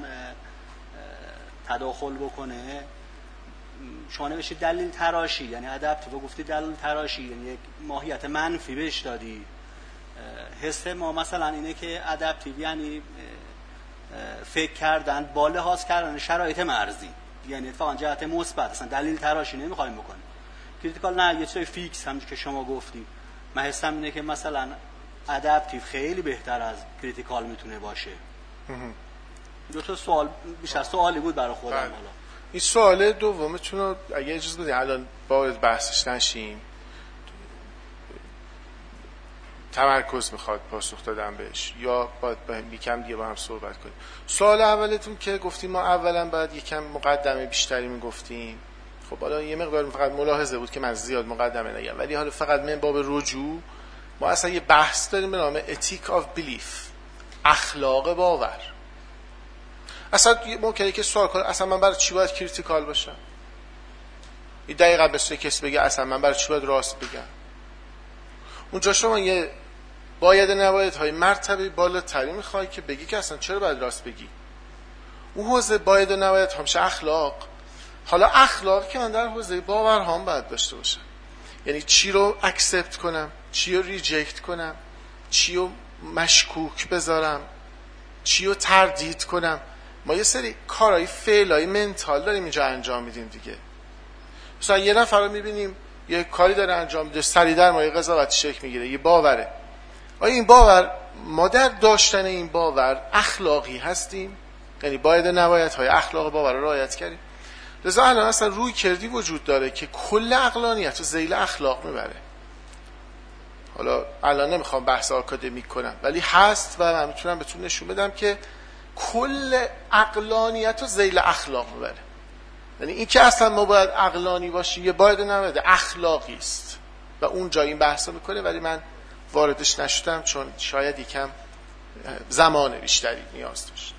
تداخل بکنه. شما نوشتید دلیل تراشی، یعنی ادپتیو گفتی دلیل تراشی، یعنی یک ماهیت منفی بهش دادی. حس ما مثلا اینه که ادپتیو یعنی فکر کردن با لحاظ کردن شرایط مرزی، یعنی اتفاقا جهت مثبت، اصلا دلیل تراشی نمیخوایم بکنیم. کریتیکال نه، یه چیز فیکس هم که شما گفتی، من حسم اینه که مثلا ادپتیو خیلی بهتر از کریتیکال میتونه باشه. دو تا سوال بیشتر سوالی بود برای خودم. حالا این سوال دومتون رو اگه اجازه بدین الان باید بحثش نشیم، تمرکز میخواد پاسخ دادن بهش یا باید یکم دیگه با هم صحبت کنیم. سوال اولتون که گفتیم ما اولا باید یکم مقدمه بیشتری میگفتیم. خب حالا یه مقدار فقط ملاحظه بود که من زیاد مقدمه نگم، ولی حالا فقط من باب رجوع ما اصلا یه بحث داریم به نام ethic of belief، اخلاق باور. اصلا ممکنه که سوال کنه اصلا من برای چی باید کریتیکال باشم؟ این دقیقا مثل کسی بگه اصلا من برای چی باید راست بگم؟ اونجا شما یه باید نباید های مرتبه بالاتری میخوای که بگی که اصلا چرا باید راست بگی. اون حوزه باید و نباید همش اخلاق. حالا اخلاق که من در حوزه باور هم باید داشته باشم، یعنی چی رو اکسپت کنم، چی رو ریجکت کنم، چی رو مشکوک بذارم، چی رو تردید کنم. ما یه سری کارهای فعلای منتال داریم اینجا انجام میدیم دیگه. مثلا یه نفر رو میبینیم یه کاری داره انجام میده، سریع در ما یه قضاوت شکل میگیره، یه باوره. آیا این باور، ما در داشتن این باور اخلاقی هستیم؟ یعنی باید نباید های اخلاق باور رو رعایت کردیم؟ لذا الان اصلا روی کردی وجود داره که کل عقلانیت رو ذیل اخلاق میبره. حالا الان نمیخوام بحث آکادمیک کنم، ولی هست و من میتونم بهتون نشون بدم که کل عقلانیت رو ذیل اخلاق میبره. یعنی این که اصلا ما باید عقلانی باشیم یه باید نباید اخلاقی است و اون جای این بحثا میکنه، ولی من واردش نشدم چون شاید یکم زمان بیشتری نیاز داشت.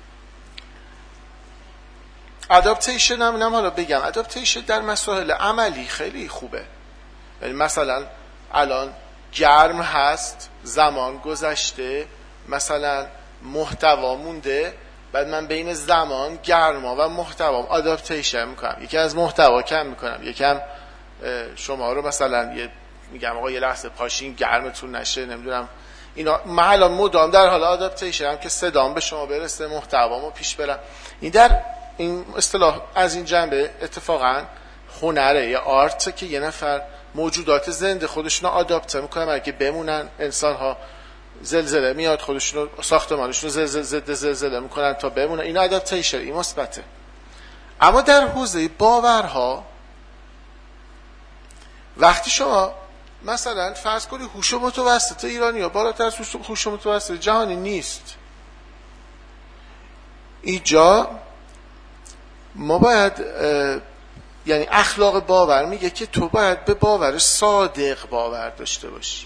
ادابتیشن هم نم حالا بگم ادابتیشن در مسائل عملی خیلی خوبه. یعنی مثلا الان گرم هست، زمان گذشته، مثلا محتوا مونده، بعد من بین زمان گرما و محتوام ادابتیشن میکنم، یکی از محتوا کم میکنم، یکم شما رو مثلا یه میگم آقا یه لحظه پاشین گرمتون نشه، نمیدونم اینا. من الان مدام در حال ادابتیشن هم که صدام به شما برسه، محتوامو پیش برم. این در این اصطلاح از این جنبه اتفاقا هنره یا آرت که یه نفر موجودات زنده خودشون رو آداپته میکنن اگه بمونن. انسان ها زلزله میاد خودشون رو ساختمانشون رو زلزله زلزله زلزله میکنن تا بمونن. این آداپتیشن، این مثبته. اما در حوزه باورها وقتی شما مثلا فرض کنید هوش متوسط ایرانی ها بالاتر از هوش متوسط جهانی نیست، اینجا ما باید یعنی اخلاق باور میگه که تو باید به باور صادق باور داشته باشی.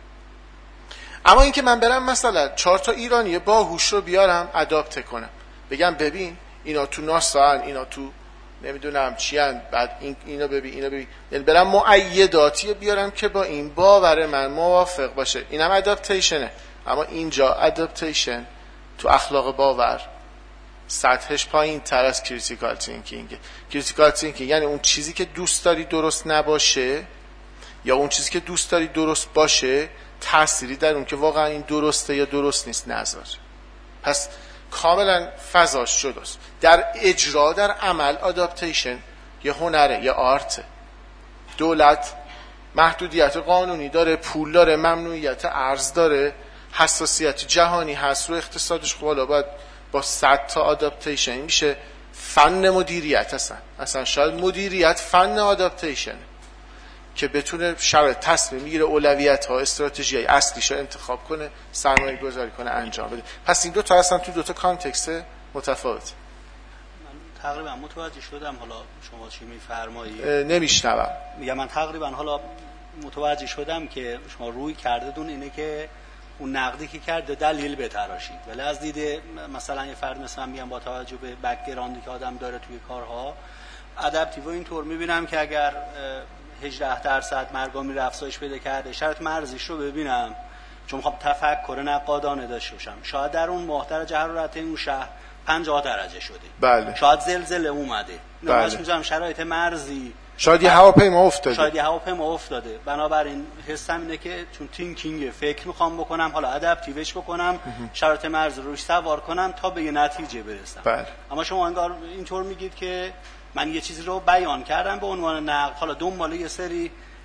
اما اینکه من برم مثلا چهار تا ایرانی باهوش رو بیارم اداپت کنم، بگم ببین اینا تو ناسا هن، اینا تو نمیدونم چی هن، بعد این اینا ببین اینا ببین، یعنی برم معیداتی بیارم که با این باور من موافق باشه، اینم اداپتیشنه. اما اینجا اداپتیشن تو اخلاق باور سطحش پایین تر از کریتیکال تینکینگ. کریتیکال تینکینگ یعنی اون چیزی که دوست داری درست نباشه یا اون چیزی که دوست داری درست باشه تأثیری در اون که واقعا این درسته یا درست نیست نذار. پس کاملا فضاش جداست. در اجرا، در عمل آداپتیشن یه هنره، یه آرته. دولت محدودیت قانونی داره، پول داره، ممنوعیت ارز داره، حساسیت جهانی هست رو اقتصادش. خب باید با صد تا آداپتیشن میشه فن مدیریت. اصلا اصلا شاید مدیریت فن آداپتیشن که بتونه شرایط تصمیم میگیره، اولویت ها، استراتژی اصلیشو انتخاب کنه، سرمایه گذاری کنه، انجام بده. پس این دو تا اصلا تو دو تا کانتکست متفاوت. من تقریبا متوجه شدم حالا شما چی میفرمایید. نمیشنوم. میگم من تقریبا حالا متوجه شدم که شما روی کرده دون اینه که اون نقدی که کرده دلیل بتراشید، ولی از دید مثلا یه فرد مثلا میگم با توجه به بک‌گراندی که آدم داره توی کارها ادپتیو اینطور میبینم که اگر هجده درصد مرگامی افزایش پیدا کرده، شرط مرزیش رو ببینم چون میخوام تفکر نقادانه داشته باشم. شاید در اون ماه درجه حرارت اون شهر پنجاه درجه شده، بله. شاید زلزله اومده، بله. میذارم شرایط مرزی، شاید یه هواپیما افتاده، شاید یه هواپیما افتاده. بنابراین حسم اینه که چون تینکینگ فکر میخوام بکنم، حالا ادپتیوش بکنم، شرایط مرز روش سوار کنم تا به یه نتیجه برسم. بله. اما شما انگار اینطور میگید که من یه چیزی رو بیان کردم به عنوان نقد، حالا دنبال یه سری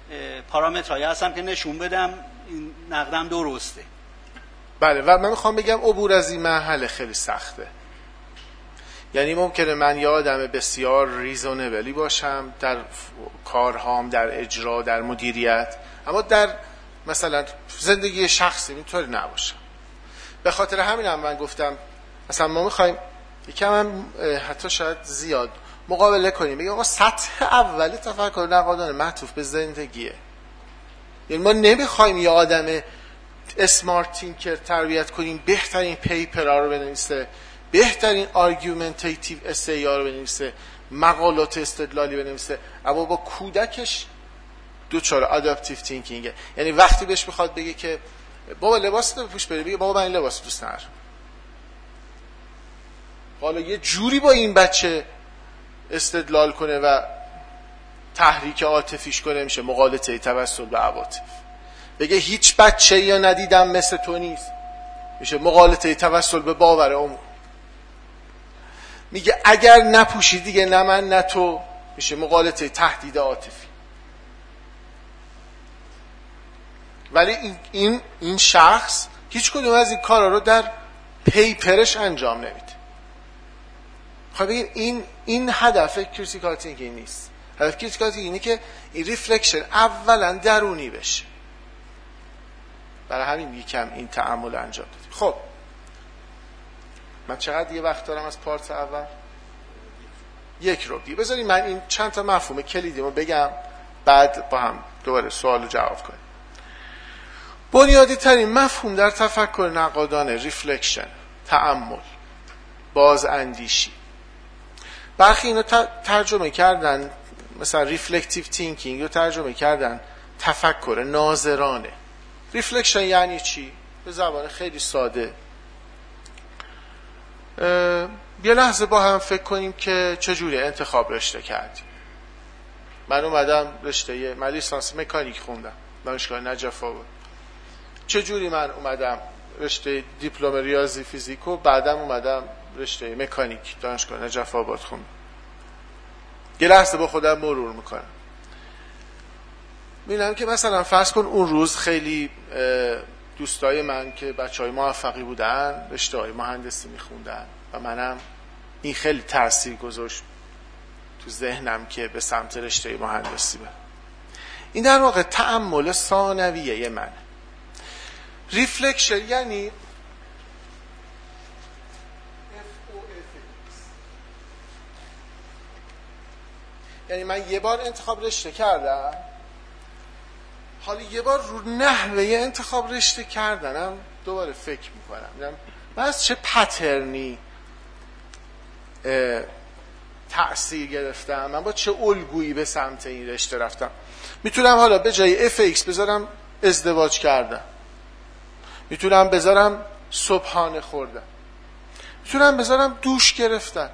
پارامترهایی هستم که نشون بدم این نقدم درسته. بله و من میخوام بگم عبور از این مرحله خیلی سخته. یعنی ممکنه من یه آدم بسیار ریزونبلی باشم در کارهام، در اجرا، در مدیریت، اما در مثلا زندگی شخصی اینطوری نباشم. به خاطر همین هم من گفتم مثلا ما میخوایم یکم هم حتی شاید زیاد مقابله کنیم، بگیم آقا سطح اولی تفکر نقادانه معطوف به زندگیه. یعنی ما نمیخوایم یه آدم اسمارت تینکر تربیت کنیم بهترین پیپرها رو بنویسه، بهترین آرگومنتیتیو اسی ها رو بنویسه، مقالات استدلالی بنویسه، اما با کودکش دوچار آداپتیو تینکینگه. یعنی وقتی بهش بخواد بگه که بابا لباس تو بپوش بری، بگه بابا من این لباس دوست ندارم. حالا یه جوری با این بچه استدلال کنه و تحریک عاطفیش کنه میشه مقالطه توسل به عواطف. بگه هیچ بچه یا ندیدم مثل تو نیست، میشه مقالطه توسل به باور عموم. میگه اگر نپوشی دیگه نه من نه تو، میشه مقالطه تهدید عاطفی. ولی این این این شخص هیچ کدوم از این کارا رو در پیپرش انجام نمیده. خب بگیم این این هدف کریتیکال تینکینگ نیست. هدف کریتیکال تینکینگ اینه که این ریفلکشن اولا درونی بشه. برای همین یکم این تأمل انجام دادیم. خب من چقدر دیگه وقت دارم از پارت اول؟ یک رو دیگه. بذارید من این چند تا مفهوم کلیدیمو بگم، بعد با هم دوباره سوالو جواب کنیم. بنیادی ترین مفهوم در تفکر نقادانه ریفلکشن، تأمل، باز اندیشی. برخی اینو ترجمه کردن مثلا ریفلکتیو تینکینگ رو ترجمه کردن تفکر ناظرانه. ریفلکشن یعنی چی؟ به زبان خیلی ساده یه لحظه با هم فکر کنیم که چجوری انتخاب رشته کردیم. من اومدم رشته من لیسانس مکانیک خوندم دانشگاه نجف آباد. چجوری من اومدم رشته دیپلم ریاضی فیزیک و بعدم اومدم رشته مکانیک دانشگاه نجف آباد خوندم. یه لحظه با خودم مرور میکنم، میبینم که مثلا فرض کن اون روز خیلی دوستای من که بچهای موفقی بودن رشته های مهندسی میخوندن و منم این خیلی تاثیر گذاشت تو ذهنم که به سمت رشته مهندسی برم. این در واقع تأمل ثانویه من. ریفلکشن یعنی یعنی من یه بار انتخاب رشته کردم، حالا یه بار رو نحوه انتخاب رشته کردنم دوباره فکر میکنم من از چه پترنی تأثیر گرفتم، من با چه الگویی به سمت این رشته رفتم. میتونم حالا به جای اف ایکس بذارم ازدواج کردم، میتونم بذارم صبحانه خوردم، میتونم بذارم دوش گرفتن.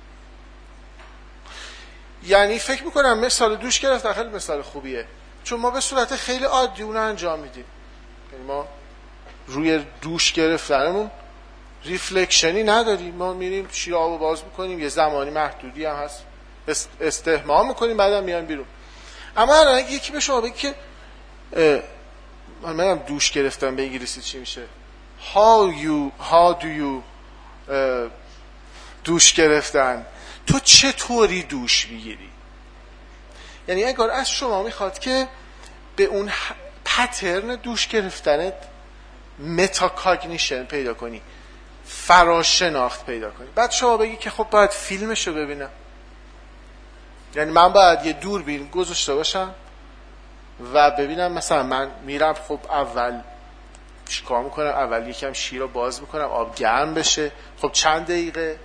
یعنی فکر میکنم مثال دوش گرفتن خیلی مثال خوبیه، چون ما به صورت خیلی عادی اون انجام میدیم. یعنی ما روی دوش گرفتنمون ریفلکشنی نداریم، ما میریم شیر آبو باز میکنیم، یه زمانی محدودی هم هست استحمام میکنیم بعدم میایم بیرون. اما الان اگه یکی به شما بگه که منم دوش گرفتم به انگلیسی چی میشه؟ How you how do you دوش گرفتن؟ تو چطوری دوش میگیری؟ یعنی اگر از شما میخواد که به اون پترن دوش گرفتنت متاکاگنیشن پیدا کنی، فراشناخت پیدا کنی، بعد شما بگی که خب باید فیلمشو ببینم. یعنی من باید یه دوربین گذاشته باشم و ببینم مثلا من میرم خب اول چیکار میکنم؟ اول یکم شیر رو باز میکنم آب گرم بشه، خب چند دقیقه؟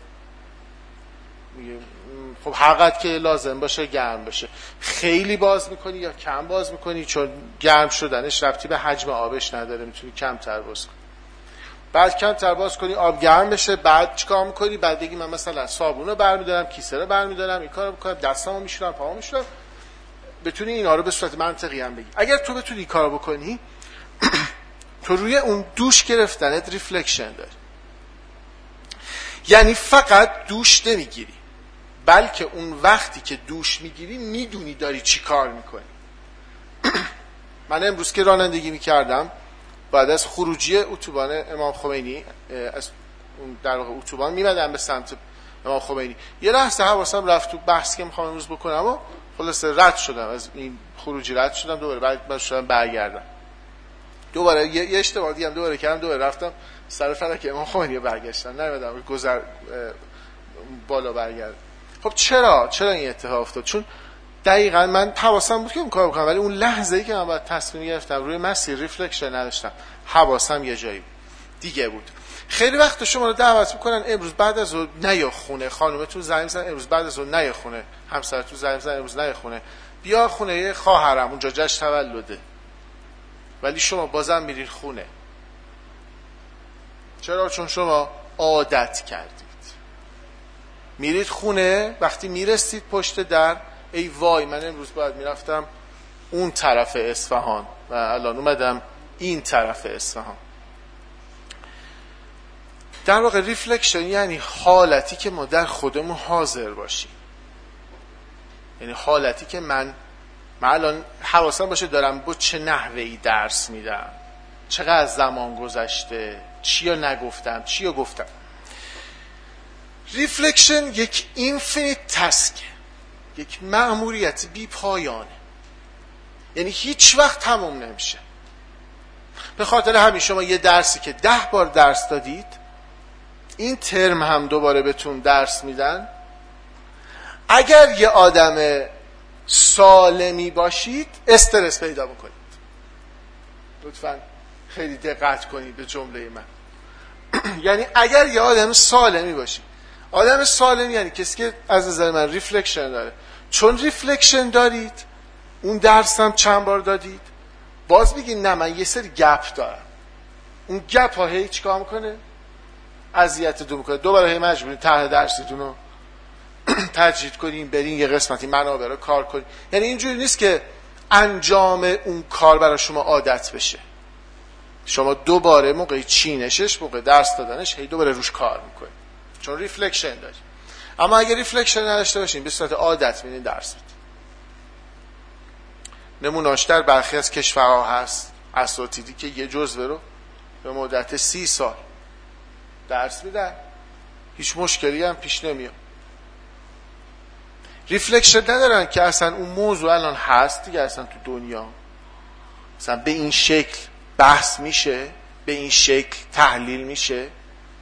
خب هر قدر که لازم باشه گرم بشه. خیلی باز میکنی یا کم باز میکنی؟ چون گرم شدنش ربطی به حجم آبش نداره، میتونی کمتر باز کنی. بعد کمتر باز کنی آب گرم بشه، بعد چیکار میکنی؟ بعد بگی من مثلا صابون رو برمیدارم، کیسه رو برمیدارم، این کارو میکنم، دستامو میشورم، پاهامو میشورم. بتونی اینا رو به صورت منطقی هم بگی. اگر تو بتونی این کارو بکنی تو روی اون دوش گرفتنت ریفلکشن داری. یعنی فقط دوش نمیگیری، بلکه اون وقتی که دوش میگیری میدونی داری چی کار میکنی. من امروز که رانندگی میکردم بعد از خروجی اتوبان امام خمینی، از در واقع اتوبان میمدم به سمت امام خمینی، یه لحظه حواسم رفت تو بحث که میخوام امروز بکنم و خلاصه رد شدم از این خروجی، رد شدم دوباره بعد شدم برگردم، دوباره یه اشتباه دیگه هم دوباره کردم، دوباره رفتم سر فلک امام خمینی رو برگشتم، نمیدونم گذر بالا برگردم. خب چرا چرا این اتفاق افتاد؟ چون دقیقاً من حواسم بود که اون کارو بکنم، ولی اون لحظه‌ای که من باید تصمیم گرفتم روی مسیر ریفلکشن نداشتم، حواسم یه جایی دیگه بود. خیلی وقت شما رو دعوت میکنن امروز بعد از ظهر نیا خونه، خانومتون زنگ میزنن امروز بعد از ظهر نیا خونه، همسرتون زنگ میزنن امروز نیا خونه، بیا خونه خواهرم اونجا جشن تولده، ولی شما بازم میرید خونه. چرا؟ چون شما عادت کردید میرید خونه. وقتی میرسید پشت در، ای وای من امروز باید میرفتم اون طرف اصفهان و الان اومدم این طرف اصفهان. در واقع ریفلکشن یعنی حالتی که ما در خودمون حاضر باشیم، یعنی حالتی که من من الان حواسم باشه دارم با چه نحوهی درس میدم، چقدر زمان گذشته، چی رو نگفتم، چی رو گفتم. ریفلکشن یک اینفینیت تسکه، یک مأموریت بی پایانه، یعنی هیچ وقت تموم نمیشه. به خاطر همین شما یه درسی که ده بار درس دادید، این ترم هم دوباره بهتون درس میدن. اگر یه آدم سالمی باشید استرس پیدا میکنید. لطفاً خیلی دقت کنید به جمله من. یعنی اگر یه آدم سالمی باشید، آدم سالم یعنی کسی که از نظر من ریفلکشن داره. چون ریفلکشن دارید، اون درس هم چند بار دادید، باز بگید نه من یه سری گپ دارم، اون گپ ها هی چیکار میکنه؟ اذیتتون میکنه، دوباره هی مجبورین طرح درستون رو تجدید کنین، برین یه قسمتی منابع رو کار کنین. یعنی اینجوری نیست که انجام اون کار برای شما عادت بشه. شما دوباره موقع چینشش، موقع درس دادنش هی دوباره روش کار میکنین، چون ریفلکشن دارید. اما اگه ریفلکشن نداشته باشین، به صورت عادت میرین درس بدین. نمونه‌اش در برخی از کشورها هست، اساتیدی که یه جزوه رو به مدت سی سال درس میدن، هیچ مشکلی هم پیش نمیاد. ریفلکشن ندارن که اصلا اون موضوع الان هست دیگه، اصلا تو دنیا مثلا به این شکل بحث میشه، به این شکل تحلیل میشه،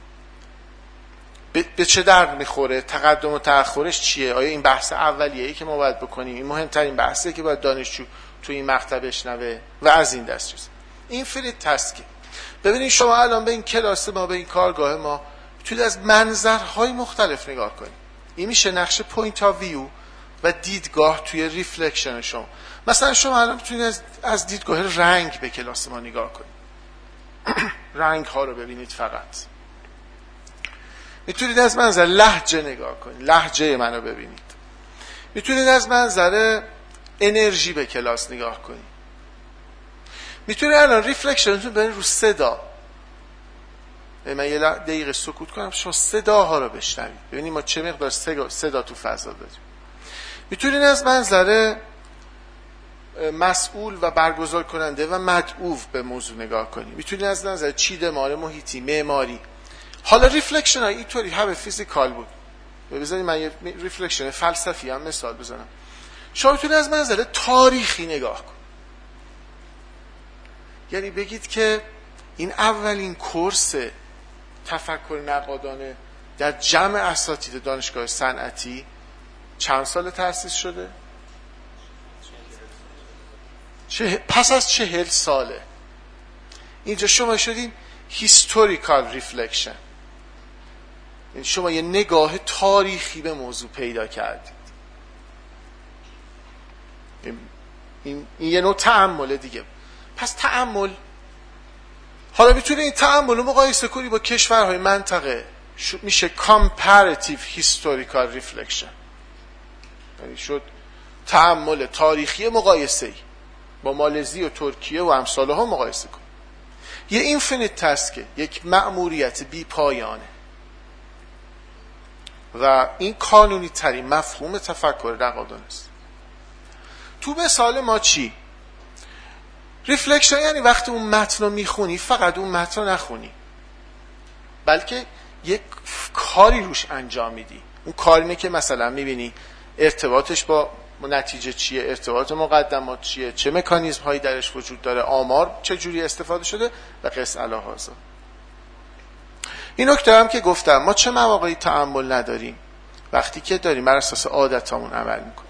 به چه درد میخوره، تقدم و تأخرش چیه، آیا این بحث اولیه‌ای که ما باید بکنیم این مهمترین بحثه که باید دانشجو تو این مقطع بشنوه و از این دست چیز. این فرید تسکه. ببینید شما الان به این کلاس ما، به این کارگاه ما میتونید از منظرهای مختلف نگاه کنید. این میشه نقش پوینت آف ویو و دیدگاه توی ریفلکشن شما. مثلا شما الان میتونید از, از دیدگاه رنگ به کلاس ما نگاه کنید. رنگ ها رو ببینید فقط. میتونید از منظر لهجه نگاه کنید، لهجه منو ببینید. میتونید از منظر انرژی به کلاس نگاه کنید. میتونید الان ریفلکشنتون برید رو صدا. من یه دقیقه سکوت کنم شما صداها رو بشنوید، ببینید ما چه مقدار صدا تو فضا داریم. میتونید از منظر مسئول و برگزار کننده و مدعو به موضوع نگاه کنید. میتونید از نظر چیدمان محیطی، معماری. حالا ریفلکشن های اینطوری همه فیزیکال بود. بذارید من یه ریفلکشن فلسفی هم مثال بزنم. شما میتونید از منظر تاریخی نگاه کنید. یعنی بگید که این اولین کورس تفکر نقادانه در جمع اساتید دانشگاه صنعتی چند سال تأسیس شده؟ چه... پس از چهل ساله. اینجا شما شدین هیستوریکال ریفلکشن، یعنی شما یه نگاه تاریخی به موضوع پیدا کردید. این, این یه نوع تأمل دیگه. پس تأمل، حالا میتونه این تأمل رو مقایسه کنی با کشورهای منطقه، میشه comparative historical reflection، یعنی شد تأمل تاریخی مقایسه‌ای با مالزی و ترکیه و امثالها مقایسه کن. یه اینفینیت تسکه، یک مأموریت بی پایانه و این قانونی ترین مفهوم تفکر نقادانه است. تو مثال ما چی؟ ریفلکشن یعنی وقتی اون متن رو میخونی فقط اون متن رو نخونی، بلکه یک کاری روش انجام میدی. اون کار اینه که مثلا میبینی ارتباطش با نتیجه چیه، ارتباط مقدمات چیه، چه مکانیزم هایی درش وجود داره، آمار چه جوری استفاده شده و قص الهازا. این نکته هم که گفتم ما چه مواقعی تأمل نداریم؟ وقتی که داریم بر اساس عادتامون عمل میکنیم.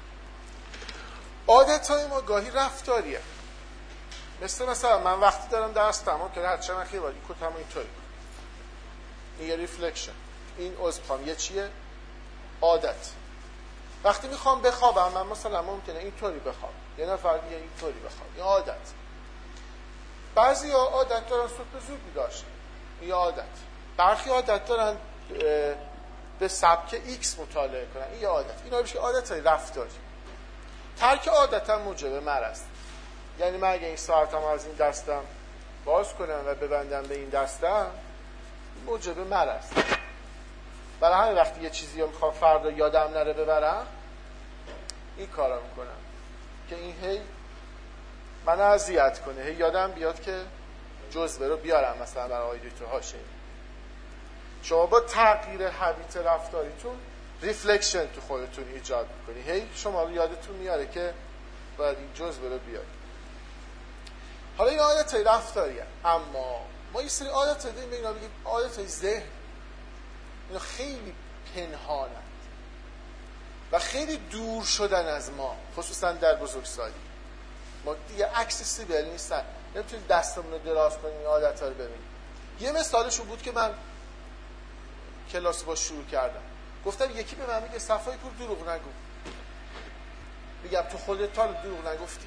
عادتهای ما گاهی رفتاریه، مثل مثلا من وقتی دارم درس تمام که هر چند خیلی ولی کتمو اینطوری این یه ریفلکشن، این عضوام یه چیه؟ عادت. وقتی میخوام بخوابم من مثلا ممکنه اینطوری بخوابم، یه نفر دیگه اینطوری بخواب، این عادت. بعضی ها عادت دارن صبح زود بیدار شن، این عادت. برخی عادت دارن به سبک ایکس مطالعه کنن، این عادت. اینا میشه عادتهای رفتاری. ترک عادت هم موجب مرض. یعنی من اگه این ساعتم از این دستم باز کنم و ببندم به این دستم موجب مرض. برای همین وقتی یه چیزی رو میخوام فردا یادم نره ببرم این کارا میکنم که این هی من اذیت کنه، هی یادم بیاد که جزوه رو بیارم مثلا برای آقای دکتر هاشمی. شما با تغییر هابیت رفتاریتون ریفلکشن تو خودتون ایجاد میکنی، هی شما رو یادتون میاره که باید این جزوه رو بیارید. حالا این عادتهای رفتاریه، اما ما یه سری عادتهای داریم به اینا میگیم عادتهای ذهن. اینا خیلی پنهانند و خیلی دور شدن از ما، خصوصا در بزرگسالی. ما دیگه اکسسیبل نیستن، نمیتونید دستمون رو دراز کنیم این عادت‌ها رو ببینیم. یه مثالشون بود که من کلاس با شروع کردم، گفتم یکی به من میگه صفای پور دروغ نگو. میگم تو خودت تا دروغ نگفتی؟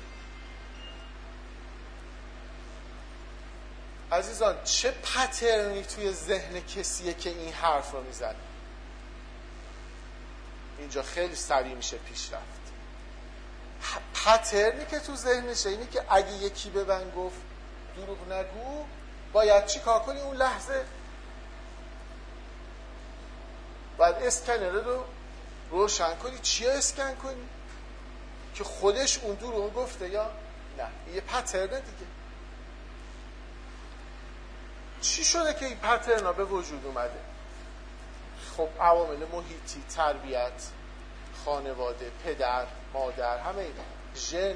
عزیزان چه پترنی توی ذهن کسیه که این حرف رو میزنه؟ اینجا خیلی سریع میشه پیش رفت. پترنی که تو ذهنشه اینه که اگه یکی به من گفت دروغ نگو باید چی کار کنی اون لحظه؟ باید اسکنر رو روشن کنی. چی اسکن کنی؟ که خودش اون دروغ گفته یا نه. یه پترنه دیگه. چی شده که این پترن ها به وجود اومده؟ خب عوامل محیطی، تربیت، خانواده، پدر، مادر، همه اینا، ژن.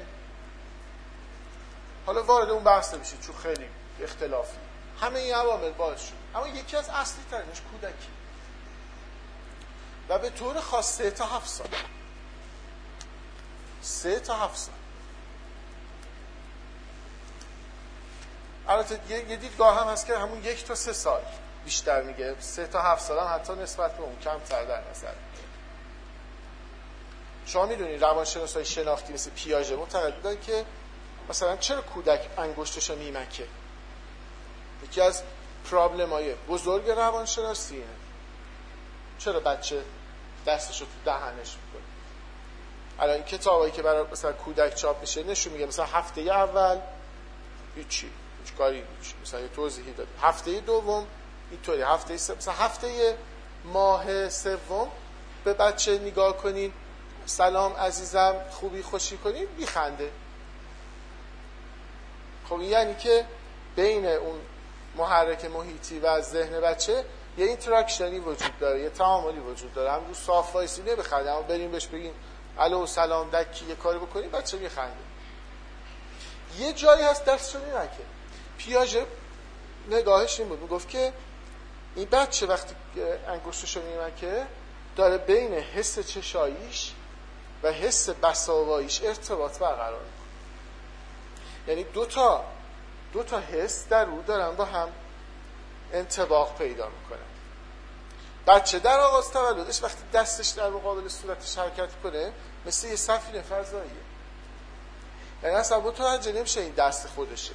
حالا وارد اون بحث نمیشه چون خیلی اختلافی. همه این عوامل باعث شد، اما یکی از اصلی ترینش کودکی و به طور خاص سه تا هفت سال. سه تا هفت سال. البته یه دیدگاه هم هست که همون یک تا سه سال بیشتر میگه، سه تا هفت سال هم حتی نسبت به اون کمتر در نظر. شما میدونید روانشناسای شناختی مثل پیاژه معتقد بودن که مثلا چرا کودک انگشتشو میمکه؟ یکی از پرابلم‌های بزرگ روانشناسی اینه. چرا بچه دستشو تو دهنش میکنه؟ الان این کتابایی که برای مثلا کودک چاپ میشه نشون میگه مثلا هفته اول هیچی، هیچ کاری هیچ، مثلا یه توضیحی داده. هفته دوم اینطوری، هفته سوم مثلا هفته ماه سوم به بچه نگاه کنین، سلام عزیزم، خوبی، خوشی کنین، میخنده. خب این یعنی که بین اون محرک محیطی و ذهن بچه یه اینتراکشنی وجود داره، یه تعاملی وجود داره. هم رو صاف وایسی نمیخنده، اما بریم بهش بگیم الو سلام دکی یه کاری بکنیم بچه میخنده. یه جایی هست دستشو میمکه. پیاژه نگاهش این بود، میگفت که این بچه وقتی انگشتشو میمکه داره بین حس چشاییش و حس بساواییش ارتباط برقرار میکنه. یعنی دو تا دو تا حس در رو دارن با هم انطباق پیدا میکنن. بچه در آغاز تولدش وقتی دستش در مقابل صورتش حرکت کنه مثل یه سفینه فضاییه. یعنی اصلا متوجه نمیشه این دست خودشه.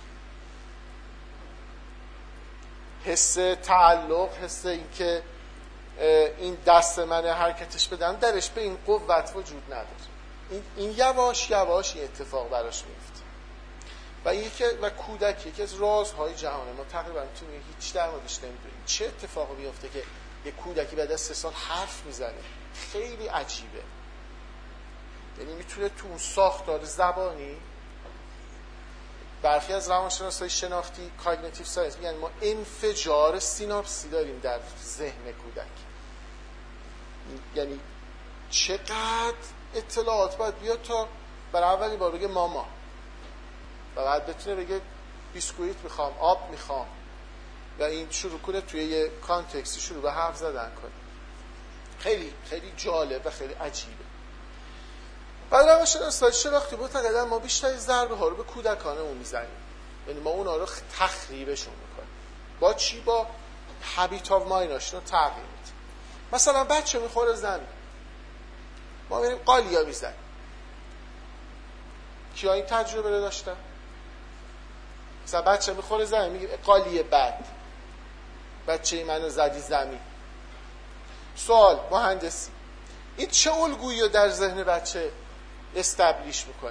حس تعلق، حس این که این دست منه حرکتش بدم درش به این قوت وجود نداره. این, این یواش یواش این اتفاق براش میفته. و این که و کودک یکی از رازهای جهانه. ما تقریبا میتونیم هیچ در موردش نمیدونیم چه اتفاقی بیفته که یک کودکی بعد از سه سال حرف میزنه. خیلی عجیبه. یعنی میتونه تو اون ساختار زبانی برخی از روانشناسای شناختی کاگنیتیو ساینس میگن ما انفجار سیناپسی داریم در ذهن کودک. یعنی چقدر اطلاعات باید بیاد تا برای اولین بار بگه ماما و بعد بتونه بگه بیسکویت میخوام، آب میخوام و این شروع کنه توی یه کانتکستی شروع به حرف زدن کنه. خیلی خیلی جالب و خیلی عجیبه. بعد روانشناسای شناختی معتقدن ما بیشتر ضربه ها رو به کودکانمون میزنیم، یعنی ما اونا رو تخریبشون میکنیم. با چی؟ با هابیت آف مایندشون رو تغییر میدیم. مثلا بچه میخوره زمین، ما میریم قالیا میزنیم. کیا این تجربه رو داشتن؟ مثلا بچه میخوره زمین میگه قالیه بد، بچه منو زدی زمین. سوال مهندسی، این چه الگویی رو در ذهن بچه استبلیش میکنه؟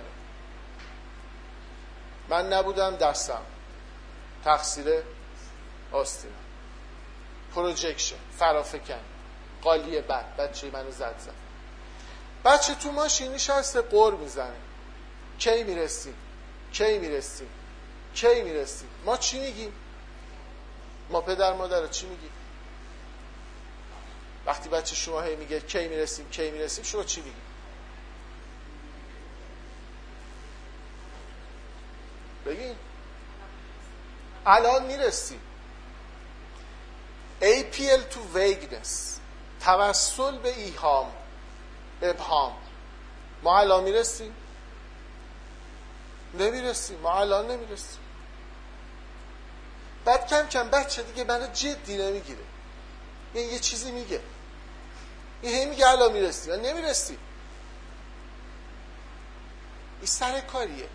من نبودم دستم، تقصیر آستینم، پروژکشن، فرافکن، قالیه بد، بچه منو زد زد. بچه تو ماشین نشسته قر میزنه، کی میرسیم کی میرسیم کی میرسیم. ما چی میگیم؟ ما پدر مادر چی میگیم؟ وقتی بچه شما هی میگه کی میرسیم کی میرسیم، شما چی میگی؟ بگین الان میرسیم. appeal to vagueness، توسل به ایهام، ابهام. ما الان میرسیم؟ نمیرسیم. ما الان نمیرسیم. بعد کم کم بچه دیگه منو جدی نمیگیره، این یه چیزی میگه، این هی میگه الان میرسیم و نمیرسیم. این سر کاریه.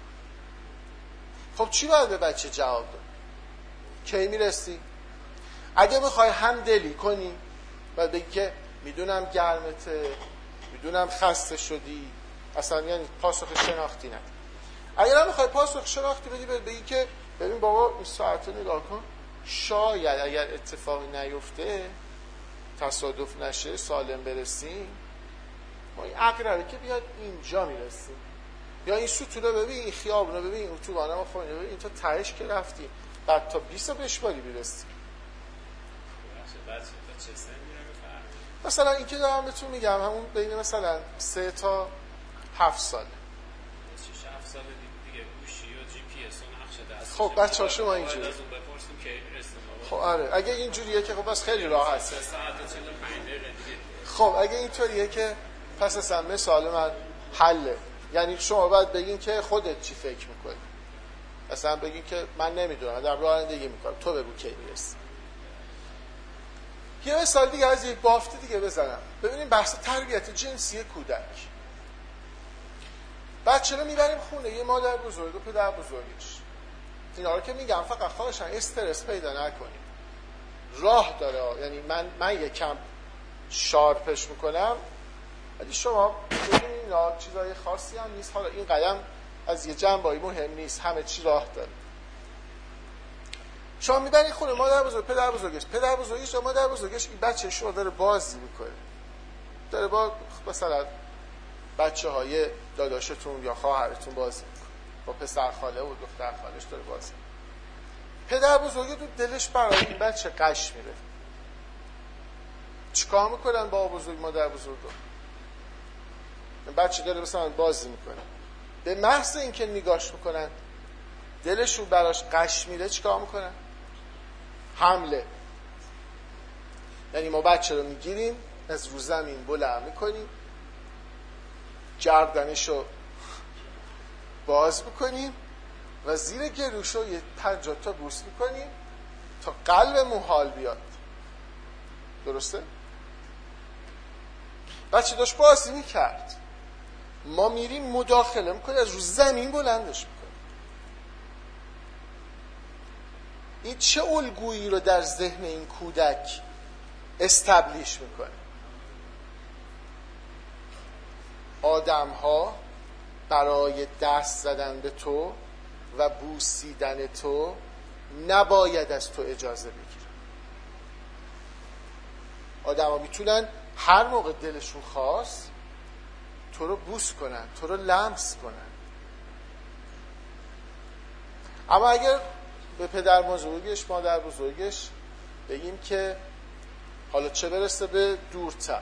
خب چی باید به بچه جواب داد؟ کی میرسی؟ اگه میخوای همدلی کنی باید بگی که میدونم گرمته، میدونم خسته شدی، اصلا یعنی پاسخ شناختی نه. اگر هم میخوای پاسخ شناختی بدی بگی که ببین بابا این ساعت رو نگاه کن، شاید اگر اتفاقی نیفته، تصادف نشه، سالم برسیم، ما این عقربه که بیاد اینجا میرسیم، یا این ستونه ببین، این خیابونه ببین، این اتوبانه ما خونه ببین، این تا تهش که رفتیم، بعد تا بیست بشباری میرسیم. مثلا این که دارم بهتون میگم همون بین مثلا سه تا هفت ساله. هفت ساله دیگه گوشی و جی پی اس و نقشه دست. خب بچه‌ها شما اینجوری. خب آره اگه اینجوریه که خب بس خیلی راحت است. خب اگه اینطوریه که پس اصلا مثال من حله. یعنی شما باید بگین که خودت چی فکر میکنی. اصلا بگین که من نمیدونم، در رانندگی میکنم، تو بگو کی میرسی. یه مثال دیگه از یک بافت دیگه بزنم. ببینیم بحث تربیت جنسی کودک. بچه رو میبریم خونه یه مادر بزرگ و پدر بزرگش. اینا رو که میگم فقط خواهشن استرس پیدا نکنید. راه داره، یعنی من من یکم شارپش میکنم ولی شما ببینید اینا چیزای خاصی هم نیست. حالا این قدم از یه جنبه‌ای مهم نیست، همه چی راه داره. شما میبرید خونه مادر بزرگ پدر بزرگش، پدر بزرگش و مادر بزرگش این بچه شما داره بازی میکنه، داره با مثلا بچه های داداشتون یا خواهرتون بازی میکنه، با پسر خاله و دختر خالش داره بازی میکنه. پدر بزرگی تو دلش برای این بچه قش میره. چیکار میکنن با بزرگ مادر بزرگ رو؟ بچه داره مثلا بازی میکنه، به محض اینکه نگاش میکنن دلشون براش قش میره، چیکار میکنن؟ حمله. یعنی ما بچه رو میگیریم از رو زمین بلند میکنیم، گردنشو باز میکنیم و زیر گلوشو یه پنجاه تا بوس میکنیم تا قلبمون حال بیاد. درسته؟ بچه داشت بازی میکرد، ما میریم مداخله میکنیم، از رو زمین بلندش میکنیم. این چه الگویی رو در ذهن این کودک استبلیش میکنه؟ آدم ها برای دست زدن به تو و بوسیدن تو نباید از تو اجازه بگیرن. آدم ها میتونن هر موقع دلشون خواست تو رو بوس کنن، تو رو لمس کنن. اما اگر به پدر بزرگش مادر بزرگش بگیم که حالا چه برسه به دورتر،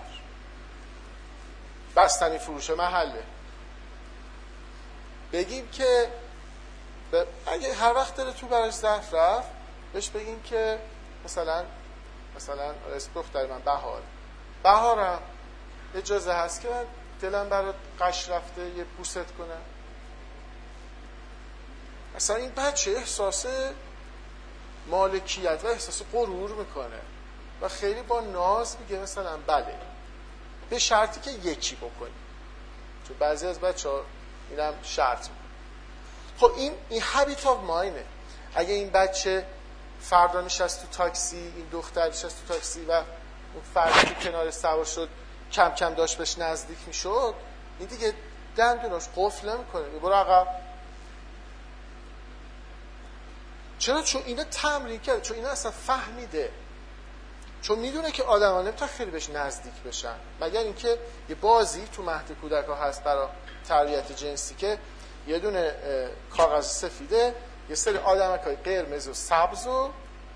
بستنی فروش محله، بگیم که ب... اگه هر وقت داره تو براش ظرف رفت بهش بگیم که مثلا مثلا اسم دختر من بهار، بهارم اجازه هست که من دلم برات قش رفته یه بوست کنم. مثلا این بچه احساس مالکیت و احساس غرور میکنه و خیلی با ناز میگه مثلا بله، به شرطی که یکی بکنی، چون بعضی از بچه ها اینم شرط میکنه. خب این این هابیت آف ماینه. اگه این بچه فردا نشست تو تاکسی، این دختر نشست تو تاکسی و اون فرد که کنار سوار شد کم کم داشت بهش نزدیک میشد، این دیگه دندوناش قفل نمیکنه، برو عقب. چرا؟ چون اینا تمرین کرده، چون اینا اصلا فهمیده، چون میدونه که آدم ها نمیتونه خیلی بهش نزدیک بشن، مگر اینکه یه بازی تو مهد کودک ها هست برای تربیت جنسی که یه دونه کاغذ سفیده، یه سری آدمک های قرمز و سبز و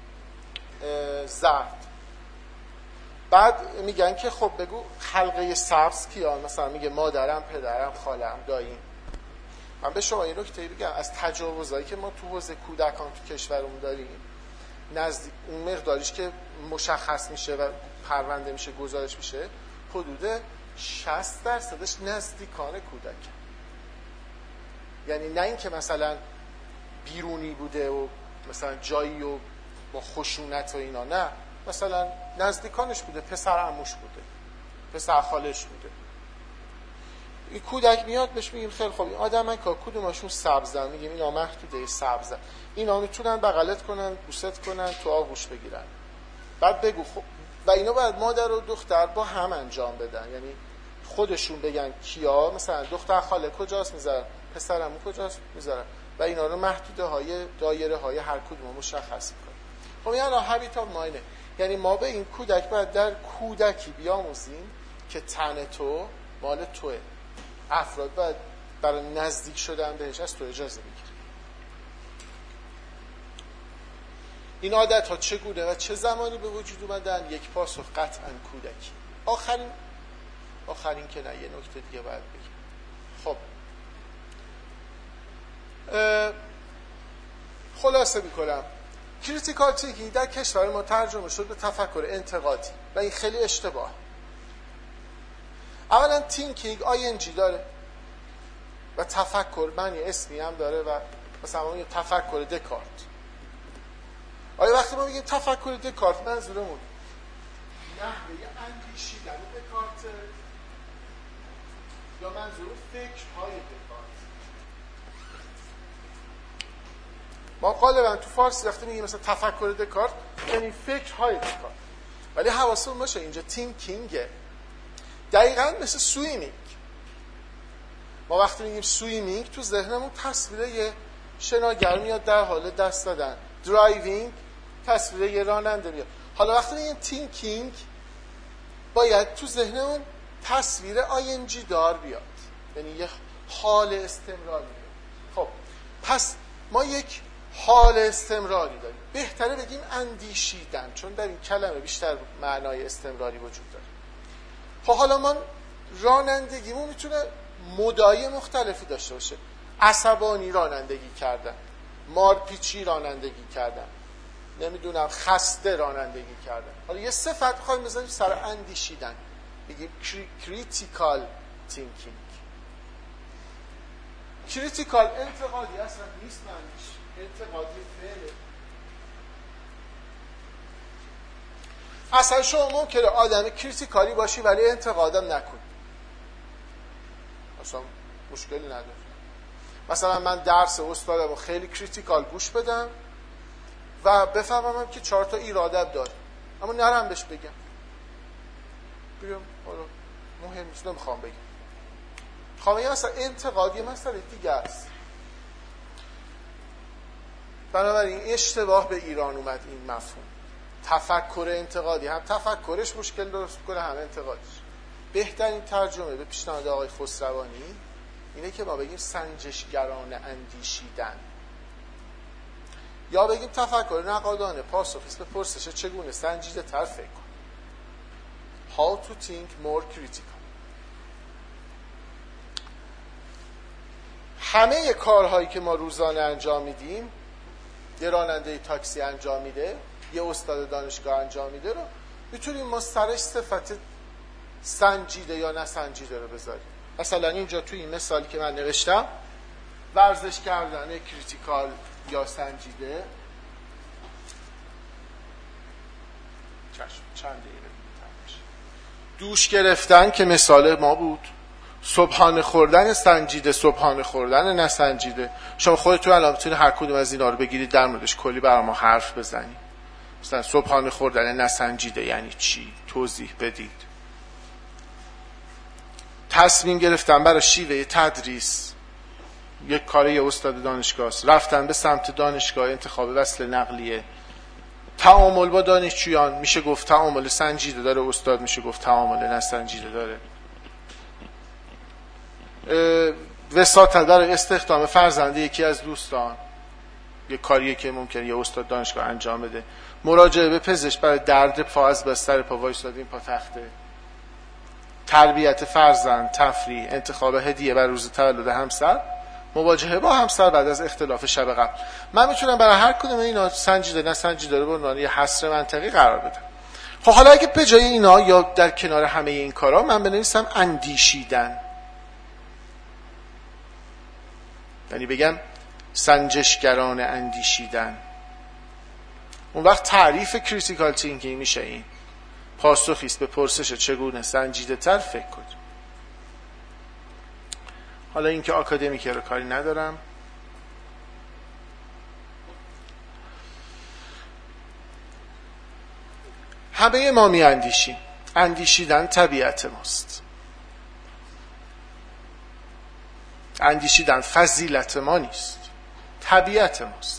زرد، بعد میگن که خب بگو حلقه سبز کیان، مثلا میگه مادرم، پدرم، خالم، داییم. من به شما این نکته بگم، از تجاوزایی که ما تو حوزه کودکان تو کشورمون داریم، نزدیک اون مقداریش که مشخص میشه و پرونده میشه، گزارش میشه، حدود شصت درصدش نزدیکان کودک. یعنی نه این که مثلا بیرونی بوده و مثلا جایی و با خشونت و اینا، نه، مثلا نزدیکانش بوده، پسر عموش بوده، پسر خالش بوده. این کودک میاد بهش میگیم خیلی خوب این آدمن که کدومشون سبزن، میگیم اینا محدوده سبزن، اینا میتونن بغلت کنن، بوست کنن، تو آغوش بگیرن. بعد بگو خب، و اینا باید مادر و دختر با هم انجام بدن، یعنی خودشون بگن کیا، مثلا دختر خاله کجاست میذارن، پسرمون کجاست میذارن، و اینا رو محدوده های دایره های هر کدوم مشخص کنن. خب یعنی هابیت آف ماینه، یعنی ما به این کودک باید در کودکی بیاموزیم که تن تو مال توه، افراد باید برای نزدیک شدن بهش از تو اجازه بگیری. این عادت ها چگونه و چه زمانی به وجود اومدن؟ یک پاسخ قطعا کودکی. آخرین آخرین که نه، یه نکته دیگه باید بگیم. خب خلاصه میکنم، کریتیکال تینکینگ در کشور ما ترجمه شد به تفکر انتقادی و این خیلی اشتباه. اولا تینکینگ آی ان جی داره و تفکر معنی اسمی هم داره و مثلا ما یه تفکر دکارت. آیا وقتی ما میگیم تفکر دکارت منظورمون نحوه اندیشیدن دکارت یا منظور فکرهای دکارت؟ ما غالبا تو فارسی وقتی میگیم مثلا تفکر دکارت یعنی فکرهای دکارت، ولی حواسمون باشه اینجا تینکینگه، دقیقاً مثل سویمینگ. ما وقتی میگیم سویمینگ تو ذهنمون تصویر یه شناگر میاد در حال دست دادن، درایوینگ تصویر یه راننده میاد. حالا وقتی میگیم تینکینگ باید تو ذهنمون تصویر آی ان جی دار بیاد، یعنی یه حال استمراری بیاد. خب پس ما یک حال استمراری داریم، بهتره بگیم اندیشیدن، چون در این کلمه بیشتر معنای استمراری وجود داره. خب حالا ما رانندگیمون میتونه مدای مختلفی داشته باشه، عصبانی رانندگی کردن، مارپیچی رانندگی کردن، نمیدونم خسته رانندگی کردن. حالا یه صفت بخوایم بذاریم سر اندیشیدن، بگیم کریتیکال تینکینگ. کریتیکال انتقادی اصلا نیست، معنیش انتقادی فعله. اصلا شما ممکنه آدم کریتیکالی باشی ولی انتقادم نکنی، اصلا مشکلی نداره. مثلا من درس استادم رو خیلی کریتیکال گوش بدم و بفهمم که چهار تا ایرادم داره، اما نرم بهش بگم، بگم حالا مهم نیست، نمیخوام بگم. خواهم بگم مثلا انتقاد یه مسئله دیگه است. بنابراین اشتباه به ایران اومد این مفهوم تفکر انتقادی، هم تفکرش مشکل درست کنه هم انتقادش. بهترین ترجمه به پیشنهاد آقای خسروانی اینه که ما بگیم سنجشگران اندیشیدن. یا بگیم تفکر نقادانه پاسخیست به پرسش چگونه سنجیده تر فکر کن. How to think more critical. همه کارهایی که ما روزانه انجام میدیم، یه راننده تاکسی انجام میده، یه استاد دانشگاه انجام میده، رو میتونیم ما سرش صفت سنجیده یا نسنجیده رو بذاریم. مثلا اینجا توی این مثالی که من نوشتم، ورزش کردن کریتیکال یا سنجیده. چشم چند دقیقه دوش گرفتن که مثال ما بود، صبحانه خوردن سنجیده، صبحانه خوردن نسنجیده. شما خودتون الان میتونید هر کدوم از اینا رو بگیرید در موردش کلی برام حرف بزنید. مثلا صبحانه خوردن نسنجیده یعنی چی؟ توضیح بدید. تصمیم گرفتن برای شیوه تدریس، یک کار یه استاد دانشگاه است. رفتن به سمت دانشگاه، انتخاب وسیله نقلیه. تعامل با دانشجویان، میشه گفت تعامل سنجیده داره استاد، میشه گفت تعامل نسنجیده داره. وساطت برای استخدام فرزند یکی از دوستان، یه کاریه که ممکنه یه استاد دانشگاه انجام بده. مراجعه به پزشک برای درد پا از بستر پا وایسادیم پا تخته. تربیت فرزند، تفریح، انتخاب هدیه برای روز تولد همسر، مواجهه با همسر بعد از اختلاف شب قبل. من میتونم برای هر کدوم اینا سنجیده نسنجیده رو به عنوان یه حصر منطقی قرار بدم. خب حالا اگه به جای اینا یا در کنار همه این کارا من بنویسم اندیشیدن، یعنی بگم سنجشگران اندیشیدن، اون وقت تعریف کریتیکال تینکینگ میشه این: پاسخیست به پرسش چگونه سنجیده تر فکر کنیم. حالا این که آکادمیکه رو کاری ندارم. همه ما می اندیشیم. اندیشیدن طبیعت ماست. اندیشیدن فضیلت ما نیست، طبیعت ماست.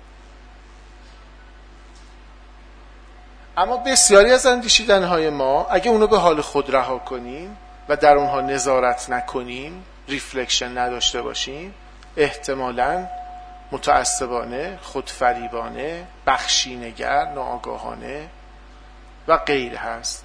اما بسیاری از اندیشیدن‌های ما اگه اونو به حال خود رها کنیم و در اونها نظارت نکنیم، ریفلکشن نداشته باشیم، احتمالاً متعصبانه، خودفریبانه، بخشینگر، ناآگاهانه و غیر هست.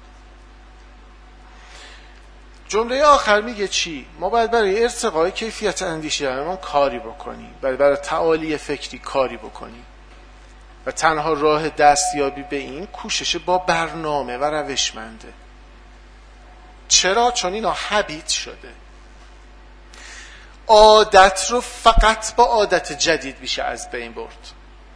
جمله آخر میگه چی؟ ما باید برای ارتقای کیفیت اندیشیدنمون کاری بکنیم، برای برای تعالی فکری کاری بکنیم و تنها راه دستیابی به این کوشش با برنامه و روشمنده. چرا؟ چون اینا هابیت شده. عادت رو فقط با عادت جدید میشه از بین برد.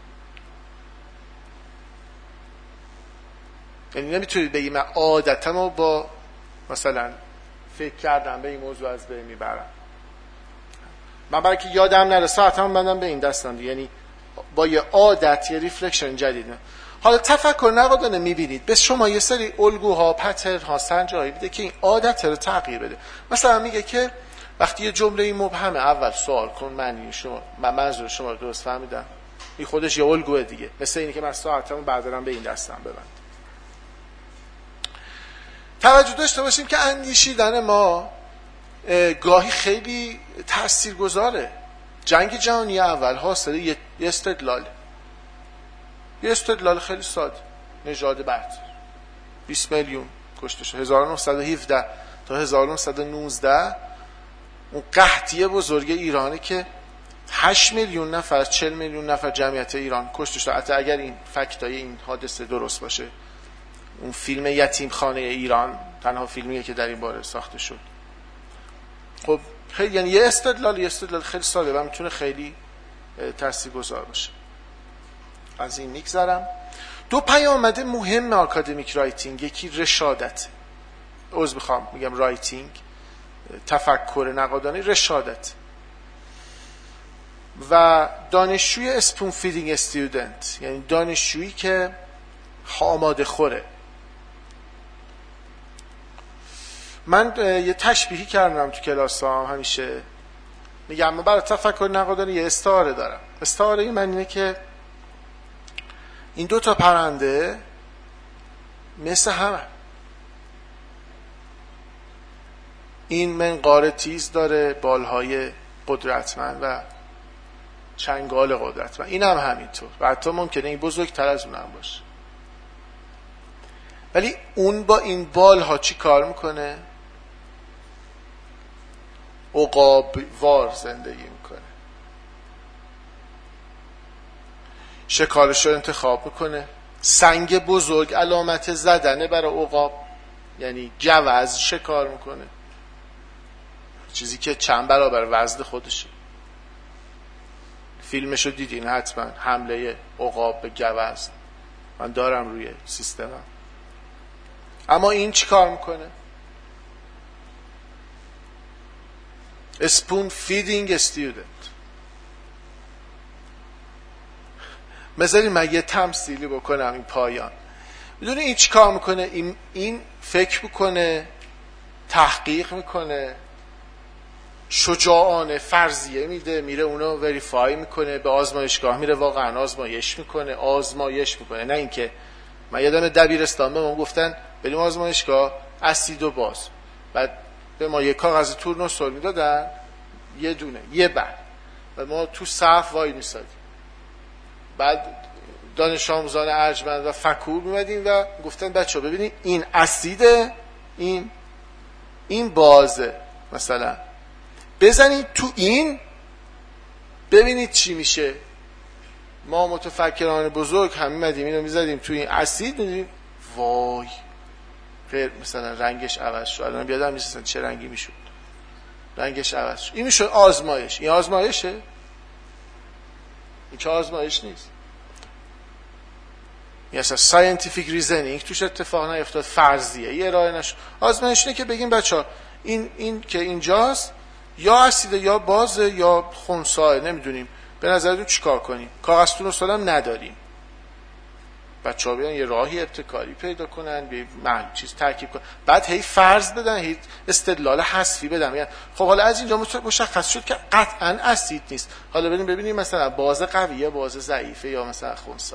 یعنی نمیتونید بگید من عادتمو با مثلا فکر کردم به این موضوع از بین میبرم. من برای که یادم نره ساعتم بندم به این دستم، یعنی با یه عادت یه ریفلکشن جدید. حالا تفکر نقادانه میبینید به شما یه سری الگوها، پترن ها، سنجایی میده که این عادت رو تغییر بده. مثلا میگه که وقتی یه جمله مبهمه اول سوال کن معنی شما، من منظور شما رو درست فهمیدم. این خودش یه الگوه دیگه، مثل اینی که من ساعتمو بردارم به این دستم ببند. توجه داشته باشیم که اندیشیدن ما گاهی خیلی تاثیرگذاره. جنگ جهانی اول حاصل یه استدلال یه استدلال خیلی ساده. نژاد برتر بیست میلیون کشته شد. هزار و نهصد و هفده تا هزار و نهصد و نوزده اون قحطی بزرگ ایرانه که هشت میلیون نفر، چهل میلیون نفر جمعیت ایران کشته شد. حتی اگر این فکتای این حادثه درست باشه، اون فیلم یتیم خانه ایران تنها فیلمیه که در این باره ساخته شد. خب خیلی یعنی یه استدلال یه استدلال خیلی ساده و میتونه خیلی تاثیرگذار باشه. از این میگذرم. دو پیامد مهم آکادمیک رایتینگ، یکی رشادت، عذر میخوام میگم رایتینگ، تفکر نقادانه، رشادت و دانشجوی اسپون فیدینگ استودنت، یعنی دانشجویی که آماده خوره. من یه تشبیهی کردم تو کلاس ها همیشه میگم من برای تفکر نقادانه یه استعاره دارم. استعاره این من اینه که این دو تا پرنده مثل همه. این منقار تیز داره، بالهای قدرتمند و چنگال قدرت. و این هم همینطور و حتی ممکنه این بزرگتر از اون هم باشه. ولی اون با این بال ها چی کار میکنه؟ عقاب وار زندگی میکنه، شکارش رو انتخاب میکنه. سنگ بزرگ علامت زدنه برای عقاب، یعنی جوز شکار میکنه، چیزی که چند برابر وزن خودشه. فیلمشو دیدین حتما، حمله عقاب به گوز، من دارم روی سیستمم. اما این چی کار میکنه؟ spoon feeding a student. مثلا من یه تمثیلی بکنم این پایان. میدونی این چی کار میکنه؟ این, این فکر میکنه، تحقیق میکنه، شجاعانه فرضیه میده، میره اونو وریفای میکنه، به آزمایشگاه میره، واقعا آزمایش میکنه آزمایش میکنه نه اینکه من یادم دبیرستان به ما گفتن بریم آزمایشگاه اسید و باز، بعد به ما یه کاغذ تورنوسول میدادن یه دونه یه بر و ما تو صف وای میسادیم، بعد دانش آموزان ارجمند و فکور میمدیم و گفتن بچه ببینید این اسیده، این این بازه، مثلا بزنید تو این ببینید چی میشه. ما متفکران بزرگ هم میمدیم اینو میزدیم تو این اسید، میدیم وای غیر مثلا رنگش عوض شد. الان بیادم نیستن چه رنگی میشد، رنگش عوض شد. این میشد آزمایش. این آزمایشه؟ این که آزمایش نیست. این اصلا ساینتیفیک ریزنینگ توش اتفاق نیفتاد، فرضیه یه ارائه نشد. آزمایش اینه که بگیم بچه این این که اینجاست یا اسیده یا بازه یا خنثیه، نمیدونیم، به نظرتون چیکار کنیم؟ کاغذ تورنوسول هم نداریم، بچه‌ها بیان یه راهی ابتکاری پیدا کنن، به معلوم چیز ترکیب کنن، بعد هی فرض بدن، هی استدلال حذفی بدن، یعنی خب حالا از اینجا مشخص شد که قطعاً اسید نیست، حالا بریم ببینیم مثلا باز قویه باز ضعیفه یا مثلا خنثی.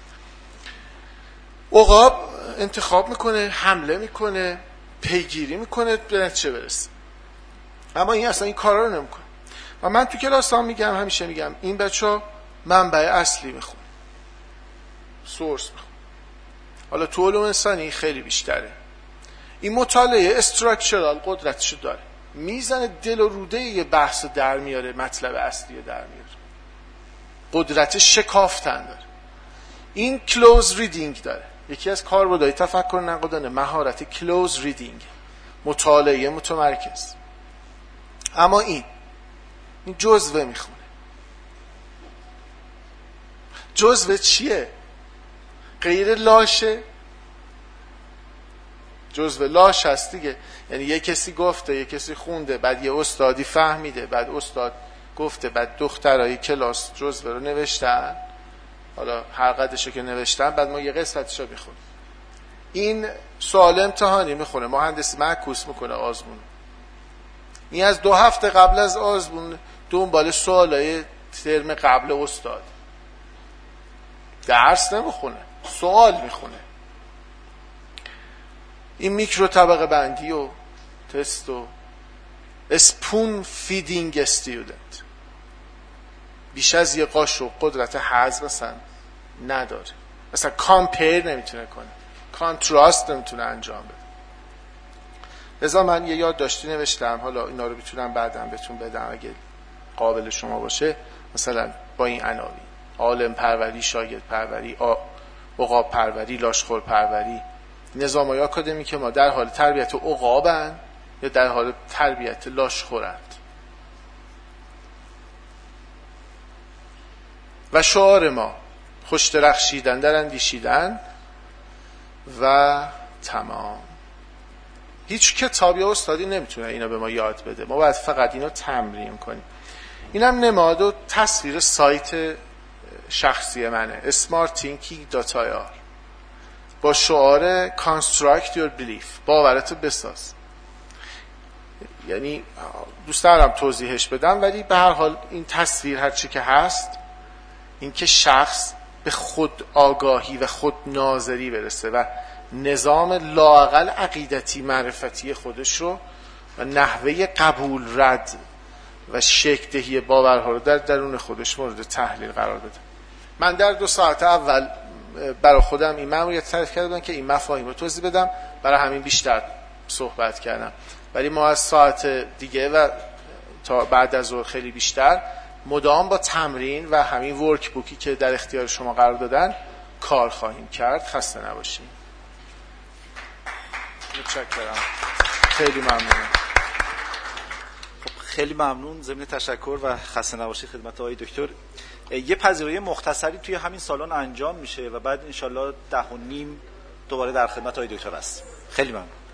عقاب انتخاب میکنه، حمله میکنه، پیگیری میکنه، به نتیجه برسه. اما این اصلا این کارا رو نمیکنه. و من تو کلاسام میگم، همیشه میگم این بچه‌ها منبع اصلی میخونه، سورس میخونه. حالا تو علوم انسانی خیلی بیشتره. این مطالعه استراکچرال قدرتشو داره، میزنه دل و روده یه بحث در میاره، مطلب اصلی در میاره، قدرت شکافتن داره. این کلوز ریدینگ داره. یکی از کاربردهای تفکر نقادانه مهارت کلوز ریدینگ، مطالعه متمرکز. اما این این جزوه میخونه. جزوه چیه؟ غیر لاشه. جزوه لاش هست دیگه، یعنی یه کسی گفته، یه کسی خونده، بعد یه استادی فهمیده، بعد استاد گفته، بعد دخترای کلاس جزوه رو نوشتن، حالا هر قدرشو که نوشتن، بعد ما یه قسمتشو میخونیم. این سوال امتحانی میخونه، مهندسی معکوس میکنه آزمون. این از دو هفته قبل از آزمون دنبال سوالای ترم قبل استاد، درس نمیخونه، سوال میخونه. این میکرو طبقه بندی و تست و اسپون فیدینگ استودنت بیش از یه قاشق قدرت هضم مثلا نداره، مثلا کامپیر نمیتونه کنه، کانتراست نمیتونه انجام بده. لذا من یه یادداشتی نوشتم، حالا اینا رو میتونم بعداً بهتون بدم اگه قابل شما باشه، مثلا با این عناوین: عالم پروری، شاگرد پروری، عقاب پروری، لاشخور پروری. نظام‌های آکادمیک ما در حال تربیت عقابن یا در حال تربیت لاشخورند. و شعار ما خوش درخشیدن در اندیشیدن و تمام. هیچ کتاب یا استادی نمیتونه اینا به ما یاد بده، ما باید فقط اینو تمرین کنیم. اینم نماد و تصویر سایت شخصی منه، smart thinking dot i r با شعار construct your belief، باورتو بساز. یعنی دوست دارم توضیحش بدم، ولی به هر حال این تصویر هرچی که هست، این که شخص به خود آگاهی و خود ناظری برسه و نظام لااقل عقیدتی معرفتی خودش رو و نحوه قبول رد و شکل دهی باورها رو در درون خودش مورد تحلیل قرار بده. من در دو ساعت اول برای خودم این مأموریت تعریف کردم که این مفاهیم رو توضیح بدم، برای همین بیشتر صحبت کردم، ولی ما از ساعت دیگه و تا بعد از ظهر خیلی بیشتر مدام با تمرین و همین ورک بوکی که در اختیار شما قرار دادن کار خواهیم کرد. خسته نباشید. متشکرم. خیلی ممنونم. خیلی ممنون. ضمن تشکر و خسته نباشید خدمت آقای دکتر. یه پذیرایی مختصری توی همین سالن انجام میشه و بعد انشالله ده و نیم دوباره در خدمت آقای دکتر هست. خیلی ممنون.